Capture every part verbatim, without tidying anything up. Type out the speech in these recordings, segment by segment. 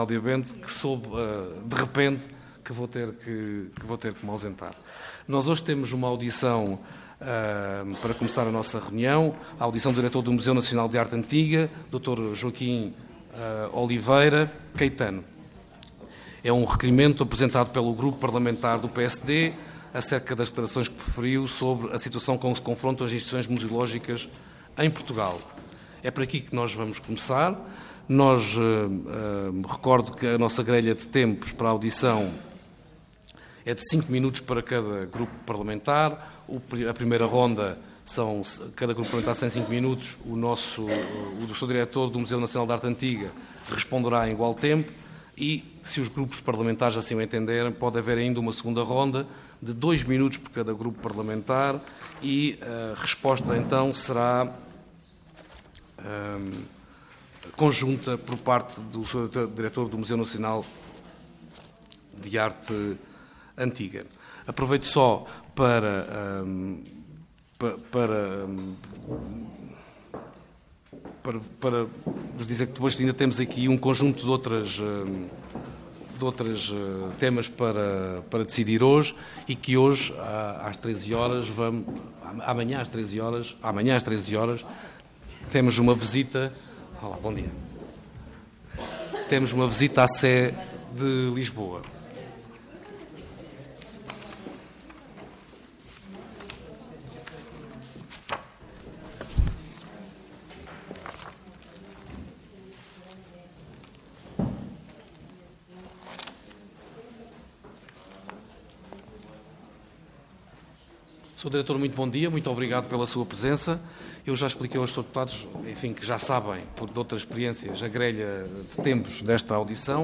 Audiamente, que soube uh, de repente que vou, ter que, que vou ter que me ausentar. Nós hoje temos uma audição uh, para começar a nossa reunião, a audição do diretor do Museu Nacional de Arte Antiga, doutor Joaquim uh, Oliveira Caetano. É um requerimento apresentado pelo grupo parlamentar do P S D acerca das declarações que preferiu sobre a situação com que se confrontam as instituições museológicas em Portugal. É por aqui que nós vamos começar. Nós, uh, uh, recordo que a nossa grelha de tempos para a audição é de cinco minutos para cada grupo parlamentar. O, a primeira ronda, são, cada grupo parlamentar tem cinco minutos. O nosso, o, o seu diretor do Museu Nacional de Arte Antiga responderá em igual tempo. E, se os grupos parlamentares assim o entenderem, pode haver ainda uma segunda ronda de dois minutos por cada grupo parlamentar e a resposta, então, será um, conjunta por parte do seu diretor do Museu Nacional de Arte Antiga. Aproveito só para, um, para, para, um, para, para vos dizer que depois ainda temos aqui um conjunto de outras, um, de outros uh, temas para, para decidir hoje e que hoje, às treze horas, vamos, amanhã às treze horas, amanhã às treze horas, temos uma visita. Olá, bom dia. Temos uma visita à Sé de Lisboa. Senhor Diretor, muito bom dia, muito obrigado pela sua presença. Eu já expliquei aos senhores deputados, enfim, que já sabem, por de outras experiências, a grelha de tempos desta audição,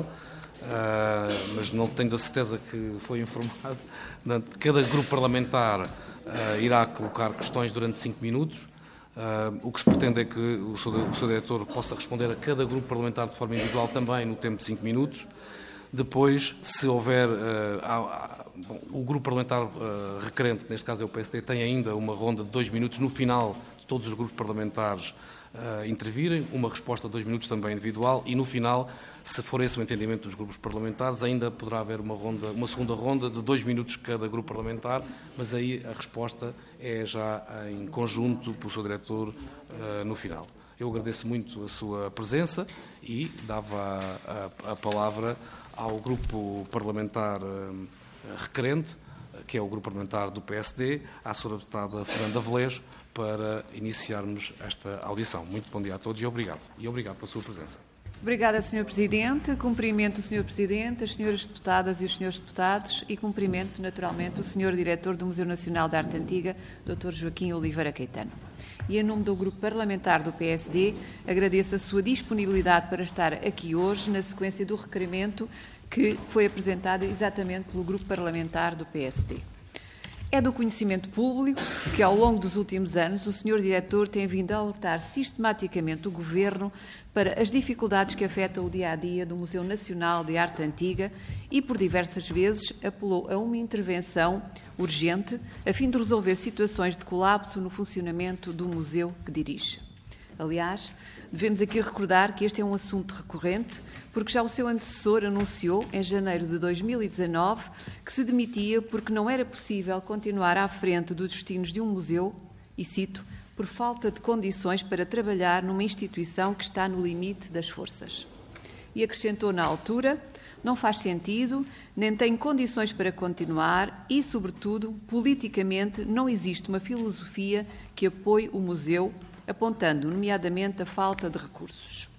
uh, mas não tenho a certeza que foi informado. Cada grupo parlamentar uh, irá colocar questões durante cinco minutos. Uh, o que se pretende é que o senhor, o senhor Diretor possa responder a cada grupo parlamentar de forma individual também no tempo de cinco minutos. Depois, se houver... Uh, há, há, bom, o grupo parlamentar uh, requerente, que neste caso é o P S D, tem ainda uma ronda de dois minutos no final de todos os grupos parlamentares uh, intervirem, uma resposta de dois minutos também individual e no final, se for esse o entendimento dos grupos parlamentares, ainda poderá haver uma, ronda, uma segunda ronda de dois minutos cada grupo parlamentar, mas aí a resposta é já em conjunto pelo seu diretor uh, no final. Eu agradeço muito a sua presença e dava a, a, a palavra ao grupo parlamentar uh, requerente, que é o grupo parlamentar do P S D, à senhora deputada Fernanda Velez, para iniciarmos esta audição. Muito bom dia a todos e obrigado. E obrigado pela sua presença. Obrigada, senhor Presidente. Cumprimento o senhor Presidente, as senhoras deputadas e os senhores deputados e cumprimento, naturalmente, o senhor Diretor do Museu Nacional de Arte Antiga, doutor Joaquim Oliveira Caetano. E, em nome do grupo parlamentar do P S D, agradeço a sua disponibilidade para estar aqui hoje, na sequência do requerimento que foi apresentado exatamente pelo grupo parlamentar do P S D. É do conhecimento público que, ao longo dos últimos anos, o senhor Diretor tem vindo a alertar sistematicamente o Governo para as dificuldades que afetam o dia-a-dia do Museu Nacional de Arte Antiga e, por diversas vezes, apelou a uma intervenção urgente a fim de resolver situações de colapso no funcionamento do museu que dirige. Aliás, devemos aqui recordar que este é um assunto recorrente, porque já o seu antecessor anunciou, em janeiro de dois mil e dezanove, que se demitia porque não era possível continuar à frente dos destinos de um museu, e cito, por falta de condições para trabalhar numa instituição que está no limite das forças. E acrescentou na altura, não faz sentido, nem tem condições para continuar e, sobretudo, politicamente não existe uma filosofia que apoie o museu, apontando, nomeadamente, a falta de recursos.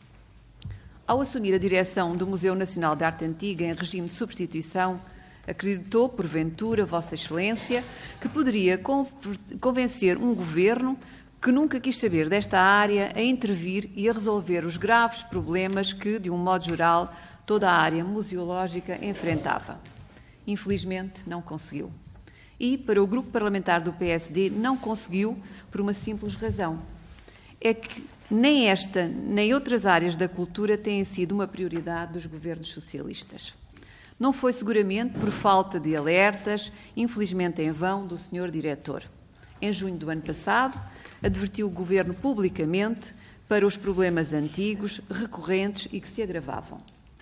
Ao assumir a direção do Museu Nacional de Arte Antiga em regime de substituição, acreditou, porventura, Vossa Excelência, que poderia convencer um governo que nunca quis saber desta área a intervir e a resolver os graves problemas que, de um modo geral, toda a área museológica enfrentava. Infelizmente, não conseguiu. E, para o grupo parlamentar do P S D, não conseguiu por uma simples razão. É que nem esta, nem outras áreas da cultura têm sido uma prioridade dos governos socialistas. Não foi seguramente por falta de alertas, infelizmente em vão, do senhor Diretor. Em junho do ano passado, advertiu o Governo publicamente para os problemas antigos, recorrentes e que se agravavam.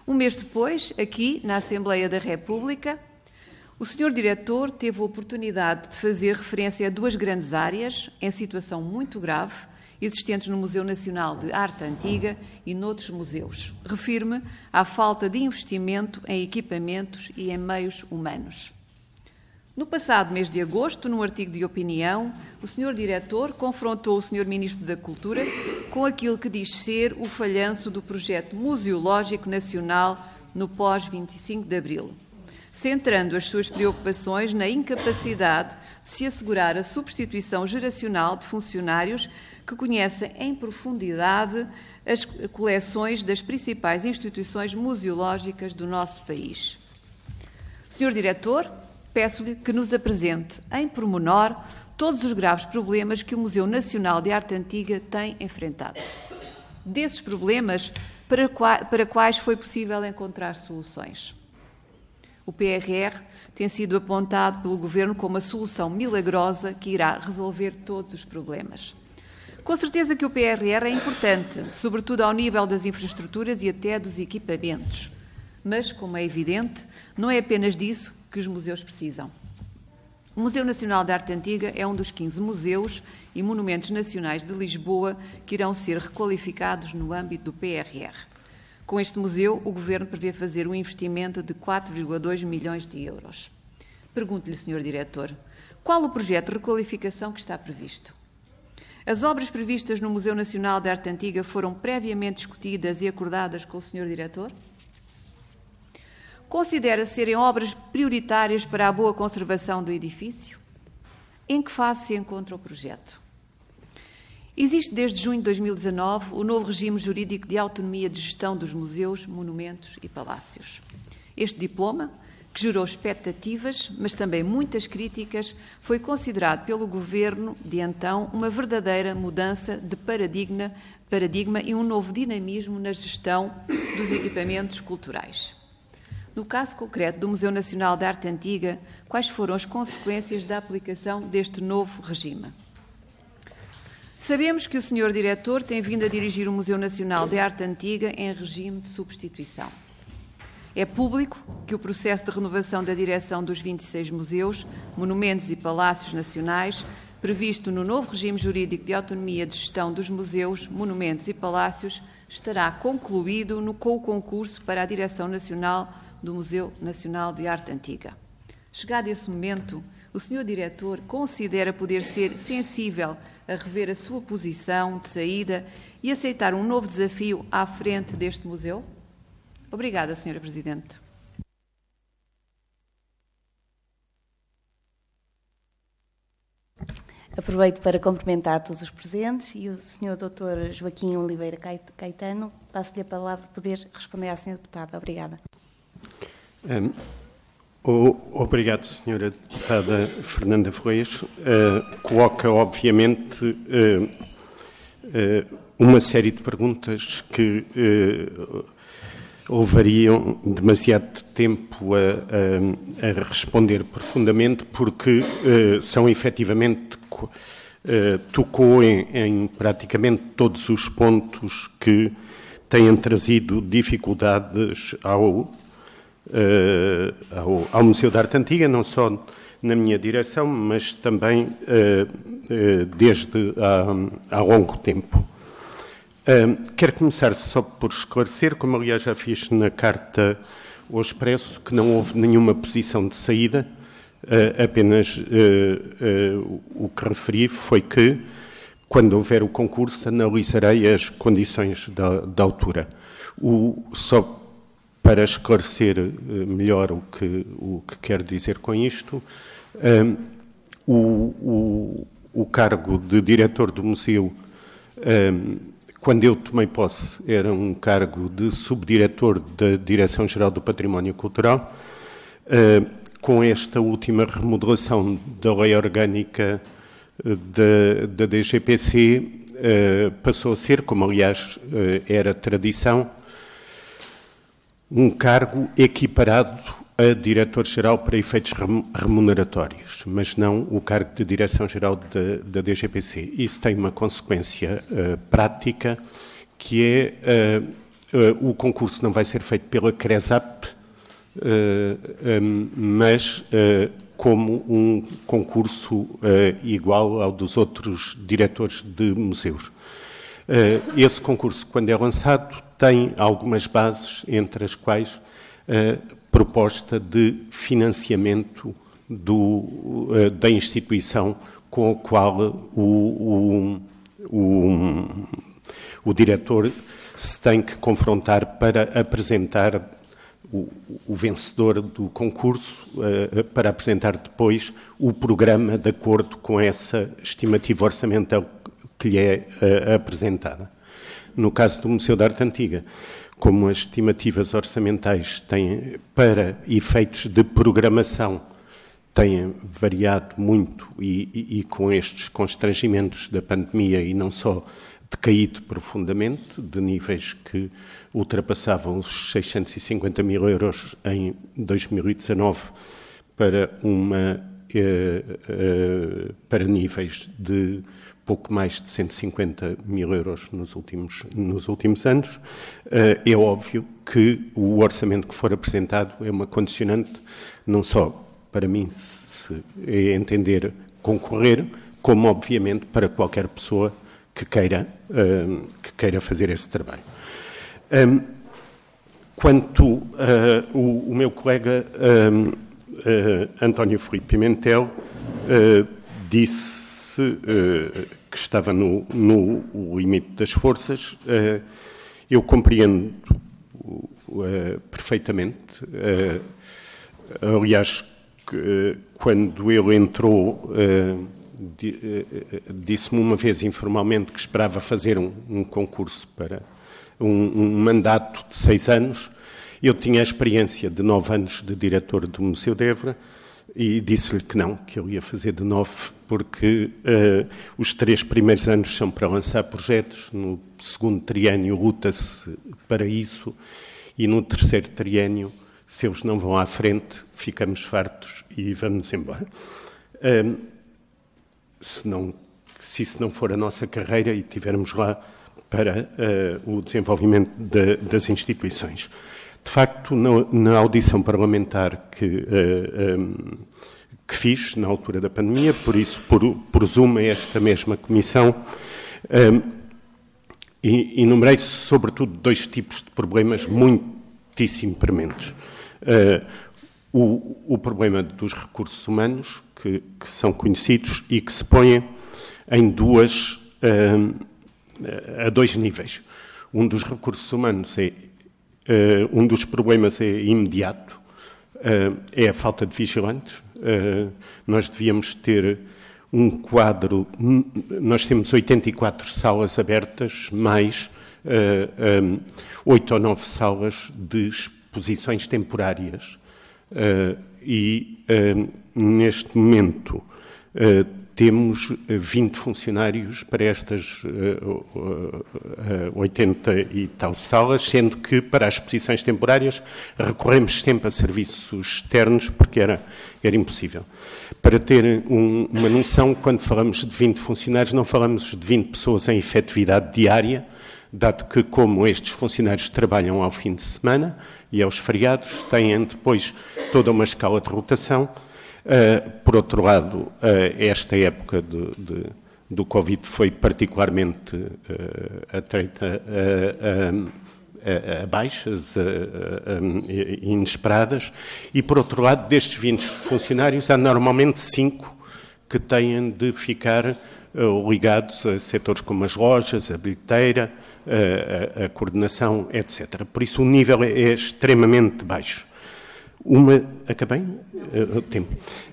Um mês depois, aqui, na Assembleia da República, o senhor Diretor teve a oportunidade de fazer referência a duas grandes áreas em situação muito grave, existentes no Museu Nacional de Arte Antiga e noutros museus. Refiro-me à falta de investimento em equipamentos e em meios humanos. No passado mês de agosto, num artigo de opinião, o senhor Diretor confrontou o senhor Ministro da Cultura com aquilo que diz ser o falhanço do projeto museológico nacional no pós vinte e cinco de abril, centrando as suas preocupações na incapacidade de se assegurar a substituição geracional de funcionários que conhecem em profundidade as coleções das principais instituições museológicas do nosso país. senhor Diretor, peço-lhe que nos apresente, em pormenor, todos os graves problemas que o Museu Nacional de Arte Antiga tem enfrentado. Desses problemas, para, qua- para quais foi possível encontrar soluções? O P R R tem sido apontado pelo Governo como a solução milagrosa que irá resolver todos os problemas. Com certeza que o P R R é importante, sobretudo ao nível das infraestruturas e até dos equipamentos. Mas, como é evidente, não é apenas disso que os museus precisam. O Museu Nacional de Arte Antiga é um dos quinze museus e monumentos nacionais de Lisboa que irão ser requalificados no âmbito do P R R. Com este museu, o Governo prevê fazer um investimento de quatro vírgula dois milhões de euros. Pergunto-lhe, senhor Diretor, qual o projeto de requalificação que está previsto? As obras previstas no Museu Nacional de Arte Antiga foram previamente discutidas e acordadas com o senhor Diretor? Considera serem obras prioritárias para a boa conservação do edifício? Em que fase se encontra o projeto? Existe desde junho de dois mil e dezanove o novo regime jurídico de autonomia de gestão dos museus, monumentos e palácios. Este diploma, que gerou expectativas, mas também muitas críticas, foi considerado pelo Governo de então uma verdadeira mudança de paradigma, paradigma e um novo dinamismo na gestão dos equipamentos culturais. No caso concreto do Museu Nacional de Arte Antiga, quais foram as consequências da aplicação deste novo regime? Sabemos que o senhor Diretor tem vindo a dirigir o Museu Nacional de Arte Antiga em regime de substituição. É público que o processo de renovação da direção dos vinte e seis museus, monumentos e palácios nacionais, previsto no novo regime jurídico de autonomia de gestão dos museus, monumentos e palácios, estará concluído no, com o concurso para a Direção Nacional do Museu Nacional de Arte Antiga. Chegado esse momento, o senhor Diretor considera poder ser sensível a rever a sua posição de saída e aceitar um novo desafio à frente deste museu? Obrigada, senhora Presidente. Aproveito para cumprimentar todos os presentes e o senhor doutor Joaquim Oliveira Caetano. Passo-lhe a palavra para poder responder à senhora deputada. Obrigada. Um, o, obrigado, senhora deputada Fernanda Ferreiros. Uh, coloca, obviamente, uh, uh, uma série de perguntas que uh, levariam demasiado tempo a, a, a responder profundamente, porque uh, são efetivamente uh, tocou em, em praticamente todos os pontos que têm trazido dificuldades ao Uh, ao, ao Museu da Arte Antiga, não só na minha direção, mas também uh, uh, desde há, há longo tempo. Uh, quero começar só por esclarecer, como aliás já fiz na carta ao Expresso, que não houve nenhuma posição de saída, uh, apenas uh, uh, o que referi foi que, quando houver o concurso, analisarei as condições da, da altura. O, só Para esclarecer uh, melhor o que, o que quero dizer com isto, um, o, o, o cargo de diretor do museu, um, quando eu tomei posse, era um cargo de subdiretor da Direção-Geral do Património Cultural. Uh, com esta última remodelação da lei orgânica uh, da, da D G P C, uh, passou a ser, como aliás uh, era tradição, um cargo equiparado a diretor-geral para efeitos remuneratórios, mas não o cargo de direção-geral da, da D G P C. Isso tem uma consequência uh, prática, que é uh, o concurso não vai ser feito pela CRESAP, mas como um concurso igual ao dos outros diretores de museus. Esse concurso, quando é lançado, tem algumas bases, entre as quais a proposta de financiamento do, da instituição com a qual o, o, o, o diretor se tem que confrontar para apresentar o, o vencedor do concurso, uh, para apresentar depois o programa de acordo com essa estimativa orçamental que lhe é uh, apresentada. No caso do Museu da Arte Antiga, como as estimativas orçamentais têm, para efeitos de programação, têm variado muito e, e, e com estes constrangimentos da pandemia e não só, decaído profundamente, de níveis que ultrapassavam os seiscentos e cinquenta mil euros em dois mil e dezanove para, uma, eh, eh, para níveis de pouco mais de cento e cinquenta mil euros nos últimos, nos últimos anos. Eh, é óbvio que o orçamento que for apresentado é uma condicionante, não só para mim se é entender concorrer, como obviamente para qualquer pessoa que queira, uh, que queira fazer esse trabalho. Um, quanto uh, o, o meu colega um, uh, António Filipe Pimentel uh, disse uh, que estava no, no limite das forças, uh, eu compreendo uh, perfeitamente. Uh, aliás, que, uh, quando ele entrou... Uh, disse-me uma vez informalmente que esperava fazer um, um concurso para um, um mandato de seis anos. Eu tinha a experiência de nove anos de diretor do Museu de Évora e disse-lhe que não, que eu ia fazer de nove, porque uh, os três primeiros anos são para lançar projetos, no segundo triênio luta-se para isso e no terceiro triênio, se eles não vão à frente, ficamos fartos e vamos embora. Uh, Se, não, se isso não for a nossa carreira e tivermos lá para uh, o desenvolvimento de, das instituições. De facto, na, na audição parlamentar que, uh, um, que fiz na altura da pandemia, por isso, por, por Zoom, a esta mesma comissão, um, e, enumerei sobretudo dois tipos de problemas muitíssimo prementes. Uh, o, o problema dos recursos humanos, Que, que são conhecidos e que se põem em duas, uh, a dois níveis. Um dos recursos humanos é, uh, um dos problemas é imediato, uh, é a falta de vigilantes. Uh, nós devíamos ter um quadro, nós temos oitenta e quatro salas abertas, mais uh, um, oito ou nove salas de exposições temporárias. Uh, e uh, neste momento uh, temos vinte funcionários para estas uh, uh, uh, oitenta e tal salas, sendo que para as exposições temporárias recorremos sempre a serviços externos porque era, era impossível. Para ter um, uma noção, quando falamos de vinte funcionários, não falamos de vinte pessoas em efetividade diária, dado que, como estes funcionários trabalham ao fim de semana e aos feriados, têm depois toda uma escala de rotação. Uh, por outro lado, uh, esta época de, de, do Covid foi particularmente uh, atreita a, a, a, a baixas a, a, a inesperadas, e, por outro lado, destes vinte funcionários, há normalmente cinco que têm de ficar uh, ligados a setores como as lojas, a bilheteira, a, a, a coordenação, etcétera. Por isso o nível é, é extremamente baixo. Uma... Acabei? Uh, o tempo.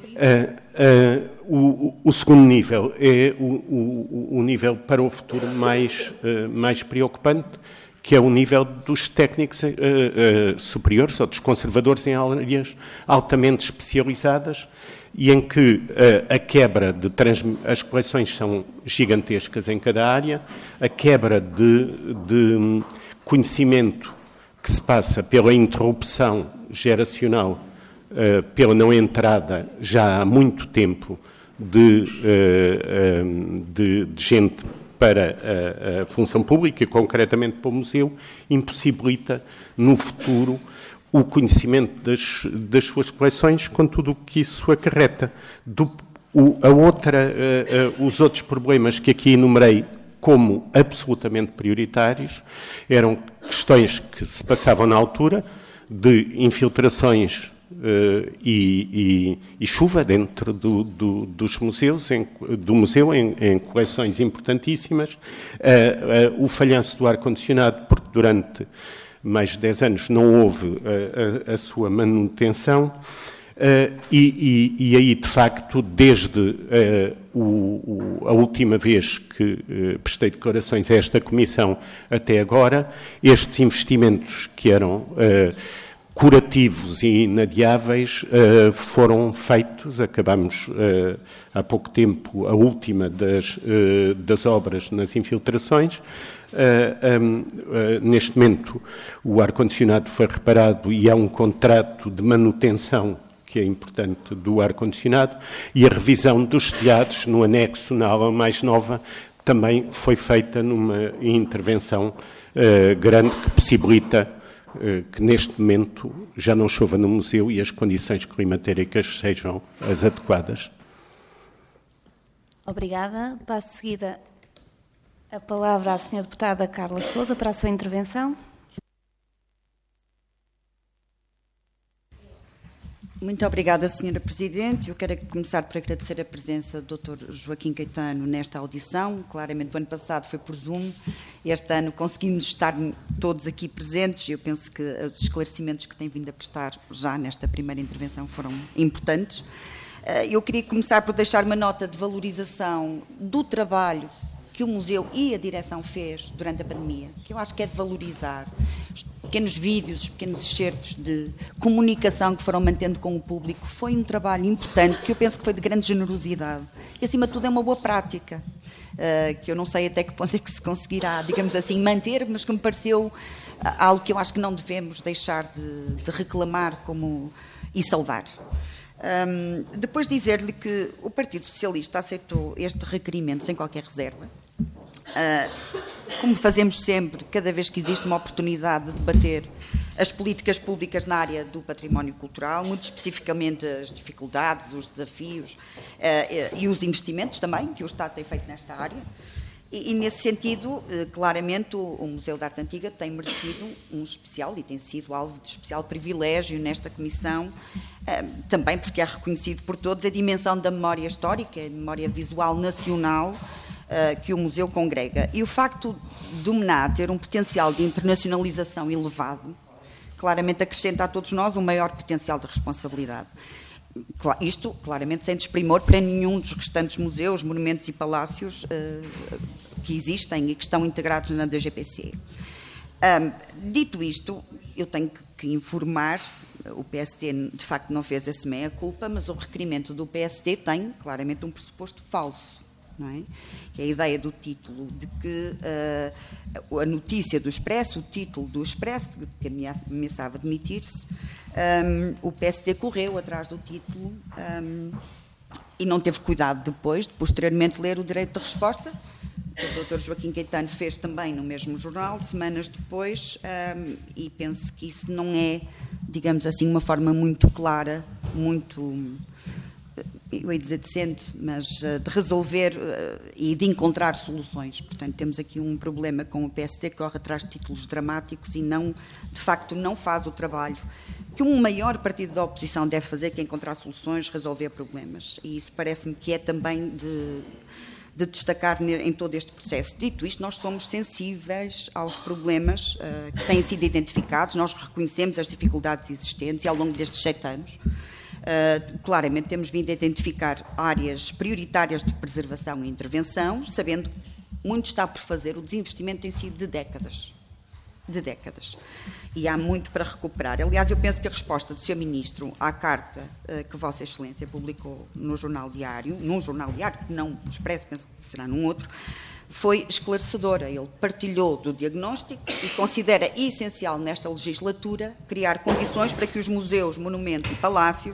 Uh, uh, o, o segundo nível é o, o, o nível para o futuro mais, uh, mais preocupante, que é o nível dos técnicos uh, uh, superiores, ou dos conservadores em áreas altamente especializadas, e em que uh, a quebra de... Transm... As coleções são gigantescas em cada área, a quebra de, de conhecimento que se passa pela interrupção geracional, uh, pela não entrada já há muito tempo de, uh, um, de, de gente para a, a função pública, e concretamente para o museu, impossibilita no futuro o conhecimento das, das suas coleções, com tudo o que isso acarreta. Do, o, a outra, uh, uh, os outros problemas que aqui enumerei como absolutamente prioritários eram questões que se passavam na altura de infiltrações uh, e, e, e chuva dentro do, do, dos museus, em, do museu em, em coleções importantíssimas, uh, uh, o falhanço do ar-condicionado, porque durante mais de dez anos não houve a, a, a sua manutenção, uh, e, e, e aí, de facto, desde uh, o, o, a última vez que uh, prestei declarações a esta Comissão até agora, estes investimentos que eram uh, curativos e inadiáveis uh, foram feitos. Acabamos uh, há pouco tempo a última das, uh, das obras nas infiltrações. Uh, um, uh, neste momento o ar-condicionado foi reparado e há um contrato de manutenção que é importante do ar-condicionado, e a revisão dos telhados no anexo, na ala mais nova, também foi feita numa intervenção uh, grande que possibilita uh, que neste momento já não chova no museu e as condições climatéricas sejam as adequadas. Obrigada. Passo de seguida a palavra à senhora deputada Carla Sousa para a sua intervenção. Muito obrigada, senhora Presidente. Eu quero começar por agradecer a presença do doutor Joaquim Caetano nesta audição. Claramente, o ano passado foi por Zoom. Este ano conseguimos estar todos aqui presentes e eu penso que os esclarecimentos que tem vindo a prestar já nesta primeira intervenção foram importantes. Eu queria começar por deixar uma nota de valorização do trabalho que o museu e a direção fez durante a pandemia, que eu acho que é de valorizar. Os pequenos vídeos, os pequenos excertos de comunicação que foram mantendo com o público, foi um trabalho importante, que eu penso que foi de grande generosidade. E, acima de tudo, é uma boa prática, uh, que eu não sei até que ponto é que se conseguirá, digamos assim, manter, mas que me pareceu uh, algo que eu acho que não devemos deixar de, de reclamar como, e saudar. Um, depois dizer-lhe que o Partido Socialista aceitou este requerimento sem qualquer reserva. Uh, como fazemos sempre, cada vez que existe uma oportunidade de debater as políticas públicas na área do património cultural, muito especificamente as dificuldades, os desafios uh, e os investimentos também que o Estado tem feito nesta área. E, e nesse sentido, uh, claramente, o, o Museu da Arte Antiga tem merecido um especial, e tem sido alvo de especial privilégio nesta Comissão, uh, também porque é reconhecido por todos a dimensão da memória histórica, a memória visual nacional, Uh, que o museu congrega. E o facto do M N A ter um potencial de internacionalização elevado, claramente acrescenta a todos nós um maior potencial de responsabilidade. Cla- isto, claramente, sem desprimor para nenhum dos restantes museus, monumentos e palácios uh, que existem e que estão integrados na D G P C. Um, dito isto, eu tenho que, que informar, o P S T de facto não fez esse meia-culpa, mas o requerimento do P S T tem claramente um pressuposto falso. Não é? Que é a ideia do título, de que uh, a notícia do Expresso, o título do Expresso, que ameaçava demitir-se, um, o P S T correu atrás do título um, e não teve cuidado depois, de posteriormente ler o direito de resposta, que o doutor Joaquim Caetano fez também no mesmo jornal, semanas depois, um, e penso que isso não é, digamos assim, uma forma muito clara, muito... eu ia dizer decente, mas uh, de resolver uh, e de encontrar soluções. Portanto, temos aqui um problema com o P S T que corre atrás de títulos dramáticos e não, de facto, não faz o trabalho que um maior partido da oposição deve fazer, que é encontrar soluções, resolver problemas. E isso parece-me que é também de, de destacar em todo este processo. Dito isto, nós somos sensíveis aos problemas uh, que têm sido identificados, nós reconhecemos as dificuldades existentes e ao longo destes sete anos, Uh, claramente temos vindo a identificar áreas prioritárias de preservação e intervenção, sabendo que muito está por fazer, o desinvestimento tem sido de décadas. De décadas. E há muito para recuperar. Aliás, eu penso que a resposta do senhor Ministro à carta uh, que Vossa Excelência publicou no Jornal Diário, num jornal diário, que não Expresso, penso que será num outro, foi esclarecedora. Ele partilhou do diagnóstico e considera essencial nesta legislatura criar condições para que os museus, monumentos e palácios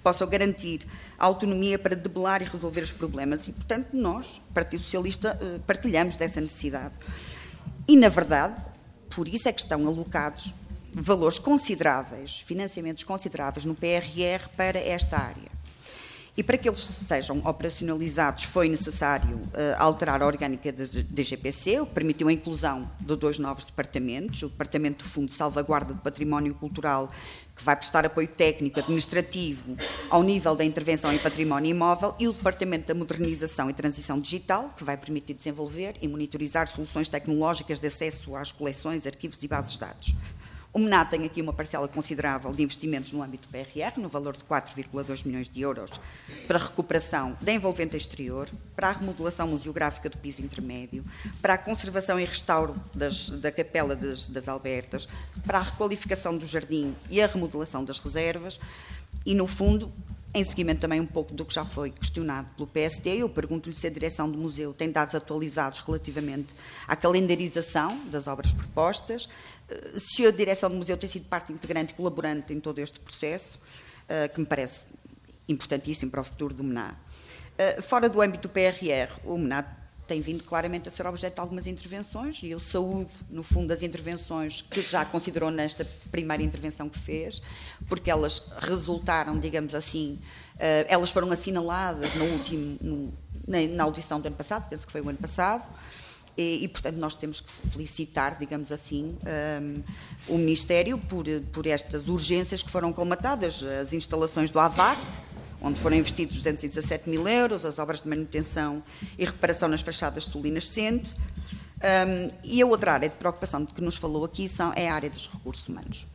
possam garantir a autonomia para debelar e resolver os problemas. E, portanto, nós, Partido Socialista, partilhamos dessa necessidade. E, na verdade, por isso é que estão alocados valores consideráveis, financiamentos consideráveis no P R R para esta área. E para que eles sejam operacionalizados foi necessário uh, alterar a orgânica da D G P C, o que permitiu a inclusão de dois novos departamentos, o Departamento do Fundo de Salvaguarda do Património Cultural, que vai prestar apoio técnico, administrativo, ao nível da intervenção em património imóvel, e o Departamento da Modernização e Transição Digital, que vai permitir desenvolver e monitorizar soluções tecnológicas de acesso às coleções, arquivos e bases de dados. O MENAD tem aqui uma parcela considerável de investimentos no âmbito do P R R, no valor de quatro vírgula dois milhões de euros, para a recuperação da envolvente exterior, para a remodelação museográfica do piso intermédio, para a conservação e restauro das, da capela das, das Albertas, para a requalificação do jardim e a remodelação das reservas e, no fundo, em seguimento também um pouco do que já foi questionado pelo P S D, eu pergunto-lhe se a direção do museu tem dados atualizados relativamente à calendarização das obras propostas, se a direção do museu tem sido parte integrante e colaborante em todo este processo, que me parece importantíssimo para o futuro do MENAD. Fora do âmbito do P R R, o MENAD tem vindo claramente a ser objeto de algumas intervenções e eu saúdo, no fundo, as intervenções que já considerou nesta primeira intervenção que fez, porque elas resultaram, digamos assim, uh, elas foram assinaladas no último, no, na, na audição do ano passado, penso que foi o ano passado, e, e portanto, nós temos que felicitar, digamos assim, um, o Ministério por, por estas urgências que foram colmatadas, as instalações do AVAC, onde foram investidos duzentos e dezassete mil euros, as obras de manutenção e reparação nas fachadas sul e nascente. Um, e a outra área de preocupação de que nos falou aqui são, é a área dos recursos humanos.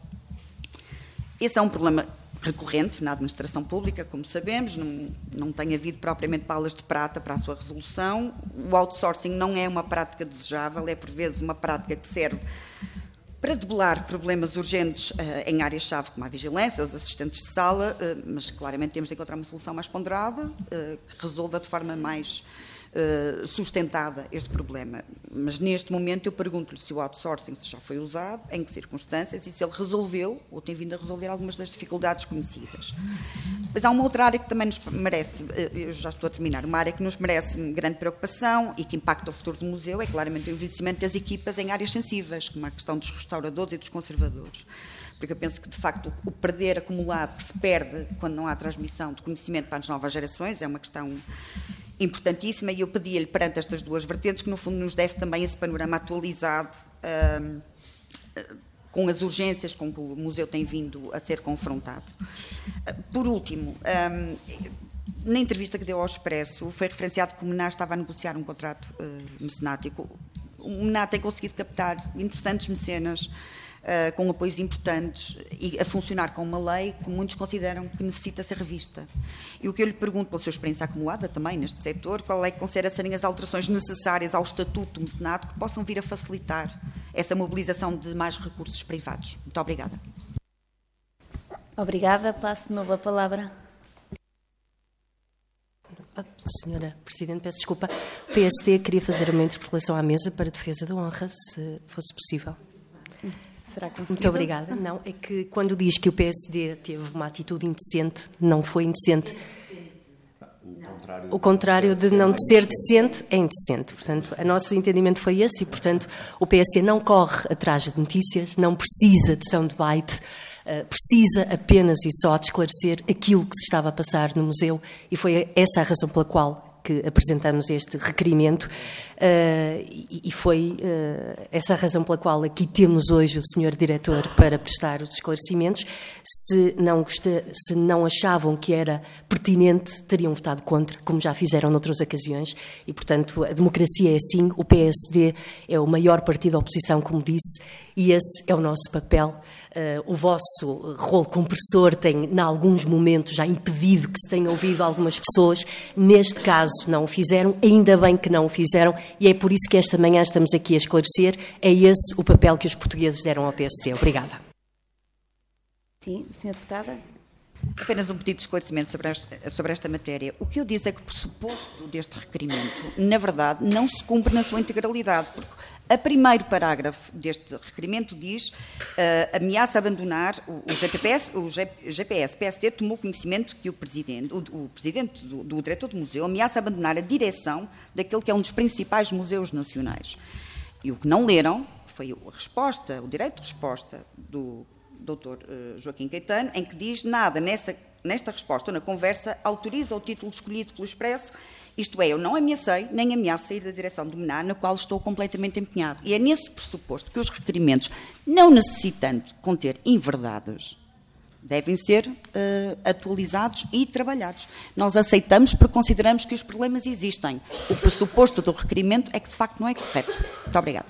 Esse é um problema recorrente na administração pública, como sabemos, não, não tem havido propriamente balas de prata para a sua resolução. O outsourcing não é uma prática desejável, é por vezes uma prática que serve para debelar problemas urgentes uh, em áreas-chave como a vigilância, os assistentes de sala, uh, mas claramente temos de encontrar uma solução mais ponderada, uh, que resolva de forma mais uh, sustentada este problema. Mas neste momento eu pergunto-lhe se o outsourcing se já foi usado, em que circunstâncias e se ele resolveu ou tem vindo a resolver algumas das dificuldades conhecidas. Mas há uma outra área que também nos merece, eu já estou a terminar, uma área que nos merece grande preocupação e que impacta o futuro do museu é claramente o envelhecimento das equipas em áreas sensíveis, como a questão dos restauradores e dos conservadores. Porque eu penso que, de facto, o perder acumulado que se perde quando não há transmissão de conhecimento para as novas gerações é uma questão importantíssima e eu pedia-lhe, perante estas duas vertentes, que no fundo nos desse também esse panorama atualizado um, com as urgências com que o museu tem vindo a ser confrontado. Por último, um, na entrevista que deu ao Expresso, foi referenciado que o MENAD estava a negociar um contrato uh, mecenático. O MENAD tem conseguido captar interessantes mecenas Uh, com apoios importantes e a funcionar com uma lei que muitos consideram que necessita ser revista. E o que eu lhe pergunto, pela sua experiência acumulada também neste setor, qual é que considera serem as alterações necessárias ao Estatuto do Mecenato que possam vir a facilitar essa mobilização de mais recursos privados? Muito obrigada. Obrigada. Passo de novo a palavra. Senhora Presidente, peço desculpa. O P S D queria fazer uma interpelação à mesa para defesa da honra, se fosse possível. Será conseguido? Muito obrigada. Não, é que quando diz que o P S D teve uma atitude indecente, não foi indecente. O contrário de não ser decente é indecente. Portanto, o nosso entendimento foi esse e, portanto, o P S D não corre atrás de notícias, não precisa de soundbite, uh, precisa apenas e só de esclarecer aquilo que se estava a passar no museu e foi essa a razão pela qual que apresentamos este requerimento uh, e, e foi uh, essa a razão pela qual aqui temos hoje o senhor Diretor para prestar os esclarecimentos. Se não, gosta, se não achavam que era pertinente, teriam votado contra, como já fizeram noutras ocasiões e, portanto, a democracia é assim, o P S D é o maior partido da oposição, como disse, e esse é o nosso papel. Uh, o vosso rolo compressor tem, em alguns momentos, já impedido que se tenha ouvido algumas pessoas. Neste caso, não o fizeram. Ainda bem que não o fizeram. E é por isso que esta manhã estamos aqui a esclarecer. É esse o papel que os portugueses deram ao P S D. Obrigada. Sim, senhora Deputada. Apenas um pedido de esclarecimento sobre esta, sobre esta matéria. O que eu disse é que o pressuposto deste requerimento, na verdade, não se cumpre na sua integralidade, porque a primeiro parágrafo deste requerimento diz uh, ameaça abandonar o, o G P S, o G P S P S D tomou conhecimento que o presidente, o, o presidente do, do diretor do museu ameaça abandonar a direção daquele que é um dos principais museus nacionais. E o que não leram foi a resposta, o direito de resposta do doutor Joaquim Caetano, em que diz nada nessa, nesta resposta ou na conversa autoriza o título escolhido pelo Expresso, isto é, eu não ameacei, nem ameaço sair da direção do M N A, na qual estou completamente empenhado. E é nesse pressuposto que os requerimentos, não necessitando conter inverdades, devem ser uh, atualizados e trabalhados. Nós aceitamos porque consideramos que os problemas existem. O pressuposto do requerimento é que, de facto, não é correto. Muito obrigada.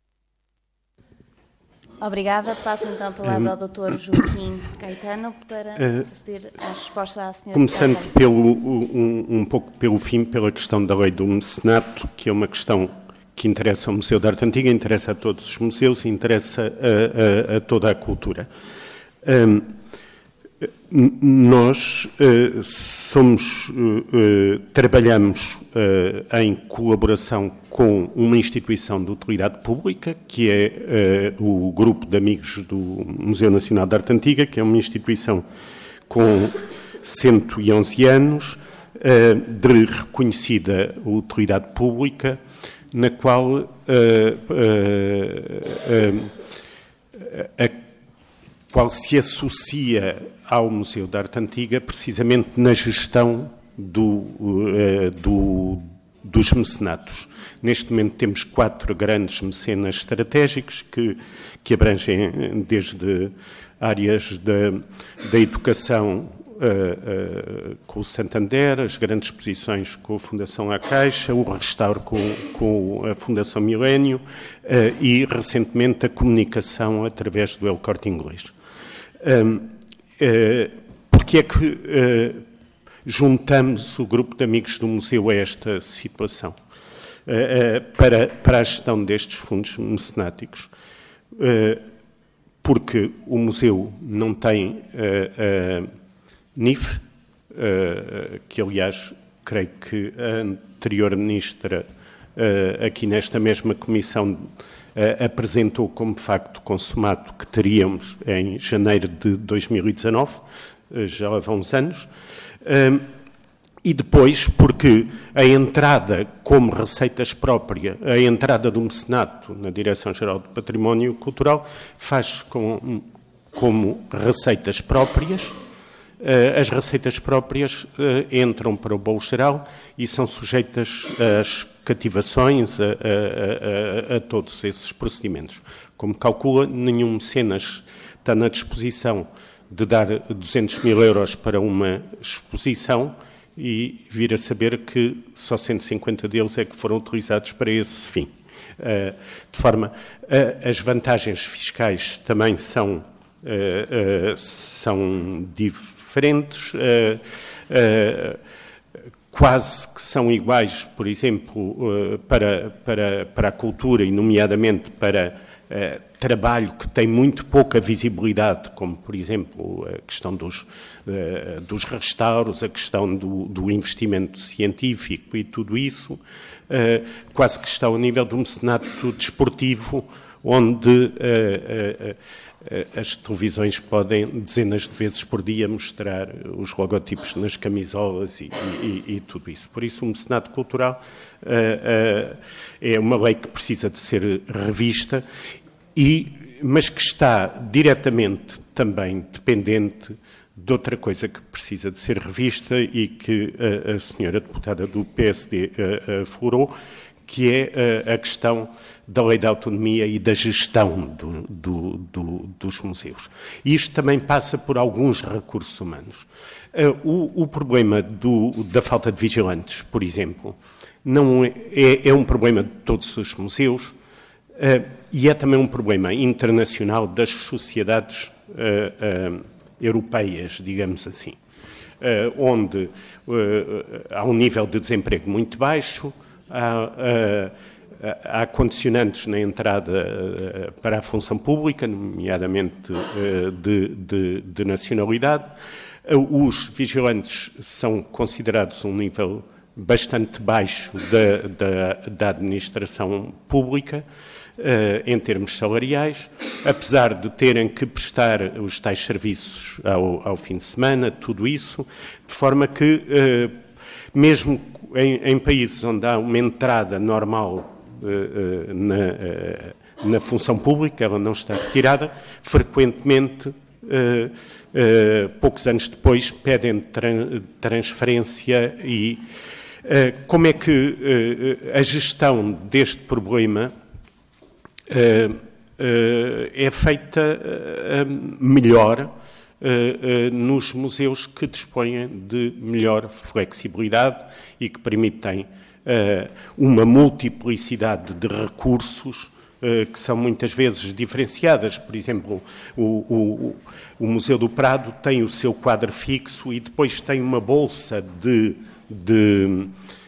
Obrigada. Passo então a palavra ao doutor Joaquim Caetano para proceder à resposta à senhora. Começando pelo, um, um pouco pelo fim, pela questão da lei do mecenato, que é uma questão que interessa ao Museu da Arte Antiga, interessa a todos os museus, interessa a, a, a toda a cultura. Um, nós uh, somos, uh, uh, trabalhamos uh, em colaboração com uma instituição de utilidade pública, que é uh, o Grupo de Amigos do Museu Nacional de Arte Antiga, que é uma instituição com cento e onze anos, uh, de reconhecida utilidade pública, na qual uh, uh, uh, a qual se associa ao Museu da Arte Antiga precisamente na gestão do, uh, do, dos mecenatos. Neste momento temos quatro grandes mecenas estratégicos que, que abrangem desde áreas da, da educação uh, uh, com o Santander, as grandes exposições com a Fundação A Caixa, o restauro com, com a Fundação Milénio uh, e, recentemente, a comunicação através do El Corte Inglês. Um, uh, porque é que uh, juntamos o grupo de amigos do museu a esta situação? Uh, uh, para, para a gestão destes fundos mecenáticos. Uh, porque o museu não tem uh, uh, N I F, uh, que aliás creio que a anterior ministra uh, aqui nesta mesma comissão Uh, apresentou como facto consumado que teríamos em janeiro de dois mil e dezanove, uh, já há uns anos, uh, e depois porque a entrada como receitas próprias, a entrada do mecenato na Direção-Geral do Património Cultural faz com, como receitas próprias. Uh, as receitas próprias uh, entram para o bolo geral e são sujeitas às cativações, a, a, a, a todos esses procedimentos. Como calcula, nenhum mecenas está na disposição de dar duzentos mil euros para uma exposição e vir a saber que só cento e cinquenta deles é que foram utilizados para esse fim. Uh, de forma, uh, as vantagens fiscais também são, uh, uh, são diferentes, uh, uh, quase que são iguais, por exemplo, para, para, para a cultura e, nomeadamente, para uh, trabalho que tem muito pouca visibilidade, como, por exemplo, a questão dos, uh, dos restauros, a questão do, do investimento científico e tudo isso, uh, quase que está ao nível do mecenato desportivo, onde uh, uh, uh, as televisões podem, dezenas de vezes por dia, mostrar os logotipos nas camisolas e, e, e tudo isso. Por isso, o mecenato cultural uh, uh, é uma lei que precisa de ser revista, e, mas que está diretamente também dependente de outra coisa que precisa de ser revista e que a, a senhora deputada do P S D uh, uh, florou, que é uh, a questão da lei da autonomia e da gestão do, do, do, dos museus. E isto também passa por alguns recursos humanos. Uh, o, o problema do, da falta de vigilantes, por exemplo, não é, é, é um problema de todos os museus uh, e é também um problema internacional das sociedades uh, uh, europeias, digamos assim, uh, onde uh, há um nível de desemprego muito baixo, há... Uh, Há condicionantes na entrada para a função pública, nomeadamente de, de, de nacionalidade. Os vigilantes são considerados um nível bastante baixo da, da, da administração pública, Uh, em termos salariais, apesar de terem que prestar os tais serviços ao, ao fim de semana, tudo isso, de forma que, uh, mesmo em, em países onde há uma entrada normal uh, uh, na, uh, na função pública, ela não está retirada, frequentemente, uh, uh, poucos anos depois, pedem tran- transferência e uh, como é que uh, a gestão deste problema Uh, uh, é feita uh, melhor uh, uh, nos museus que dispõem de melhor flexibilidade e que permitem uh, uma multiplicidade de recursos uh, que são muitas vezes diferenciadas. Por exemplo, o, o, o Museu do Prado tem o seu quadro fixo e depois tem uma bolsa de... de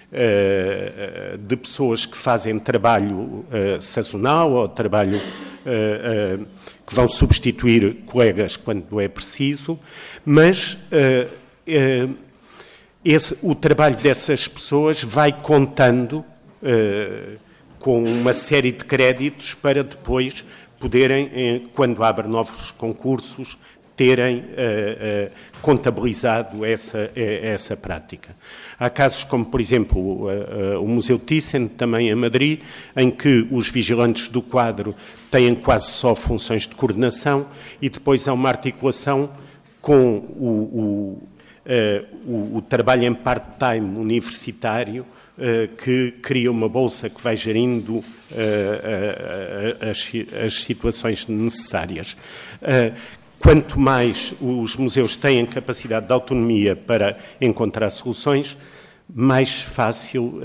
de pessoas que fazem trabalho uh, sazonal ou trabalho uh, uh, que vão substituir colegas quando é preciso, mas uh, uh, esse, o trabalho dessas pessoas vai contando uh, com uma série de créditos para depois poderem, eh, quando abrem novos concursos, terem uh, uh, contabilizado essa, essa prática. Há casos como, por exemplo, uh, uh, o Museu Thyssen, também em Madrid, em que os vigilantes do quadro têm quase só funções de coordenação e depois há uma articulação com o, o, uh, o, o trabalho em part-time universitário, uh, que cria uma bolsa que vai gerindo uh, uh, uh, as, as situações necessárias. Uh, Quanto mais os museus têm capacidade de autonomia para encontrar soluções, mais fácil uh, uh,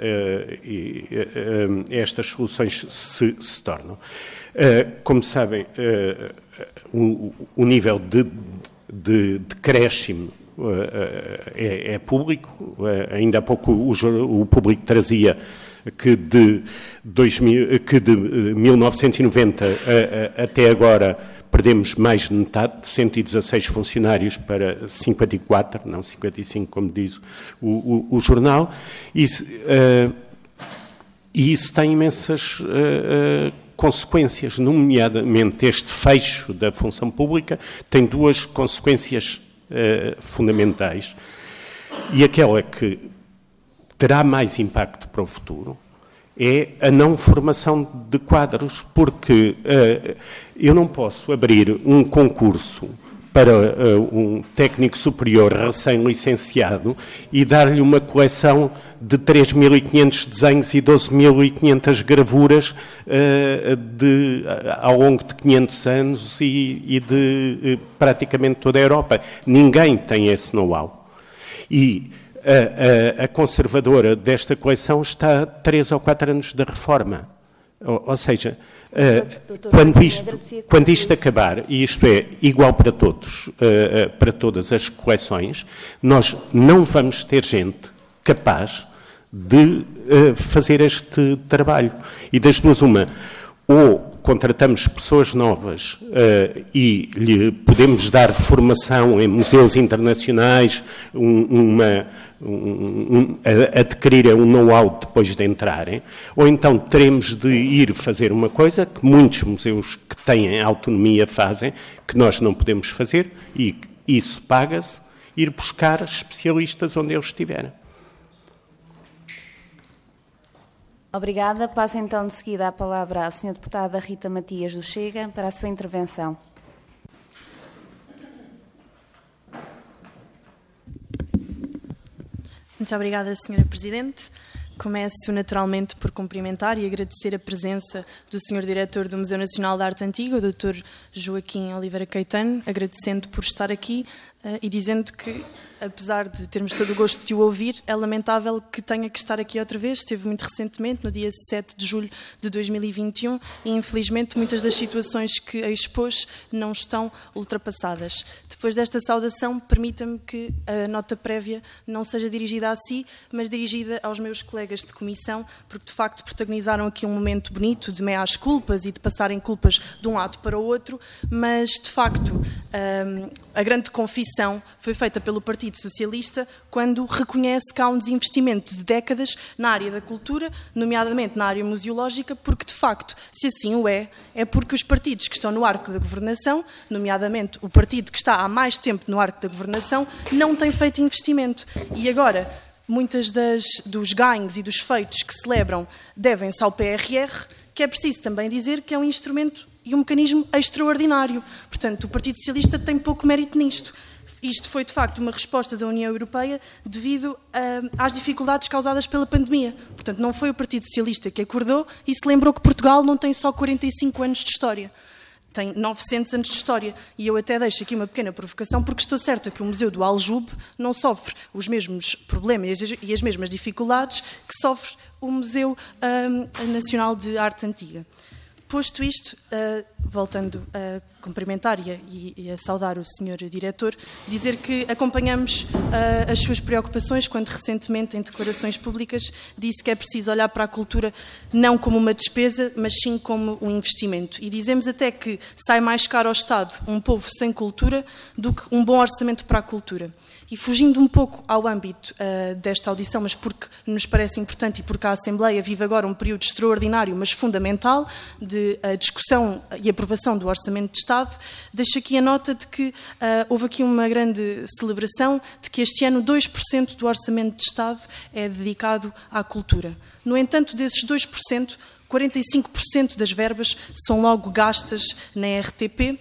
uh, uh, estas soluções se, se tornam. Uh, como sabem, uh, o, o nível de, de, de crescimento uh, uh, é, é público. Uh, ainda há pouco o, o público trazia que de, dois mil, que de mil novecentos e noventa uh, uh, até agora perdemos mais de metade, de cento e dezasseis funcionários para cinquenta e quatro, não cinquenta e cinco, como diz o, o, o jornal, e, uh, e isso tem imensas uh, uh, consequências, nomeadamente este fecho da função pública tem duas consequências uh, fundamentais, e aquela que terá mais impacto para o futuro é a não formação de quadros, porque uh, eu não posso abrir um concurso para uh, um técnico superior recém-licenciado e dar-lhe uma coleção de três mil e quinhentos desenhos e doze mil e quinhentas gravuras uh, de, uh, ao longo de quinhentos anos e, e de uh, praticamente toda a Europa. Ninguém tem esse know-how. E A, a, a conservadora desta coleção está a três ou quatro anos da reforma. Ou, ou seja, uh, quando isto, quando isto acabar, e isto é igual para todos, uh, uh, para todas as coleções, nós não vamos ter gente capaz de uh, fazer este trabalho. E das duas, uma, ou contratamos pessoas novas uh, e lhe podemos dar formação em museus internacionais, um, uma, um, um, a, adquirirem um know-how depois de entrarem, ou então teremos de ir fazer uma coisa que muitos museus que têm autonomia fazem, que nós não podemos fazer, e isso paga-se, ir buscar especialistas onde eles estiverem. Obrigada. Passo então de seguida a palavra à senhora deputada Rita Matias do Chega para a sua intervenção. Muito obrigada, senhora Presidente. Começo naturalmente por cumprimentar e agradecer a presença do senhor Diretor do Museu Nacional de Arte Antiga, o doutor Joaquim Oliveira Caetano, agradecendo por estar aqui uh, e dizendo que, apesar de termos todo o gosto de o ouvir, é lamentável que tenha que estar aqui outra vez. Esteve muito recentemente, no dia sete de julho de dois mil e vinte e um, e infelizmente muitas das situações que expôs não estão ultrapassadas. Depois desta saudação, permita-me que a nota prévia não seja dirigida a si, mas dirigida aos meus colegas de comissão, porque de facto protagonizaram aqui um momento bonito de meias culpas e de passarem culpas de um lado para o outro, mas de facto a grande confissão omissão foi feita pelo Partido Socialista quando reconhece que há um desinvestimento de décadas na área da cultura, nomeadamente na área museológica, porque, de facto, se assim o é, é porque os partidos que estão no arco da governação, nomeadamente o partido que está há mais tempo no arco da governação, não têm feito investimento. E agora, muitas das, dos ganhos e dos feitos que celebram devem-se ao P R R, que é preciso também dizer que é um instrumento e um mecanismo extraordinário. Portanto, o Partido Socialista tem pouco mérito nisto. Isto foi, de facto, uma resposta da União Europeia devido uh, às dificuldades causadas pela pandemia. Portanto, não foi o Partido Socialista que acordou e se lembrou que Portugal não tem só quarenta e cinco anos de história. Tem novecentos anos de história. E eu até deixo aqui uma pequena provocação, porque estou certa que o Museu do Aljube não sofre os mesmos problemas e as mesmas dificuldades que sofre o Museu uh, Nacional de Arte Antiga. Posto isto, uh, voltando a cumprimentar e, e a saudar o senhor Diretor, dizer que acompanhamos uh, as suas preocupações quando recentemente, em declarações públicas, disse que é preciso olhar para a cultura não como uma despesa, mas sim como um investimento. E dizemos até que sai mais caro ao Estado um povo sem cultura do que um bom orçamento para a cultura. E fugindo um pouco ao âmbito uh, desta audição, mas porque nos parece importante e porque a Assembleia vive agora um período extraordinário, mas fundamental, de uh, discussão e aprovação do Orçamento de Estado, deixo aqui a nota de que uh, houve aqui uma grande celebração de que este ano dois por cento do Orçamento de Estado é dedicado à cultura. No entanto, desses dois por cento, quarenta e cinco por cento das verbas são logo gastas na R T P,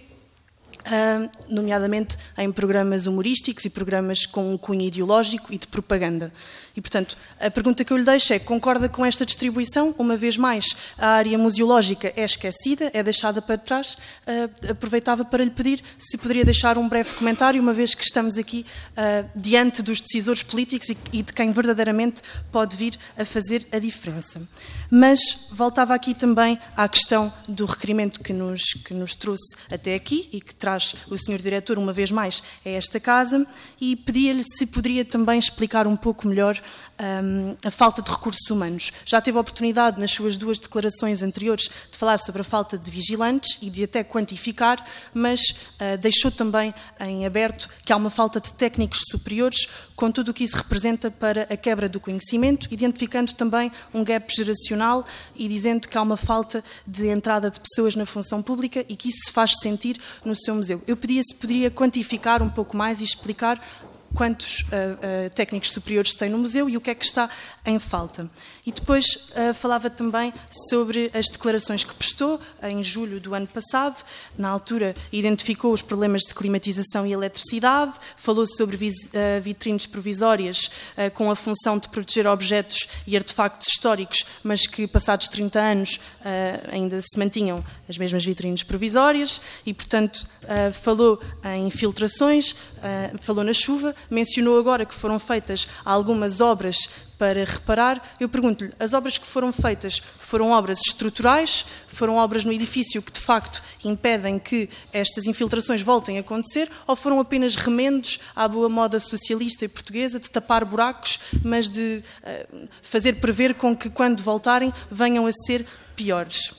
Uh, nomeadamente em programas humorísticos e programas com um cunho ideológico e de propaganda. E, portanto, a pergunta que eu lhe deixo é: concorda com esta distribuição? Uma vez mais, a área museológica é esquecida, é deixada para trás. Uh, aproveitava para lhe pedir se poderia deixar um breve comentário, uma vez que estamos aqui uh, diante dos decisores políticos e, e de quem verdadeiramente pode vir a fazer a diferença. Mas voltava aqui também à questão do requerimento que nos, que nos trouxe até aqui e que traz o senhor Diretor, uma vez mais, a esta Casa, e pedia-lhe se poderia também explicar um pouco melhor um, a falta de recursos humanos. Já teve a oportunidade, nas suas duas declarações anteriores, de falar sobre a falta de vigilantes e de até quantificar, mas uh, deixou também em aberto que há uma falta de técnicos superiores, com tudo o que isso representa para a quebra do conhecimento, identificando também um gap geracional e dizendo que há uma falta de entrada de pessoas na função pública e que isso se faz sentir no seu museu. Eu pedia se poderia quantificar um pouco mais e explicar quantos uh, uh, técnicos superiores tem no museu e o que é que está em falta. E depois uh, falava também sobre as declarações que prestou em julho do ano passado. Na altura identificou os problemas de climatização e eletricidade, falou sobre vis, uh, vitrines provisórias uh, com a função de proteger objetos e artefactos históricos, mas que passados trinta anos uh, ainda se mantinham as mesmas vitrines provisórias e, portanto, uh, falou em infiltrações, uh, falou na chuva. Mencionou agora que foram feitas algumas obras para reparar. Eu pergunto-lhe, as obras que foram feitas foram obras estruturais, foram obras no edifício que de facto impedem que estas infiltrações voltem a acontecer, ou foram apenas remendos à boa moda socialista e portuguesa de tapar buracos, mas de uh, fazer prever com que quando voltarem venham a ser piores?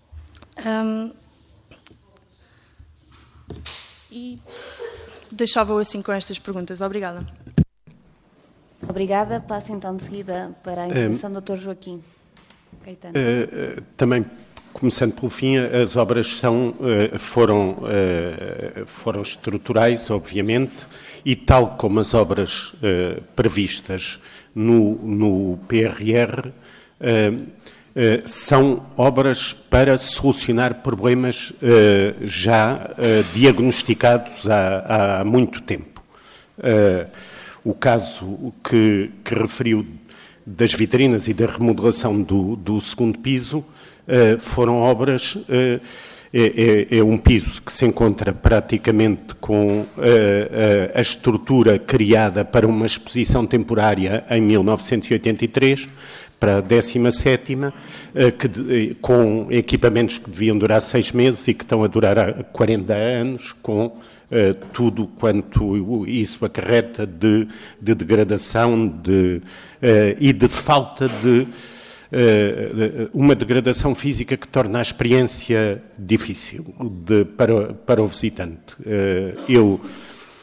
Um, e deixava-o assim com estas perguntas. Obrigada. Obrigada. Passo então de seguida para a intervenção do doutor Joaquim Caetano. Uh, uh, também, começando pelo fim, as obras são, uh, foram, uh, foram estruturais, obviamente, e tal como as obras uh, previstas no, no P R R, uh, uh, são obras para solucionar problemas uh, já uh, diagnosticados há, há muito tempo. Uh, o caso que, que referiu das vitrinas e da remodelação do, do segundo piso uh, foram obras... Uh, é, é, é um piso que se encontra praticamente com uh, uh, a estrutura criada para uma exposição temporária em mil novecentos e oitenta e três, para a décima sétima, uh, que, com equipamentos que deviam durar seis meses e que estão a durar há quarenta anos, com uh, tudo quanto isso acarreta de, de degradação de, uh, e de falta de Uh, uma degradação física que torna a experiência difícil de, para, para o visitante. Uh, eu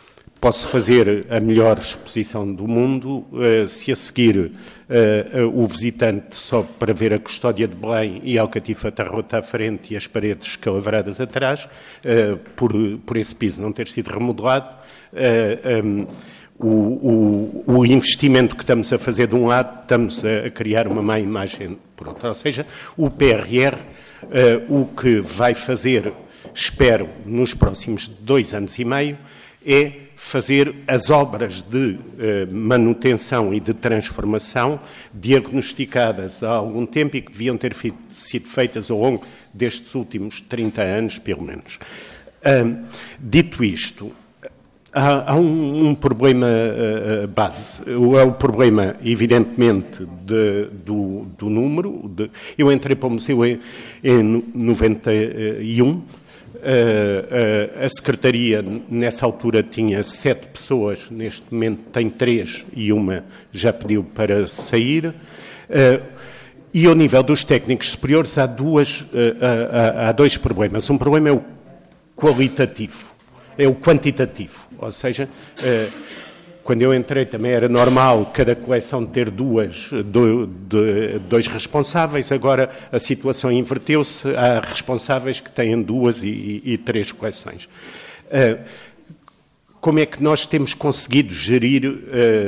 posso fazer a melhor exposição do mundo, uh, se a seguir uh, uh, o visitante só para ver a custódia de Belém e a Alcatifa Rota à frente e as paredes escalavradas atrás, uh, por, por esse piso não ter sido remodelado, uh, um, o, o, o investimento que estamos a fazer de um lado, estamos a, a criar uma má imagem por outro. Ou seja, o P R R, uh, o que vai fazer, espero, nos próximos dois anos e meio, é fazer as obras de eh, manutenção e de transformação diagnosticadas há algum tempo e que deviam ter fi- sido feitas ao longo destes últimos trinta anos, pelo menos. Um, dito isto, há, há um, um problema uh, base. É o problema, evidentemente, de, do, do número. De, eu entrei para o museu em, em noventa e um. Uh, uh, a Secretaria, nessa altura, tinha sete pessoas, neste momento tem três e uma já pediu para sair. Uh, e ao nível dos técnicos superiores há, duas, uh, há, há dois problemas. Um problema é o qualitativo, é o quantitativo, ou seja, uh, quando eu entrei também era normal cada coleção ter duas, do, de, dois responsáveis, agora a situação inverteu-se, há responsáveis que têm duas e, e, e três coleções. Uh, como é que nós temos conseguido gerir uh,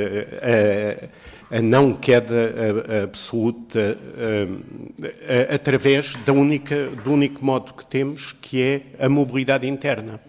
a, a não queda absoluta uh, através da única, do único modo que temos, que é a mobilidade interna?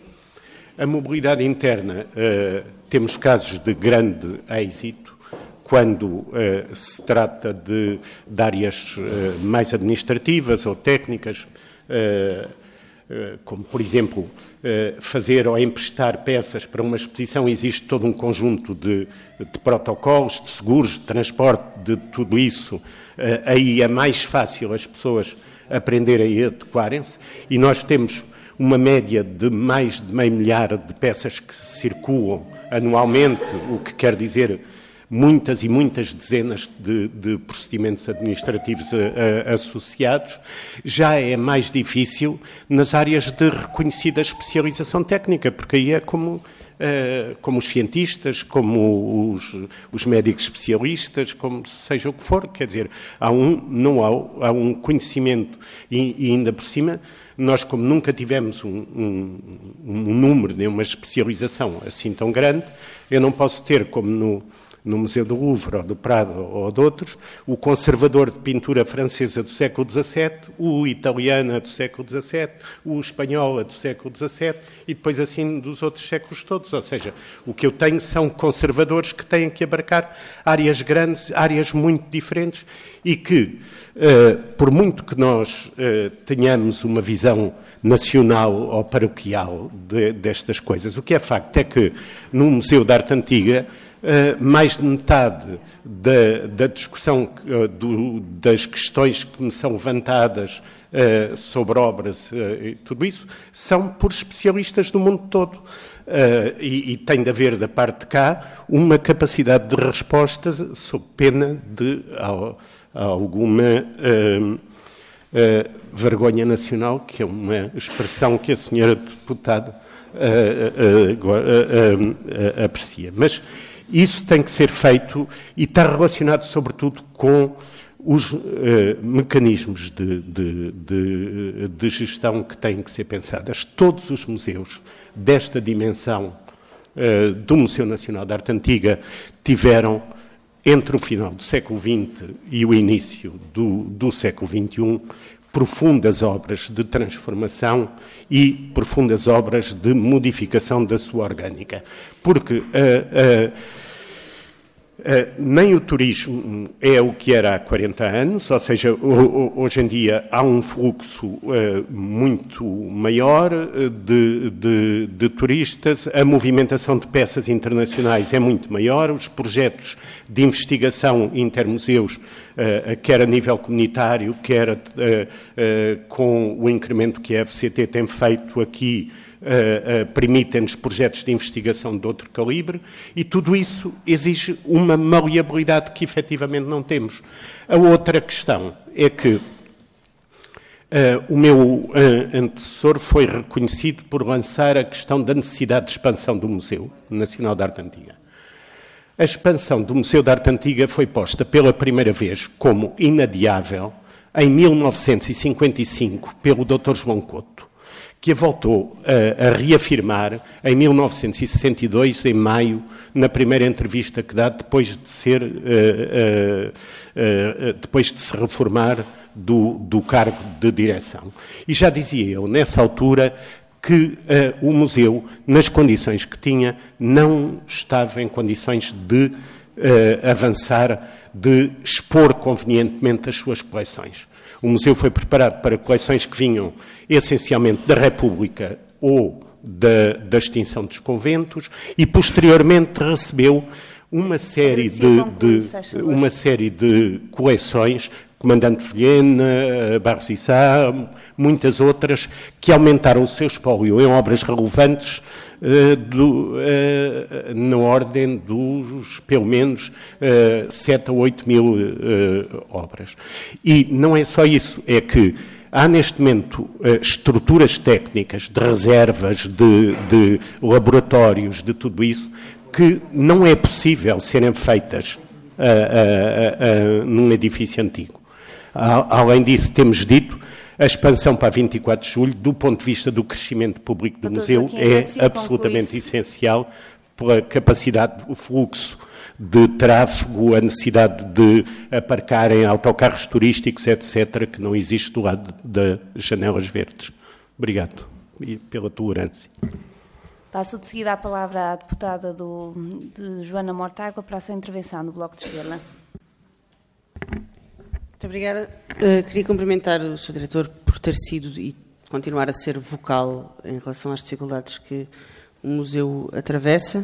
A mobilidade interna, uh, temos casos de grande êxito quando uh, se trata de, de áreas uh, mais administrativas ou técnicas, uh, uh, como, por exemplo, uh, fazer ou emprestar peças para uma exposição. Existe todo um conjunto de, de protocolos, de seguros, de transporte, de tudo isso. Uh, aí é mais fácil as pessoas aprenderem e adequarem-se, e nós temos uma média de mais de meio milhar de peças que circulam anualmente, o que quer dizer muitas e muitas dezenas de, de procedimentos administrativos a, a, associados. Já é mais difícil nas áreas de reconhecida especialização técnica, porque aí é como, uh, como os cientistas, como os, os médicos especialistas, como seja o que for, quer dizer, há um, não há, há um conhecimento e, e ainda por cima, nós, como nunca tivemos um, um, um número, nem uma especialização assim tão grande, eu não posso ter, como no, no Museu do Louvre, ou do Prado, ou de outros, o conservador de pintura francesa do século dezassete, o italiana do século dezassete, o espanhola do século dezassete, e depois assim dos outros séculos todos. Ou seja, o que eu tenho são conservadores que têm que abarcar áreas grandes, áreas muito diferentes, e que, uh, por muito que nós uh, tenhamos uma visão nacional ou paroquial de, destas coisas, o que é facto é que no Museu da Arte Antiga uh, mais de metade da, da discussão, uh, do, das questões que me são levantadas uh, sobre obras uh, e tudo isso, são por especialistas do mundo todo. Uh, e, e tem de haver, da parte de cá, uma capacidade de resposta sob pena de uh, alguma uh, uh, vergonha nacional, que é uma expressão que a senhora deputada uh, uh, uh, uh, uh, aprecia. Mas isso tem que ser feito e está relacionado, sobretudo, com os uh, mecanismos de, de, de, de gestão que têm que ser pensadas. Todos os museus desta dimensão uh, do Museu Nacional de Arte Antiga tiveram, entre o final do século vinte e o início do, do século vinte e um, profundas obras de transformação e profundas obras de modificação da sua orgânica. Porque uh, uh, Uh, nem o turismo é o que era há quarenta anos, ou seja, hoje em dia há um fluxo uh, muito maior de, de, de turistas, a movimentação de peças internacionais é muito maior, os projetos de investigação intermuseus, uh, quer a nível comunitário, quer uh, uh, com o incremento que a F C T tem feito aqui, Uh, uh, permitem-nos projetos de investigação de outro calibre, e tudo isso exige uma maleabilidade que efetivamente não temos. A outra questão é que Uh, o meu uh, antecessor foi reconhecido por lançar a questão da necessidade de expansão do Museu Nacional de Arte Antiga. A expansão do Museu de Arte Antiga foi posta pela primeira vez como inadiável em mil novecentos e cinquenta e cinco pelo doutor João Couto, que a voltou a, a reafirmar em mil novecentos e sessenta e dois, em maio, na primeira entrevista que dá depois de ser, uh, uh, uh, depois de se reformar do, do cargo de direção. E já dizia eu, nessa altura, que uh, o museu, nas condições que tinha, não estava em condições de uh, avançar, de expor convenientemente as suas coleções. O museu foi preparado para coleções que vinham essencialmente da República ou da, da extinção dos conventos e, posteriormente, recebeu uma série de, de, uma série de coleções, Comandante Vilhena, Barros e Sá, muitas outras, que aumentaram o seu espólio em obras relevantes uh, do, uh, na ordem dos, pelo menos, uh, sete a oito mil uh, obras. E não é só isso, é que há neste momento uh, estruturas técnicas de reservas, de, de laboratórios, de tudo isso, que não é possível serem feitas uh, uh, uh, uh, num edifício antigo. Além disso, temos dito, a expansão para vinte e quatro de julho, do ponto de vista do crescimento público do Doutor museu, Joaquim, é absolutamente essencial pela capacidade, o fluxo de tráfego, a necessidade de aparcarem autocarros turísticos, etcétera, que não existe do lado das janelas verdes. Obrigado e pela tolerância. Passo de seguida a palavra à deputada do, de Joana Mortágua para a sua intervenção no Bloco de Esquerda. Muito obrigada. Uh, queria cumprimentar o senhor Diretor por ter sido e continuar a ser vocal em relação às dificuldades que o museu atravessa.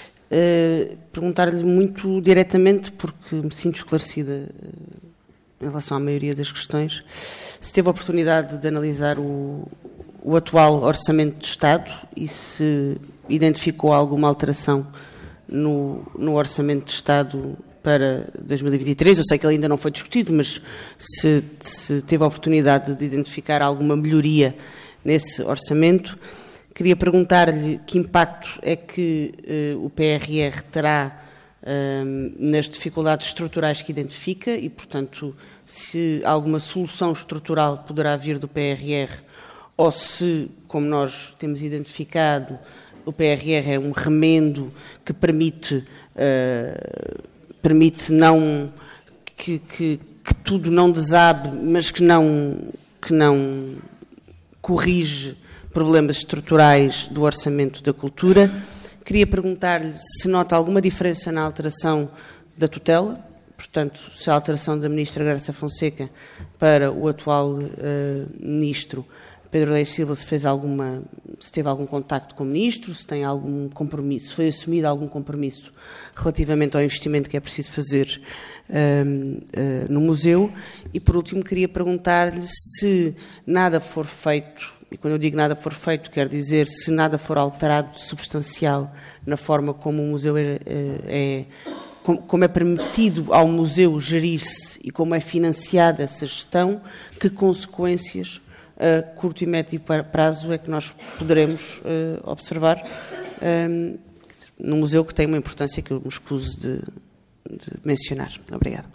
Uh, perguntar-lhe muito diretamente, porque me sinto esclarecida uh, em relação à maioria das questões, se teve a oportunidade de analisar o, o atual Orçamento de Estado e se identificou alguma alteração no, no Orçamento de Estado para dois mil e vinte e três, eu sei que ele ainda não foi discutido, mas se, se teve a oportunidade de identificar alguma melhoria nesse orçamento. Queria perguntar-lhe que impacto é que eh, o P R R terá eh, nas dificuldades estruturais que identifica e, portanto, se alguma solução estrutural poderá vir do P R R ou se, como nós temos identificado, o P R R é um remendo que permite... Eh, permite não que, que, que tudo não desabe, mas que não, que não corrige problemas estruturais do orçamento da cultura. Queria perguntar-lhe se nota alguma diferença na alteração da tutela, portanto, se a alteração da Ministra Graça Fonseca para o atual uh, Ministro Pedro Leite Silva, se fez alguma, se teve algum contacto com o Ministro, se tem algum compromisso, se foi assumido algum compromisso relativamente ao investimento que é preciso fazer uh, uh, no museu. E, por último, queria perguntar-lhe se nada for feito, e quando eu digo nada for feito, quer dizer se nada for alterado de substancial na forma como o museu é, é como é permitido ao museu gerir-se e como é financiada essa gestão, que consequências a curto e médio prazo é que nós poderemos uh, observar um, no museu, que tem uma importância que eu me escuso de, de mencionar. Obrigada.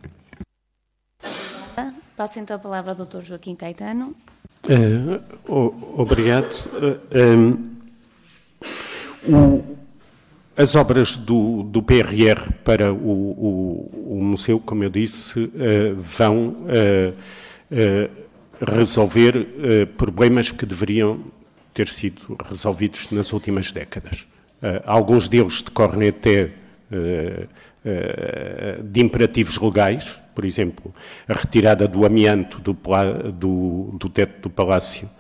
Passo então a palavra ao doutor Joaquim Caetano. Uh, oh, obrigado. Uh, um, o, as obras do, do P R R para o, o, o museu, como eu disse, uh, vão... Uh, uh, resolver uh, problemas que deveriam ter sido resolvidos nas últimas décadas. Uh, alguns deles decorrem até uh, uh, de imperativos legais, por exemplo, a retirada do amianto do, do, do teto do Palácio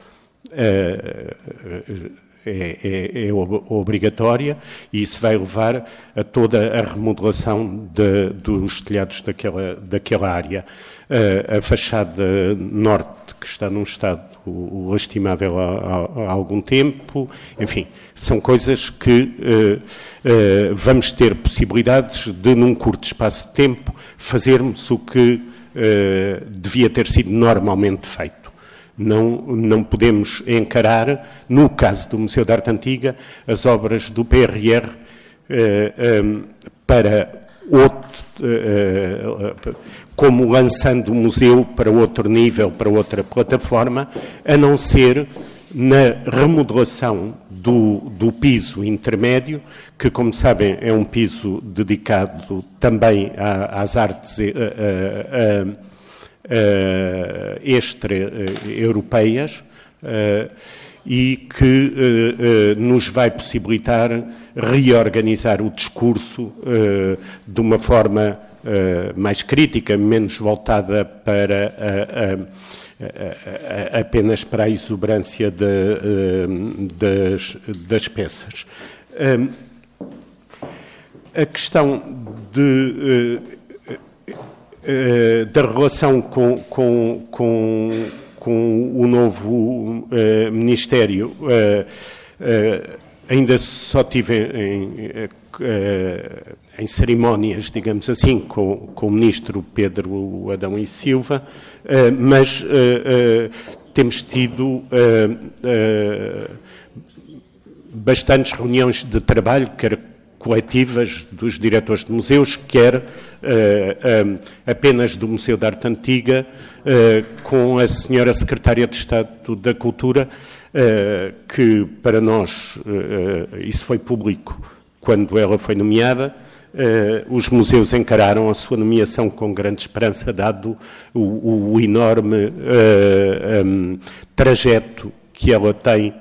uh, é, é, é obrigatória e isso vai levar a toda a remodelação de, dos telhados daquela, daquela área. Uh, a fachada norte, que está num estado lastimável há, há, há algum tempo, enfim, são coisas que uh, uh, vamos ter possibilidades de, num curto espaço de tempo, fazermos o que uh, devia ter sido normalmente feito. Não, não podemos encarar, no caso do Museu da Arte Antiga, as obras do P R R eh, eh, para outro, eh, como lançando o museu para outro nível, para outra plataforma, a não ser na remodelação do, do piso intermédio, que, como sabem, é um piso dedicado também a, às artes eh, eh, Uh, extra-europeias uh, e que uh, uh, nos vai possibilitar reorganizar o discurso uh, de uma forma uh, mais crítica, menos voltada para uh, uh, uh, apenas para a exuberância de, uh, das, das peças. Uh, a questão de uh, Uh, da relação com, com, com, com o novo uh, Ministério, uh, uh, ainda só tive em, uh, em cerimónias, digamos assim, com, com o Ministro Pedro Adão e Silva, uh, mas uh, uh, temos tido uh, uh, bastantes reuniões de trabalho, quer coletivas dos diretores de museus, quer uh, um, apenas do Museu da Arte Antiga, uh, com a senhora Secretária de Estado da Cultura, uh, que para nós, uh, isso foi público quando ela foi nomeada, uh, os museus encararam a sua nomeação com grande esperança, dado o, o enorme uh, um, trajeto que ela tem uh,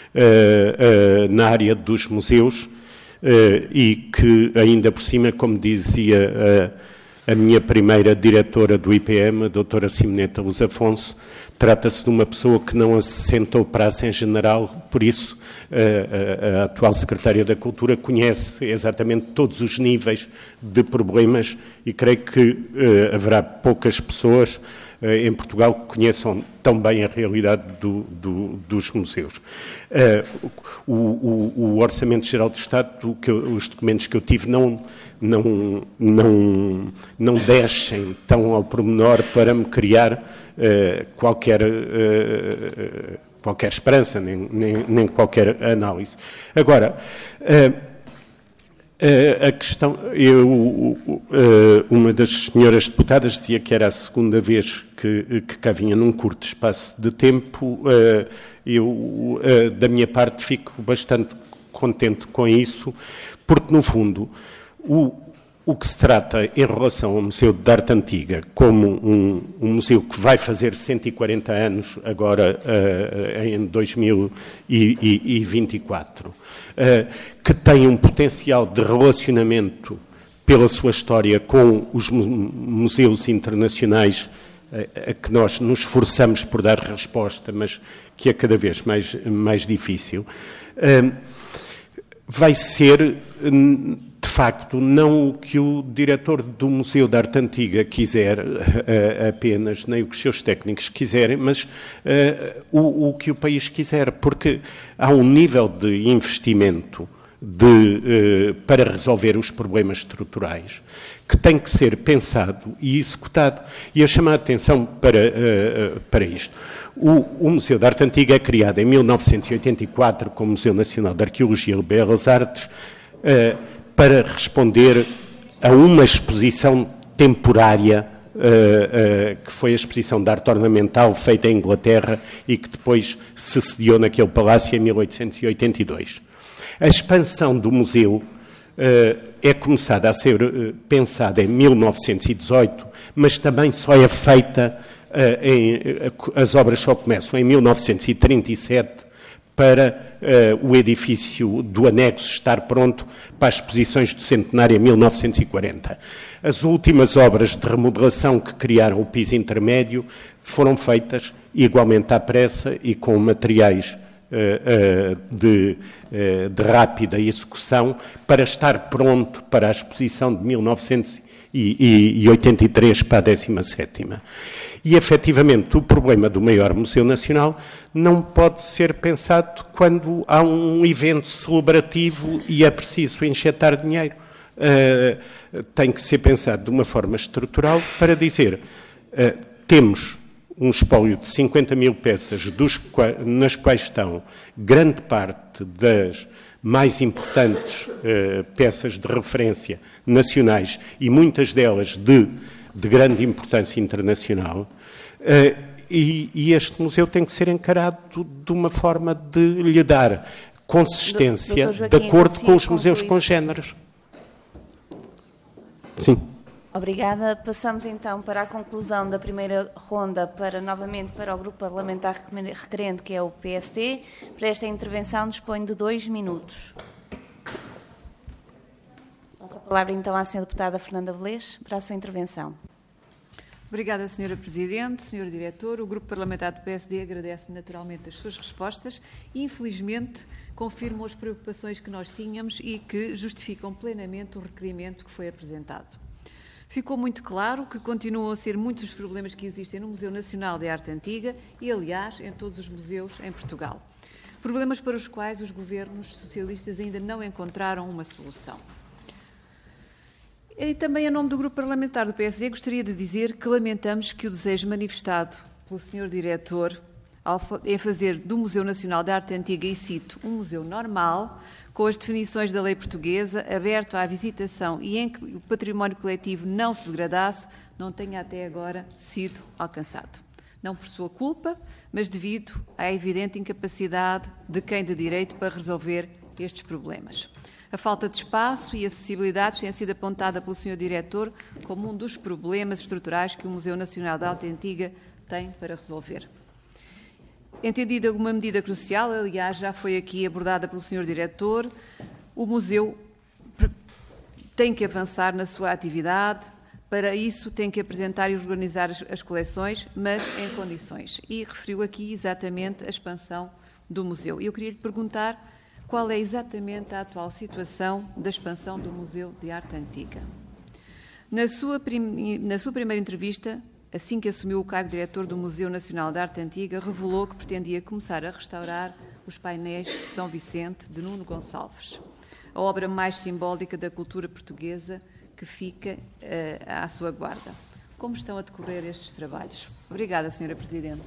uh, na área dos museus, Uh, e que, ainda por cima, como dizia uh, a minha primeira diretora do I P M, a doutora Simoneta Luz Afonso, trata-se de uma pessoa que não assentou praça em general, por isso uh, a, a atual Secretária da Cultura conhece exatamente todos os níveis de problemas e creio que uh, haverá poucas pessoas uh, em Portugal que conheçam tão bem a realidade do, do, dos museus. Uh, o, o, o Orçamento Geral de Estado, que eu, os documentos que eu tive, não, não, não, não descem tão ao pormenor para me criar uh, qualquer, uh, qualquer esperança, nem, nem, nem qualquer análise. Agora, uh, Uh, a questão, eu, uh, uma das senhoras deputadas dizia que era a segunda vez que, que cá vinha num curto espaço de tempo. Uh, eu, uh, da minha parte, fico bastante contente com isso, porque, no fundo, o, o que se trata em relação ao Museu da Arte Antiga, como um, um museu que vai fazer cento e quarenta anos agora, uh, em dois mil e vinte e quatro, Uh, que tem um potencial de relacionamento pela sua história com os mu museus internacionais uh, a que nós nos esforçamos por dar resposta, mas que é cada vez mais, mais difícil, uh, vai ser, de facto, não o que o diretor do Museu da Arte Antiga quiser uh, apenas, nem o que os seus técnicos quiserem, mas uh, o, o que o país quiser, porque há um nível de investimento de, uh, para resolver os problemas estruturais que tem que ser pensado e executado. E eu chamo a atenção para, uh, para isto. O, o Museu da Arte Antiga é criado em mil novecentos e oitenta e quatro como Museu Nacional de Arqueologia e Belas Artes, uh, para responder a uma exposição temporária, uh, uh, que foi a exposição de arte ornamental feita em Inglaterra e que depois se sediou naquele palácio em mil oitocentos e oitenta e dois. A expansão do museu uh, é começada a ser uh, pensada em mil novecentos e dezoito, mas também só é feita, uh, em, uh, as obras só começam em mil novecentos e trinta e sete, para uh, o edifício do anexo estar pronto para as exposições do centenário em mil novecentos e quarenta. As últimas obras de remodelação que criaram o piso intermédio foram feitas igualmente à pressa e com materiais uh, uh, de, uh, de rápida execução para estar pronto para a exposição de mil novecentos e oitenta e três para a décima sétima. E, efetivamente, o problema do maior Museu Nacional não pode ser pensado quando há um evento celebrativo e é preciso injetar dinheiro. Uh, tem que ser pensado de uma forma estrutural para dizer, uh, temos um espólio de cinquenta mil peças, dos, nas quais estão grande parte das mais importantes uh, peças de referência nacionais e muitas delas de, de grande importância internacional, uh, e, e este museu tem que ser encarado de uma forma de lhe dar consistência de acordo com os museus congêneres. Sim. Obrigada. Passamos então para a conclusão da primeira ronda, para novamente para o grupo parlamentar requerente, que é o P S D. Para esta intervenção dispõe de dois minutos. Passo a palavra então à senhora deputada Fernanda Velez para a sua intervenção. Obrigada, senhora Presidente, senhor Diretor. O Grupo Parlamentar do P S D agradece naturalmente as suas respostas e, infelizmente, confirmam as preocupações que nós tínhamos e que justificam plenamente o requerimento que foi apresentado. Ficou muito claro que continuam a ser muitos os problemas que existem no Museu Nacional de Arte Antiga e, aliás, em todos os museus em Portugal. Problemas para os quais os governos socialistas ainda não encontraram uma solução. E também, em nome do Grupo Parlamentar do P S D, gostaria de dizer que lamentamos que o desejo manifestado pelo senhor Diretor em fazer do Museu Nacional de Arte Antiga, e cito, um museu normal, com as definições da lei portuguesa, aberto à visitação e em que o património coletivo não se degradasse, não tenha até agora sido alcançado. Não por sua culpa, mas devido à evidente incapacidade de quem de direito para resolver estes problemas. A falta de espaço e acessibilidade tem sido apontada pelo senhor Diretor como um dos problemas estruturais que o Museu Nacional de Arte Antiga tem para resolver. Entendida uma medida crucial, aliás, já foi aqui abordada pelo senhor Diretor, o museu tem que avançar na sua atividade, para isso tem que apresentar e organizar as, as coleções, mas em condições. E referiu aqui exatamente a expansão do museu. Eu queria lhe perguntar qual é exatamente a atual situação da expansão do Museu de Arte Antiga. Na sua, prim... Na sua primeira entrevista, assim que assumiu o cargo de diretor do Museu Nacional de Arte Antiga, revelou que pretendia começar a restaurar os painéis de São Vicente, de Nuno Gonçalves, a obra mais simbólica da cultura portuguesa que fica uh, à sua guarda. Como estão a decorrer estes trabalhos? Obrigada, senhora Presidente.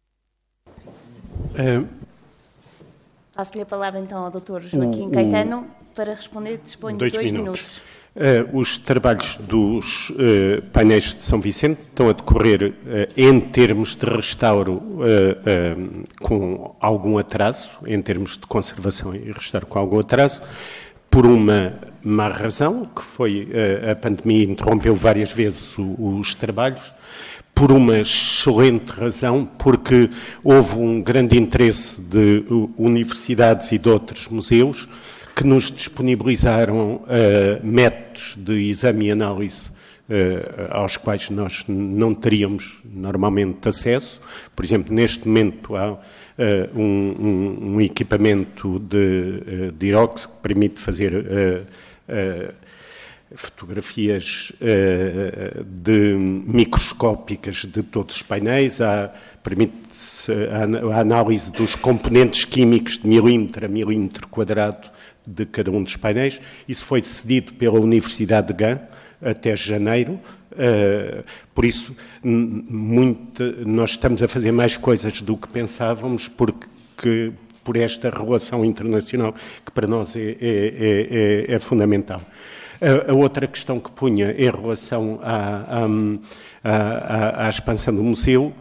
Uh, Passo-lhe a palavra então ao doutor Joaquim uh, Caetano para responder. Dispõe de dois, dois minutos. minutos. Uh, os trabalhos dos uh, painéis de São Vicente estão a decorrer uh, em termos de restauro uh, uh, com algum atraso, em termos de conservação e restauro com algum atraso, por uma má razão, que foi uh, a pandemia interrompeu várias vezes o, os trabalhos, por uma excelente razão, porque houve um grande interesse de uh, universidades e de outros museus que nos disponibilizaram uh, métodos de exame e análise uh, aos quais nós não teríamos normalmente acesso. Por exemplo, neste momento há uh, um, um, um equipamento de, uh, de Irox que permite fazer uh, uh, fotografias uh, de microscópicas de todos os painéis, há, permite-se a, a análise dos componentes químicos de milímetro a milímetro quadrado de cada um dos painéis. Isso foi cedido pela Universidade de Gand até janeiro, uh, por isso muito, nós estamos a fazer mais coisas do que pensávamos, porque por esta relação internacional que para nós é, é, é, é fundamental. A, a outra questão que punha em relação à, à, à, à expansão do museu,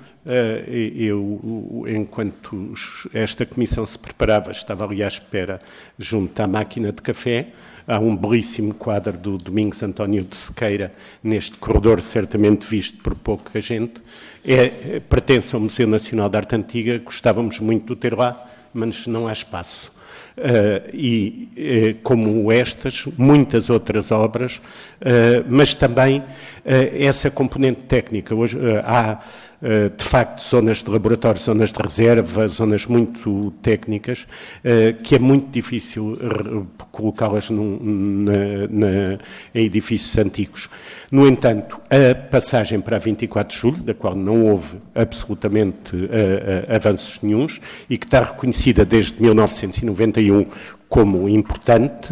eu, enquanto esta comissão se preparava, estava ali à espera junto à máquina de café. Há um belíssimo quadro do Domingos António de Sequeira neste corredor, certamente visto por pouca gente. É, pertence ao Museu Nacional de Arte Antiga, gostávamos muito de o ter lá, mas não há espaço. Uh, e, uh, como estas, muitas outras obras, uh, mas também uh, essa componente técnica. Hoje uh, há, uh, de facto, zonas de laboratório, zonas de reserva, zonas muito técnicas, uh, que é muito difícil colocá-las num, na, na, em edifícios antigos. No entanto, a passagem para a vinte e quatro de julho, da qual não houve absolutamente uh, uh, avanços nenhuns, e que está reconhecida desde mil novecentos e noventa e um como importante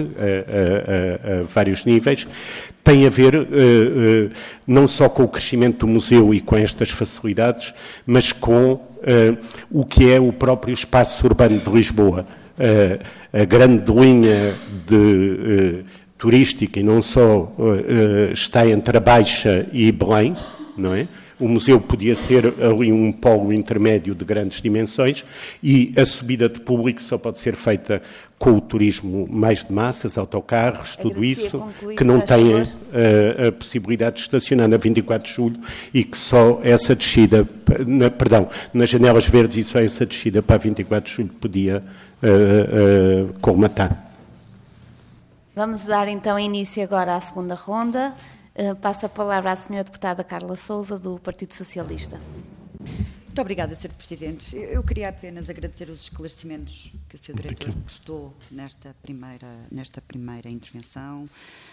a, a, a vários níveis, tem a ver uh, uh, não só com o crescimento do museu e com estas facilidades, mas com uh, o que é o próprio espaço urbano de Lisboa. Uh, a grande linha de, uh, turística, e não só, uh, está entre a Baixa e Belém, não é? O museu podia ser ali um polo intermédio de grandes dimensões e a subida de público só pode ser feita com o turismo mais de massas, autocarros, tudo isso, que não têm a, a possibilidade de estacionar na vinte e quatro de julho e que só essa descida, na, perdão, nas janelas verdes e só essa descida para a vinte e quatro de julho podia uh, uh, colmatar. Vamos dar então início agora à segunda ronda. Uh, passo a palavra à senhora deputada Carla Sousa, do Partido Socialista. Muito obrigada, senhor Presidente. Eu queria apenas agradecer os esclarecimentos que o senhor Diretor prestou nesta primeira, nesta primeira intervenção,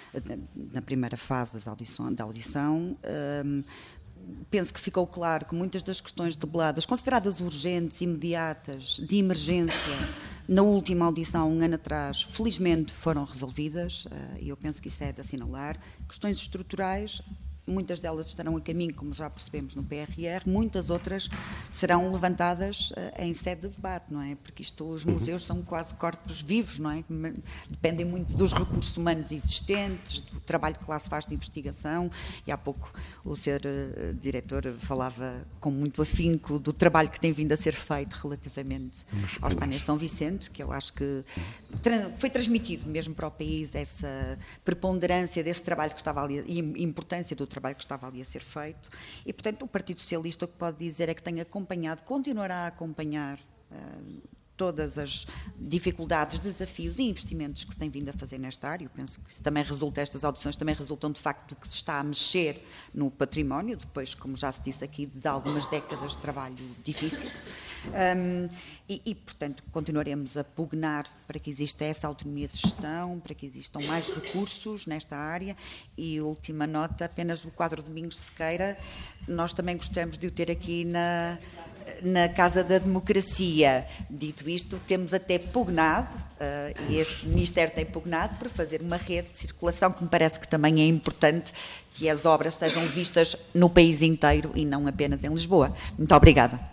na primeira fase das audição, da audição. Um, penso que ficou claro que muitas das questões debeladas, consideradas urgentes, imediatas, de emergência, na última audição, um ano atrás, felizmente foram resolvidas, e eu penso que isso é de assinalar. Questões estruturais, muitas delas estarão a caminho, como já percebemos no P R R, muitas outras serão levantadas uh, em sede de debate, não é? Porque isto, os museus são quase corpos vivos, não é? Dependem muito dos recursos humanos existentes, do trabalho que lá se faz de investigação, e há pouco o senhor uh, Diretor falava com muito afinco do trabalho que tem vindo a ser feito relativamente aos painéis de São Vicente, que eu acho que tra- foi transmitido mesmo para o país essa preponderância desse trabalho que estava ali, e importância do trabalho que estava ali a ser feito, e portanto o Partido Socialista o que pode dizer é que tem acompanhado, continuará a acompanhar uh, todas as dificuldades, desafios e investimentos que se tem vindo a fazer nesta área. Eu penso que isso também resulta, estas audições também resultam de facto do que se está a mexer no património, depois, como já se disse aqui, de algumas décadas de trabalho difícil. Um, e, e, portanto, continuaremos a pugnar para que exista essa autonomia de gestão, para que existam mais recursos nesta área. E última nota, apenas o quadro Domingos Sequeira, nós também gostamos de o ter aqui na, na Casa da Democracia. Dito isto, temos até pugnado, uh, e este Ministério tem pugnado, por fazer uma rede de circulação, que me parece que também é importante que as obras sejam vistas no país inteiro e não apenas em Lisboa. Muito obrigada.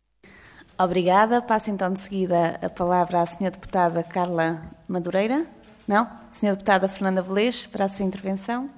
Obrigada. Passo então de seguida a palavra à senhora deputada Carla Madureira. Não? senhora deputada Fernanda Velez, para a sua intervenção.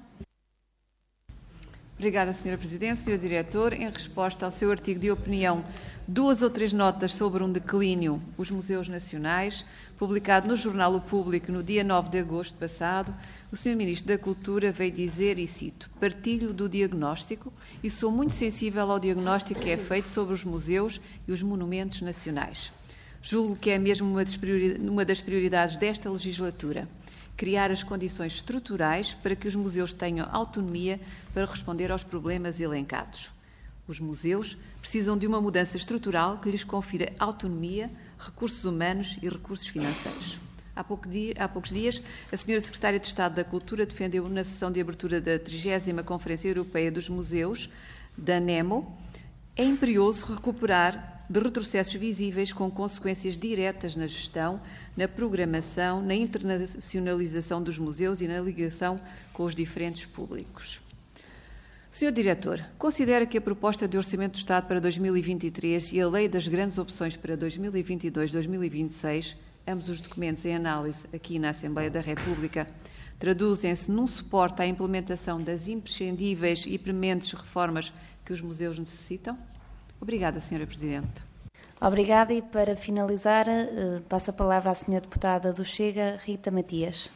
Obrigada, senhora Presidente. senhor Diretor, em resposta ao seu artigo de opinião, duas ou três notas sobre um declínio, os museus nacionais, publicado no jornal O Público no dia nove de agosto passado, o senhor Ministro da Cultura veio dizer, e cito, partilho do diagnóstico e sou muito sensível ao diagnóstico que é feito sobre os museus e os monumentos nacionais. Julgo que é mesmo uma das prioridades, uma das prioridades desta legislatura, criar as condições estruturais para que os museus tenham autonomia para responder aos problemas elencados. Os museus precisam de uma mudança estrutural que lhes confira autonomia, recursos humanos e recursos financeiros. Há, pouco dia, há poucos dias, a senhora Secretária de Estado da Cultura defendeu na sessão de abertura da trigésima Conferência Europeia dos Museus, da NEMO, é imperioso recuperar de retrocessos visíveis com consequências diretas na gestão, na programação, na internacionalização dos museus e na ligação com os diferentes públicos. senhor Diretor, considera que a proposta de Orçamento do Estado para dois mil e vinte e três e a Lei das Grandes Opções para dois mil e vinte e dois a dois mil e vinte e seis, ambos os documentos em análise aqui na Assembleia da República, traduzem-se num suporte à implementação das imprescindíveis e prementes reformas que os museus necessitam? Obrigada, senhora Presidente. Obrigada, e para finalizar, passo a palavra à senhora deputada do Chega, Rita Matias.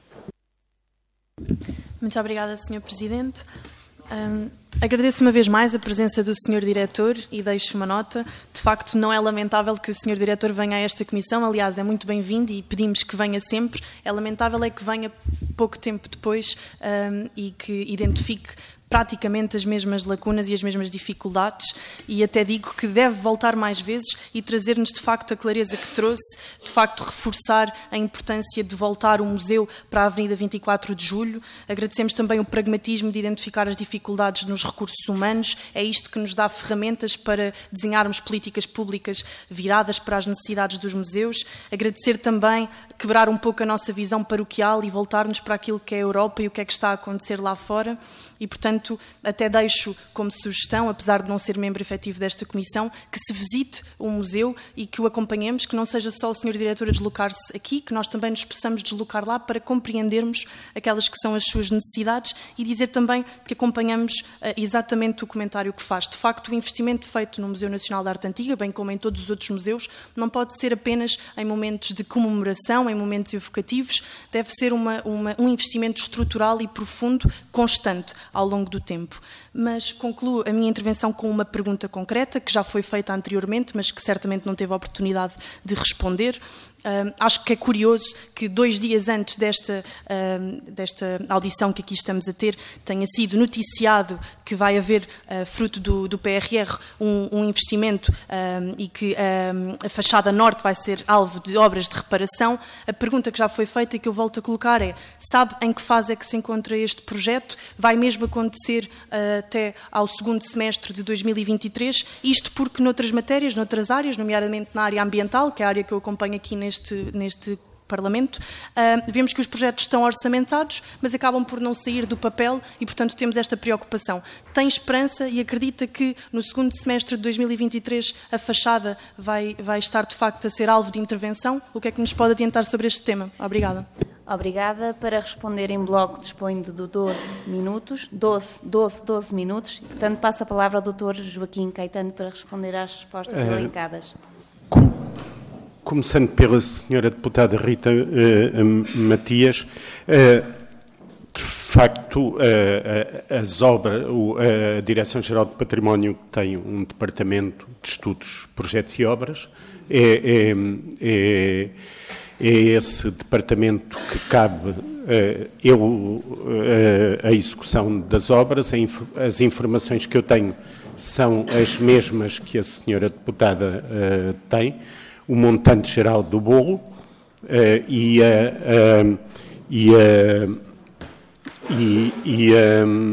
Muito obrigada, senhor Presidente. Um, agradeço uma vez mais a presença do senhor Diretor e deixo uma nota. De facto, não é lamentável que o senhor Diretor venha a esta comissão, aliás, é muito bem-vindo e pedimos que venha sempre. É lamentável é que venha pouco tempo depois um, e que identifique praticamente as mesmas lacunas e as mesmas dificuldades, e até digo que deve voltar mais vezes e trazer-nos de facto a clareza que trouxe, de facto reforçar a importância de voltar o museu para a Avenida vinte e quatro de Julho. Agradecemos também o pragmatismo de identificar as dificuldades nos recursos humanos, é isto que nos dá ferramentas para desenharmos políticas públicas viradas para as necessidades dos museus. Agradecer também, quebrar um pouco a nossa visão paroquial e voltar-nos para aquilo que é a Europa e o que é que está a acontecer lá fora, e portanto até deixo como sugestão, apesar de não ser membro efetivo desta comissão, que se visite o museu e que o acompanhemos, que não seja só o senhor Diretor a deslocar-se aqui, que nós também nos possamos deslocar lá para compreendermos aquelas que são as suas necessidades, e dizer também que acompanhamos uh, exatamente o comentário que faz. De facto, o investimento feito no Museu Nacional da Arte Antiga, bem como em todos os outros museus, não pode ser apenas em momentos de comemoração, em momentos evocativos, deve ser uma, uma, um investimento estrutural e profundo, constante, ao longo do tempo. Mas concluo a minha intervenção com uma pergunta concreta, que já foi feita anteriormente, mas que certamente não teve a oportunidade de responder. Uh, acho que é curioso que dois dias antes desta, uh, desta audição que aqui estamos a ter, tenha sido noticiado que vai haver, uh, fruto do, do P R R, um, um investimento uh, e que uh, a fachada norte vai ser alvo de obras de reparação. A pergunta que já foi feita e que eu volto a colocar é: sabe em que fase é que se encontra este projeto? Vai mesmo acontecer uh, até ao segundo semestre de dois mil e vinte e três? Isto porque noutras matérias, noutras áreas, nomeadamente na área ambiental, que é a área que eu acompanho aqui neste Neste, neste Parlamento, uh, vemos que os projetos estão orçamentados, mas acabam por não sair do papel e, portanto, temos esta preocupação. Tem esperança e acredita que no segundo semestre de dois mil e vinte e três a fachada vai, vai estar, de facto, a ser alvo de intervenção? O que é que nos pode adiantar sobre este tema? Obrigada. Obrigada. Para responder em bloco disponho de doze minutos, doze, doze, doze minutos, e, portanto, passo a palavra ao doutor Joaquim Caetano para responder às respostas uh, elencadas. Começando pela senhora deputada Rita uh, Matias, uh, de facto, uh, uh, as obras, uh, a Direção-Geral de Património tem um departamento de estudos, projetos e obras, é, é, é, é esse departamento que cabe uh, eu, uh, a execução das obras. Inf as informações que eu tenho são as mesmas que a senhora deputada uh, tem. O montante geral do bolo uh, e, uh, uh, e, uh, e, e uh,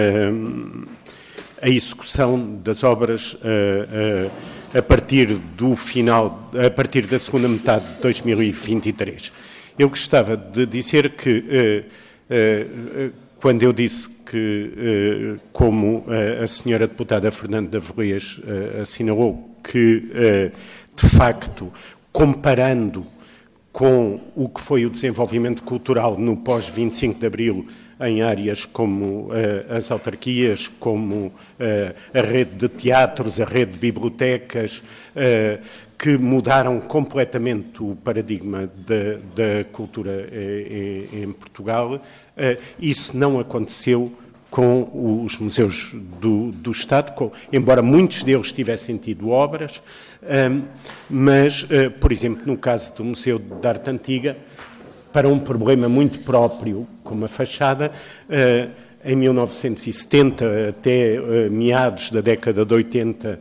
uh, a execução das obras uh, uh, a partir do final, a partir da segunda metade de dois mil e vinte e três. Eu gostava de dizer que, uh, uh, quando eu disse que, uh, como uh, a senhora deputada Fernanda Vorrês uh, assinalou, que uh, de facto, comparando com o que foi o desenvolvimento cultural no pós vinte e cinco de Abril, em áreas como uh, as autarquias, como uh, a rede de teatros, a rede de bibliotecas, uh, que mudaram completamente o paradigma da, da cultura uh, em Portugal, uh, isso não aconteceu com os museus do, do Estado, com, embora muitos deles tivessem tido obras, um, mas, uh, por exemplo, no caso do Museu de Arte Antiga, para um problema muito próprio, como a fachada, uh, em mil novecentos e setenta até uh, meados da década de oitenta,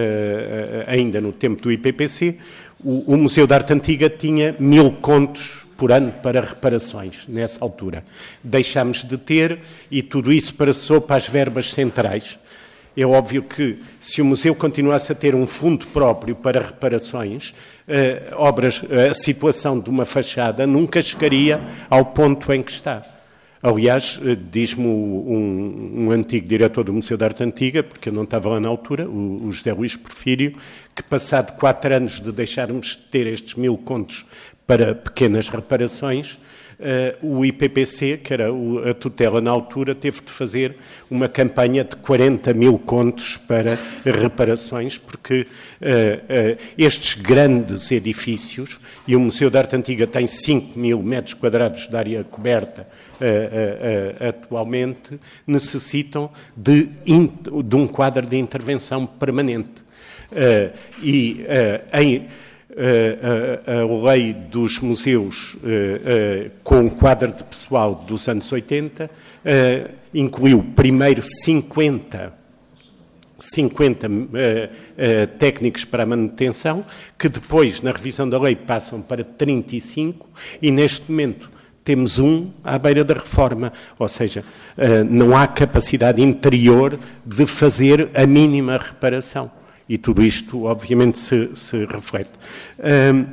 uh, ainda no tempo do I P P C, o, o Museu de Arte Antiga tinha mil contos por ano para reparações, nessa altura. Deixámos de ter e tudo isso passou para as verbas centrais. É óbvio que, se o museu continuasse a ter um fundo próprio para reparações, eh, obras, a situação de uma fachada nunca chegaria ao ponto em que está. Aliás, diz-me um, um antigo diretor do Museu de Arte Antiga, porque eu não estava lá na altura, o, o José Luís Porfírio, que passado quatro anos de deixarmos de ter estes mil contos para pequenas reparações, uh, o I P P C, que era o, a tutela na altura, teve de fazer uma campanha de quarenta mil contos para reparações, porque uh, uh, estes grandes edifícios, e o Museu de Arte Antiga tem cinco mil metros quadrados de área coberta uh, uh, uh, atualmente, necessitam de, de um quadro de intervenção permanente. Uh, e uh, em a, a, a lei dos museus com o quadro de pessoal dos anos oitenta, incluiu primeiro cinquenta, cinquenta uh, uh, técnicos para a manutenção, que depois, na revisão da lei, passam para trinta e cinco, e neste momento temos um à beira da reforma, ou seja, uh, não há capacidade interior de fazer a mínima reparação. E tudo isto, obviamente, se, se reflete. Uh,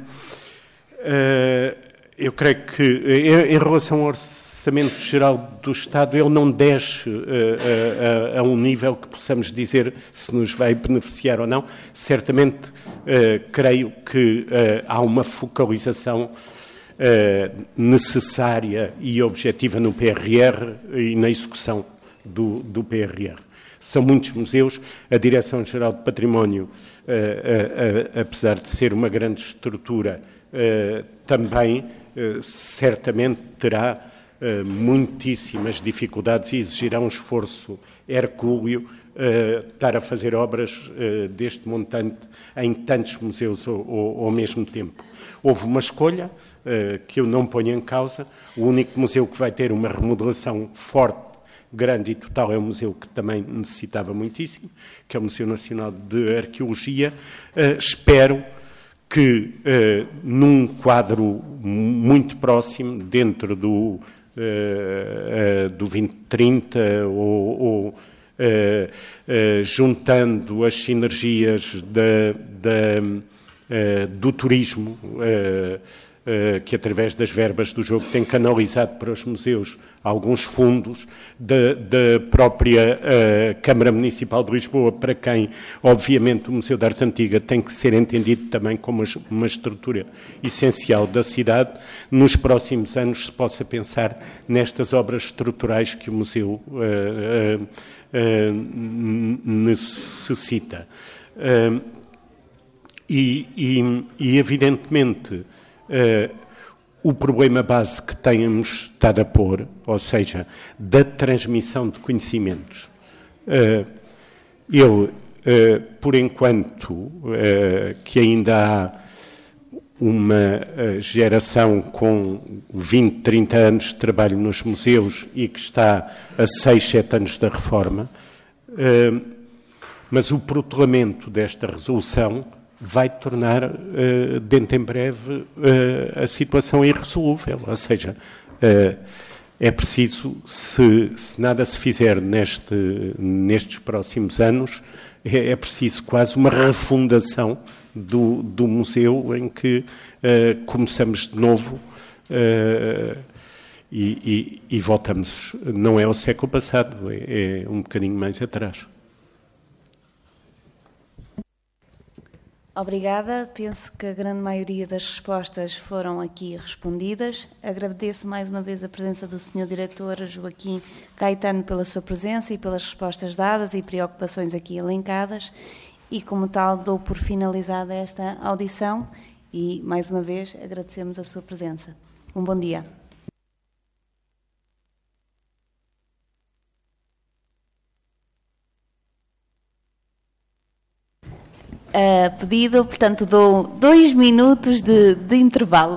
uh, eu creio que, em, em relação ao Orçamento Geral do Estado, ele não desce uh, uh, a, a um nível que possamos dizer se nos vai beneficiar ou não. Certamente, uh, creio que uh, há uma focalização uh, necessária e objetiva no P R R e na execução do, do P R R. São muitos museus. A Direção-Geral de Património, uh, uh, uh, apesar de ser uma grande estrutura, uh, também uh, certamente terá Uh, muitíssimas dificuldades e exigirá um esforço hercúleo uh, estar a fazer obras uh, deste montante em tantos museus ao, ao, ao mesmo tempo. Houve uma escolha uh, que eu não ponho em causa. O único museu que vai ter uma remodelação forte, grande e total é o museu que também necessitava muitíssimo, que é o Museu Nacional de Arqueologia. Uh, espero que uh, num quadro muito próximo, dentro do Uh, uh, do vinte trinta, ou, ou uh, uh, juntando as sinergias da, da, uh, do turismo, uh, uh, que através das verbas do jogo tem canalizado para os museus alguns fundos, da, da própria uh, Câmara Municipal de Lisboa, para quem, obviamente, o Museu da Arte Antiga tem que ser entendido também como uma estrutura essencial da cidade. Nos próximos anos se possa pensar nestas obras estruturais que o museu uh, uh, uh, necessita. Uh, e, e, e, evidentemente, uh, o problema base que temos estado a pôr, ou seja, da transmissão de conhecimentos. Uh, eu, uh, por enquanto, uh, que ainda há uma uh, geração com vinte, trinta anos de trabalho nos museus e que está a seis, sete anos da reforma, uh, mas o protelamento desta resolução vai tornar, uh, dentro em breve, uh, a situação irresolúvel. Ou seja, uh, é preciso, se, se nada se fizer neste, nestes próximos anos, é, é preciso quase uma refundação do, do museu, em que uh, começamos de novo uh, e, e, e voltamos, não é ao século passado, é, é um bocadinho mais atrás. Obrigada. Penso que a grande maioria das respostas foram aqui respondidas. Agradeço mais uma vez a presença do senhor Diretor Joaquim Caetano pela sua presença e pelas respostas dadas e preocupações aqui elencadas. E, como tal, dou por finalizada esta audição e, mais uma vez, agradecemos a sua presença. Um bom dia. Uh, pedido, portanto, dou dois minutos de, de intervalo.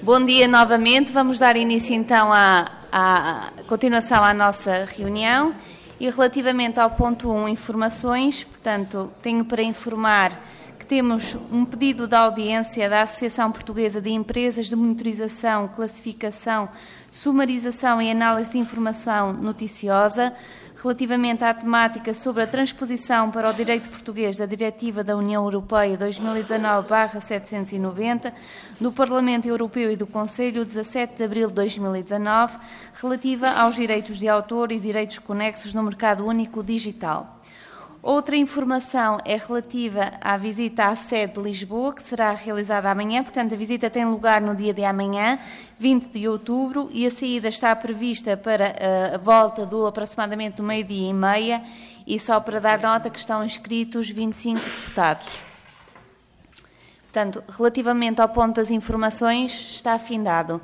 Bom dia novamente. Vamos dar início então à, à continuação à nossa reunião. E relativamente ao ponto um, informações, portanto, tenho para informar que temos um pedido de audiência da Associação Portuguesa de Empresas de Monitorização, Classificação, Sumarização e Análise de Informação Noticiosa, relativamente à temática sobre a transposição para o direito português da Diretiva da União Europeia dois mil e dezanove barra setecentos e noventa do Parlamento Europeu e do Conselho dezassete de abril de dois mil e dezanove, relativa aos direitos de autor e direitos conexos no mercado único digital. Outra informação é relativa à visita à sede de Lisboa, que será realizada amanhã. Portanto, a visita tem lugar no dia de amanhã, vinte de outubro, e a saída está prevista para a volta do aproximadamente do meio-dia e meia, e só para dar nota que estão inscritos vinte e cinco deputados. Portanto, relativamente ao ponto das informações, está afindado.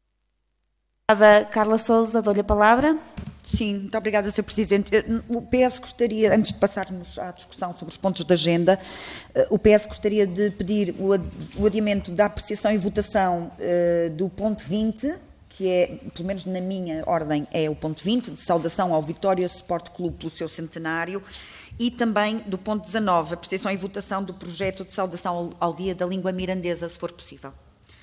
Carla Sousa, dou-lhe a palavra. Sim, muito obrigada, senhor Presidente. O P S gostaria, antes de passarmos à discussão sobre os pontos da agenda, o P S gostaria de pedir o adiamento da apreciação e votação do ponto vinte, que é, pelo menos na minha ordem, é o ponto vinte, de saudação ao Vitória Sport Clube pelo seu centenário, e também do ponto dezanove, apreciação e votação do projeto de saudação ao Dia da Língua Mirandesa, se for possível.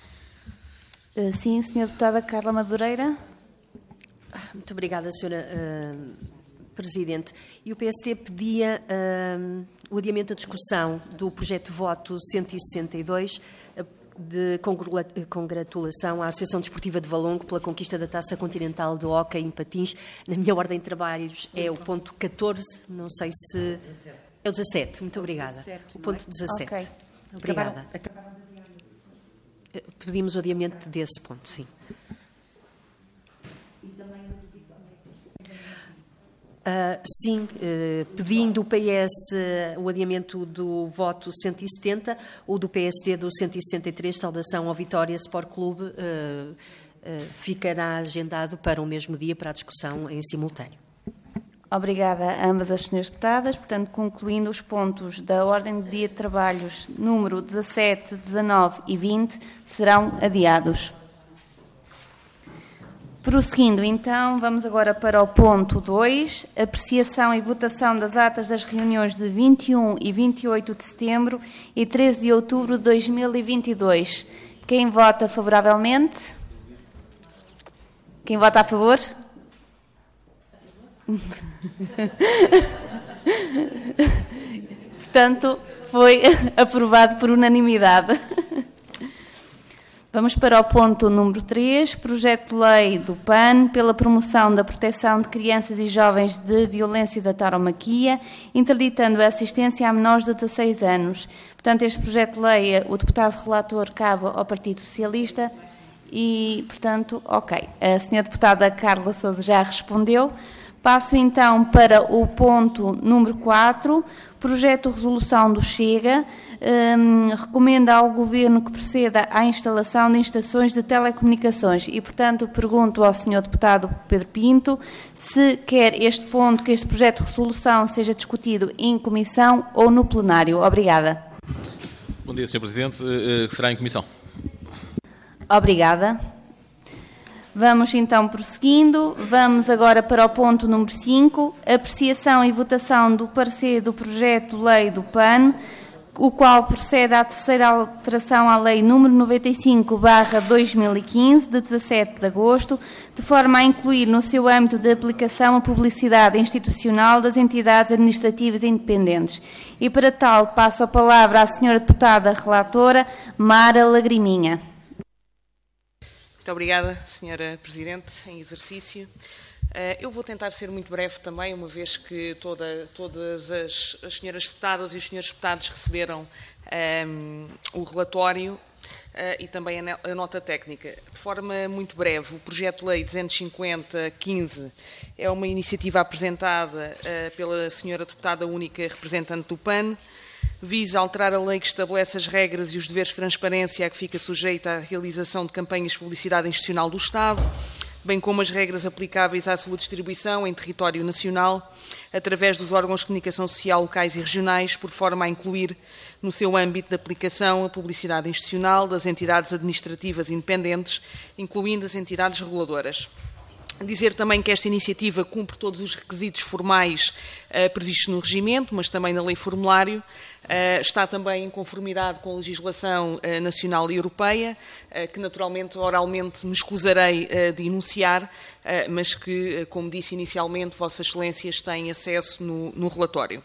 Sim, senhora Deputada Carla Madureira. Muito obrigada, senhora uh, Presidente. E o P S T pedia uh, o adiamento da discussão do projeto de voto cento e sessenta e dois uh, de congratulação à Associação Desportiva de Valongo pela conquista da Taça Continental de Hóquei em Patins. Na minha ordem de trabalhos é o ponto catorze, não sei se... É o dezassete, muito obrigada. O ponto dezassete. Okay. Obrigada. Pedimos o adiamento desse ponto, sim. Uh, sim, uh, pedindo o P S uh, o adiamento do voto cento e setenta ou do P S D do cento e sessenta e três, saudação ao Vitória Sport Clube, uh, uh, ficará agendado para o mesmo dia para a discussão em simultâneo. Obrigada a ambas as senhoras deputadas. Portanto, concluindo os pontos da ordem de dia de trabalhos número dezassete, dezanove e vinte, serão adiados. Prosseguindo, então, vamos agora para o ponto dois, apreciação e votação das atas das reuniões de vinte e um e vinte e oito de setembro e treze de outubro de dois mil e vinte e dois. Quem vota favoravelmente? Quem vota a favor? Portanto, foi aprovado por unanimidade. Vamos para o ponto número três, projeto de lei do P A N pela promoção da proteção de crianças e jovens de violência e da tauromaquia, interditando a assistência a menores de dezasseis anos. Portanto, este projeto de lei, o deputado relator cabe ao Partido Socialista e, portanto, ok. A senhora deputada Carla Sousa já respondeu. Passo então para o ponto número quatro, projeto de resolução do Chega, um, recomenda ao Governo que proceda à instalação de estações de telecomunicações e, portanto, pergunto ao senhor deputado Pedro Pinto se quer este ponto, que este projeto de resolução seja discutido em comissão ou no plenário. Obrigada. Bom dia, senhor Presidente. Uh, será em comissão. Obrigada. Vamos então prosseguindo. Vamos agora para o ponto número cinco, apreciação e votação do parecer do projeto de lei do P A N, o qual procede à terceira alteração à lei número noventa e cinco barra dois mil e quinze, de dezassete de agosto, de forma a incluir no seu âmbito de aplicação a publicidade institucional das entidades administrativas independentes. E para tal passo a palavra à senhora deputada relatora, Mara Lagriminha. Muito obrigada, senhora Presidente, em exercício. Eu vou tentar ser muito breve também, uma vez que toda, todas as, as senhoras deputadas e os senhores deputados receberam um, o relatório uh, e também a, a nota técnica. De forma muito breve, o projeto de lei duzentos e cinquenta barra quinze é uma iniciativa apresentada uh, pela senhora deputada única representante do P A N, visa alterar a lei que estabelece as regras e os deveres de transparência a que fica sujeita a realização de campanhas de publicidade institucional do Estado, bem como as regras aplicáveis à sua distribuição em território nacional, através dos órgãos de comunicação social locais e regionais, por forma a incluir no seu âmbito de aplicação a publicidade institucional das entidades administrativas independentes, incluindo as entidades reguladoras. Dizer também que esta iniciativa cumpre todos os requisitos formais uh, previstos no regimento, mas também na lei formulário, uh, está também em conformidade com a legislação uh, nacional e europeia, uh, que naturalmente oralmente me escusarei uh, de enunciar, uh, mas que, uh, como disse inicialmente, Vossas Excelências têm acesso no, no relatório.